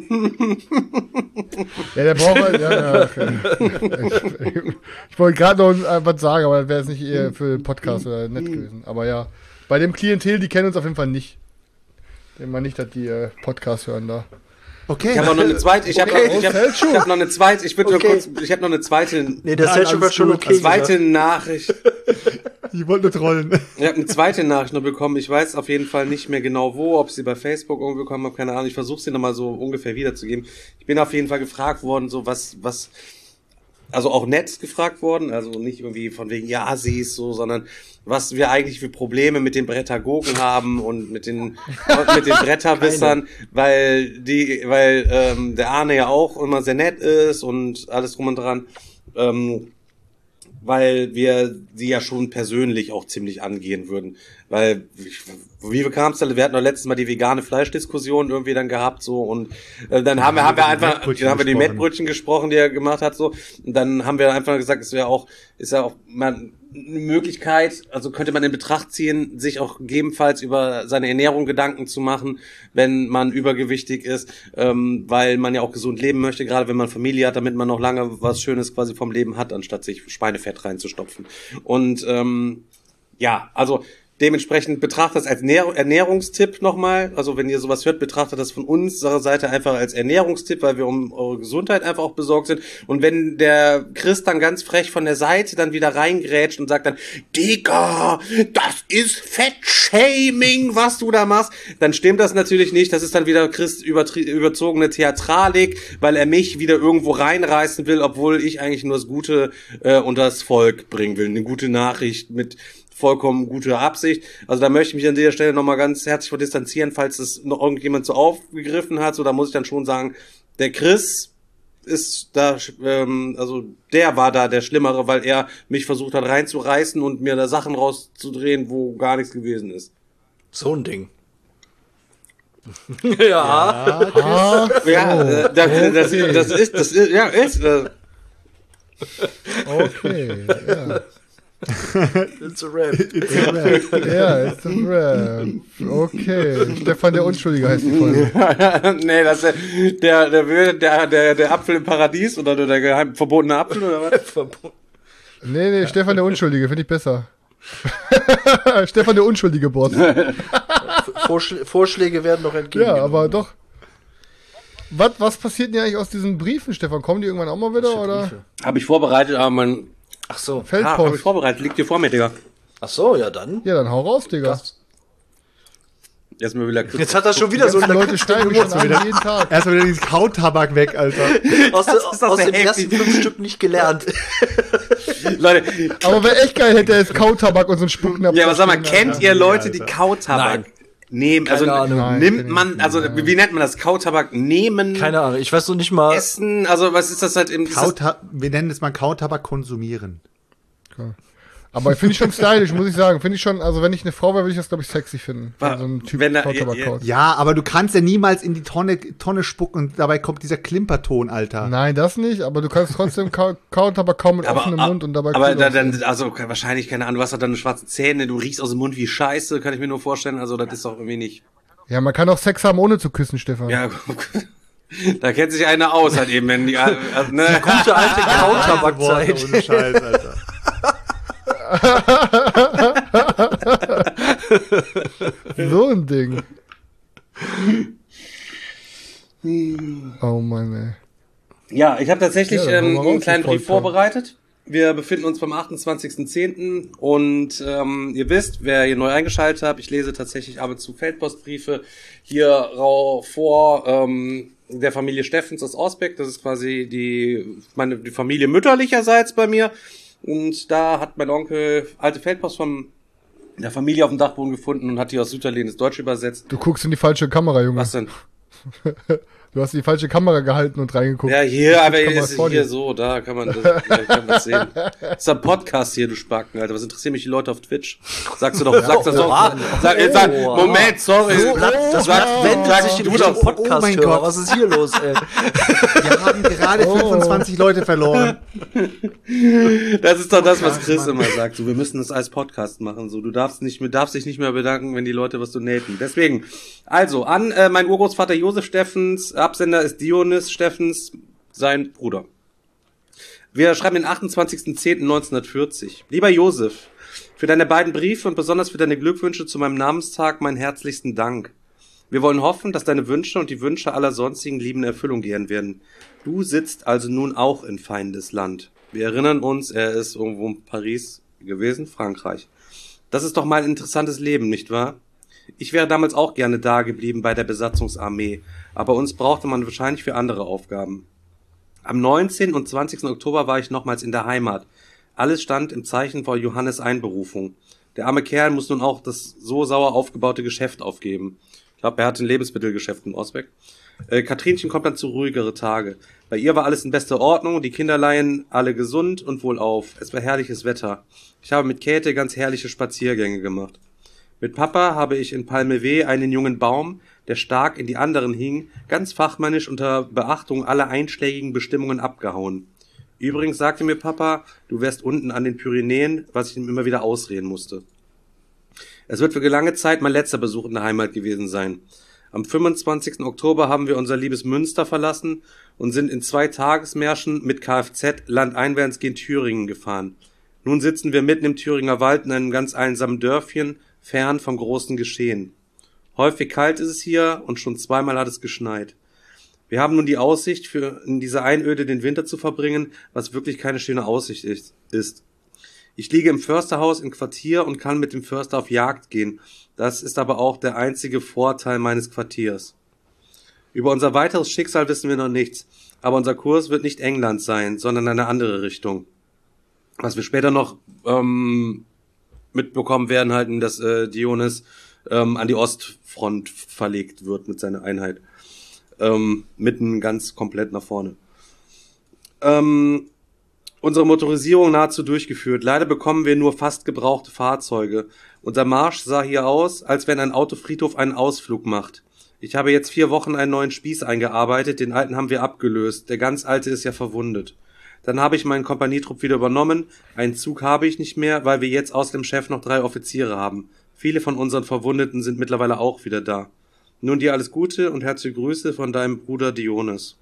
Ja, der braucht halt, ja, okay. Ich wollte gerade noch was sagen, aber das wäre jetzt nicht eher für den Podcast oder nett gewesen. Aber ja, bei dem Klientel, die kennen uns auf jeden Fall nicht. Ich denke mal nicht, dass die Podcast hören da. Okay. Ich habe auch noch eine zweite, ich habe noch eine zweite, ich habe noch eine zweite, Nee, der Selchuk war schon okay. zweite Nachricht. Ich wollte nur trollen. Ich habe eine zweite Nachricht noch bekommen. Ich weiß auf jeden Fall nicht mehr genau wo, ob ich sie bei Facebook irgendwo bekommen habe, keine Ahnung. Ich versuche sie nochmal so ungefähr wiederzugeben. Ich bin auf jeden Fall gefragt worden, so was, also auch nett gefragt worden, also nicht irgendwie von wegen, ja, Assis, so, sondern was wir eigentlich für Probleme mit den Brettagogen haben und mit den Bretterwissern, weil der Arne ja auch immer sehr nett ist und alles drum und dran, weil wir sie ja schon persönlich auch ziemlich angehen würden. Weil, wie kam es denn? Wir hatten doch letztes Mal die vegane Fleischdiskussion irgendwie dann gehabt, so, und dann haben wir die Mettbrötchen gesprochen, die er gemacht hat, so, und dann haben wir einfach gesagt, ist ja auch mal eine Möglichkeit, also könnte man in Betracht ziehen, sich auch gegebenenfalls über seine Ernährung Gedanken zu machen, wenn man übergewichtig ist, weil man ja auch gesund leben möchte, gerade wenn man Familie hat, damit man noch lange was Schönes quasi vom Leben hat, anstatt sich Schweinefett reinzustopfen. Und ja, also dementsprechend betrachtet das als Ernährungstipp nochmal. Also wenn ihr sowas hört, betrachtet das von unserer Seite einfach als Ernährungstipp, weil wir um eure Gesundheit einfach auch besorgt sind. Und wenn der Chris dann ganz frech von der Seite dann wieder reingrätscht und sagt dann, Digga, das ist Fettshaming, was du da machst, dann stimmt das natürlich nicht. Das ist dann wieder Chris überzogene Theatralik, weil er mich wieder irgendwo reinreißen will, obwohl ich eigentlich nur das Gute unter das Volk bringen will. Eine gute Nachricht mit vollkommen gute Absicht. Also da möchte ich mich an dieser Stelle nochmal ganz herzlich von distanzieren, falls das noch irgendjemand so aufgegriffen hat. So, da muss ich dann schon sagen, der Chris ist da, also der war da der Schlimmere, weil er mich versucht hat reinzureißen und mir da Sachen rauszudrehen, wo gar nichts gewesen ist. So ein Ding. Ja. Das ist. Okay, ja. It's a rap. Ja, it's a rap. Okay. Stefan der Unschuldige heißt die Folge. Nee, das ist der Apfel im Paradies oder der verbotene Apfel oder was? Nee, Stefan der Unschuldige, finde ich besser. Stefan der Unschuldige Boss. Vorschläge werden noch entgegengenommen. Ja, aber doch. Was passiert denn eigentlich aus diesen Briefen, Stefan? Kommen die irgendwann auch mal wieder, oder? Habe ich vorbereitet, aber mein Ach so. Feldpost. habe ich vorbereitet, liegt dir vor mir, Digga. Ach so, ja dann. Ja, dann hau raus, Digga. Jetzt mal wieder Jetzt hat er schon wieder so Die eine Leute steigen mich schon an, jeden Tag. Erstmal wieder dieses Kautabak weg, Alter. aus den ersten 5 Stück nicht gelernt. Leute, Aber wäre echt geil, hätte er jetzt Kautabak und so einen Spucknapf. ja, aber sag mal, da kennt stehen, ihr Leute, Alter. die Kautabak Nein. nehmen? Also Keine Ahnung. Nein, nimmt kenn ich man, nicht. also wie nennt man das? Kautabak nehmen, Keine Ahnung, ich weiß noch nicht mal. essen, also was ist das halt im... Wir nennen es mal Kautabak konsumieren. Aber finde ich schon stylisch, muss ich sagen. Finde ich schon, also wenn ich eine Frau wäre, würde ich das, glaube ich, sexy finden. Wa- Wenn so ein Typ wenn er- Kautabak ja, kaut. Ja, aber du kannst ja niemals in die Tonne spucken und dabei kommt dieser Klimperton, Alter. Nein, das nicht, aber du kannst trotzdem Kautabak kaum mit offenem Mund und dabei aber cool aussehen. dann, also wahrscheinlich, keine Ahnung, du hast halt dann schwarze Zähne, du riechst aus dem Mund wie Scheiße, kann ich mir nur vorstellen, also das ist doch irgendwie nicht... Ja, man kann auch Sex haben, ohne zu küssen, Stefan. Ja, da kennt sich einer aus halt eben, wenn die... Also, ne? Gute alte Kautabakzeit. Ohne Scheiß, Alter. So ein Ding. Oh Mann, ey. Ja, ich habe tatsächlich Ja, dann hau mal einen raus, kleinen die Brief Vollform. vorbereitet. Wir befinden uns beim 28.10. und ihr wisst, wer hier neu eingeschaltet hat, ich lese tatsächlich ab und zu Feldpostbriefe hier vor der Familie Steffens aus Ausbeck. Das ist quasi die Familie mütterlicherseits bei mir. Und da hat mein Onkel alte Feldpost von der Familie auf dem Dachboden gefunden und hat die aus Sütterlin ins Deutsche übersetzt. Du guckst in die falsche Kamera, Junge. Was denn? Du hast die falsche Kamera gehalten und reingeguckt. Ja, hier, aber Kamera ist vor hier dir. so, da kann man das sehen. Das ist ein Podcast hier, du Spacken, Alter. Was interessieren mich die Leute auf Twitch? Sagst du doch, sagst das doch. Moment, sorry. Das wendet sich die Podcast-Hörer. Was ist hier los, ey? Wir haben gerade 25 Leute verloren. Das ist doch das, was Chris immer sagt. So, wir müssen das als Podcast machen. So, du darfst dich nicht mehr bedanken, wenn die Leute was donaten. Deswegen, also, mein Urgroßvater Josef Steffens, Absender ist Dionys Steffens, sein Bruder. Wir schreiben den 28.10.1940. Lieber Josef, für deine beiden Briefe und besonders für deine Glückwünsche zu meinem Namenstag meinen herzlichsten Dank. Wir wollen hoffen, dass deine Wünsche und die Wünsche aller sonstigen Lieben in Erfüllung gehen werden. Du sitzt also nun auch in Feindesland. Wir erinnern uns, er ist irgendwo in Paris gewesen, Frankreich. Das ist doch mal ein interessantes Leben, nicht wahr? Ich wäre damals auch gerne da geblieben bei der Besatzungsarmee, aber uns brauchte man wahrscheinlich für andere Aufgaben. Am 19. und 20. Oktober war ich nochmals in der Heimat. Alles stand im Zeichen vor Johannes' Einberufung. Der arme Kerl muss nun auch das so sauer aufgebaute Geschäft aufgeben. Ich glaube, er hat ein Lebensmittelgeschäft in Osbeck. Katrinchen kommt dann zu ruhigere Tage. Bei ihr war alles in bester Ordnung, die Kinderlein alle gesund und wohlauf. Es war herrliches Wetter. Ich habe mit Käthe ganz herrliche Spaziergänge gemacht. Mit Papa habe ich in Palmeweh einen jungen Baum, der stark in die anderen hing, ganz fachmännisch unter Beachtung aller einschlägigen Bestimmungen abgehauen. Übrigens sagte mir Papa, du wärst unten an den Pyrenäen, was ich ihm immer wieder ausreden musste. Es wird für lange Zeit mein letzter Besuch in der Heimat gewesen sein. Am 25. Oktober haben wir unser liebes Münster verlassen und sind in 2 Tagesmärschen mit Kfz landeinwärts gen Thüringen gefahren. Nun sitzen wir mitten im Thüringer Wald in einem ganz einsamen Dörfchen, fern vom großen Geschehen. Häufig kalt ist es hier und schon 2-mal hat es geschneit. Wir haben nun die Aussicht, in dieser Einöde den Winter zu verbringen, was wirklich keine schöne Aussicht ist. Ich liege im Försterhaus im Quartier und kann mit dem Förster auf Jagd gehen. Das ist aber auch der einzige Vorteil meines Quartiers. Über unser weiteres Schicksal wissen wir noch nichts, aber unser Kurs wird nicht England sein, sondern eine andere Richtung. Was wir später noch mitbekommen werden, halt, dass Dionys an die Ostfront verlegt wird mit seiner Einheit. Mitten ganz komplett nach vorne. Unsere Motorisierung nahezu durchgeführt. Leider bekommen wir nur fast gebrauchte Fahrzeuge. Unser Marsch sah hier aus, als wenn ein Autofriedhof einen Ausflug macht. Ich habe jetzt 4 Wochen einen neuen Spieß eingearbeitet, den alten haben wir abgelöst. Der ganz alte ist ja verwundet. Dann habe ich meinen Kompanietrupp wieder übernommen. Einen Zug habe ich nicht mehr, weil wir jetzt außer dem Chef noch 3 Offiziere haben. Viele von unseren Verwundeten sind mittlerweile auch wieder da. Nun dir alles Gute und herzliche Grüße von deinem Bruder Dionys.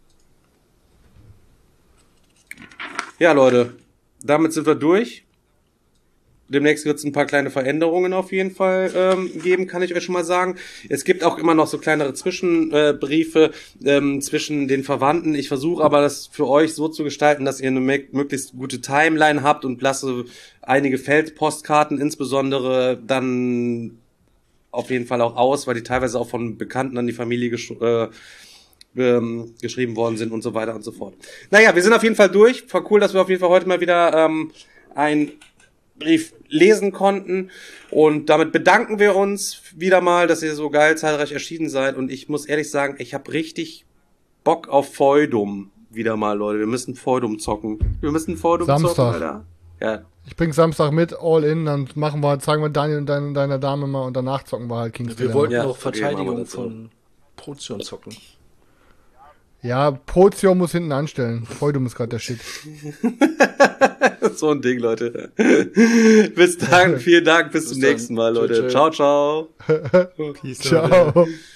Ja, Leute, damit sind wir durch. Demnächst wird es ein paar kleine Veränderungen auf jeden Fall geben, kann ich euch schon mal sagen. Es gibt auch immer noch so kleinere Zwischenbriefe zwischen den Verwandten. Ich versuche aber, das für euch so zu gestalten, dass ihr eine möglichst gute Timeline habt und lasse einige Feldpostkarten insbesondere dann auf jeden Fall auch aus, weil die teilweise auch von Bekannten an die Familie geschrieben worden sind und so weiter und so fort. Naja, wir sind auf jeden Fall durch. War cool, dass wir auf jeden Fall heute mal wieder einen Brief lesen konnten. Und damit bedanken wir uns wieder mal, dass ihr so geil zahlreich erschienen seid. Und ich muss ehrlich sagen, ich habe richtig Bock auf Feudum wieder mal, Leute. Wir müssen Feudum zocken. Samstag. Zocken, Alter. Ja. Ich bring Samstag mit, all in, dann zeigen wir Daniel und deiner Dame mal und danach zocken wir halt King's Wir wollten Dilemma. noch Verteidigung von Prozion zocken. Ja, Prozio muss hinten anstellen. Feudum ist gerade der Shit. So ein Ding, Leute. Bis dann, vielen Dank, bis zum nächsten Mal, Leute. Tschö. Ciao, ciao. Peace, Ciao. Leute.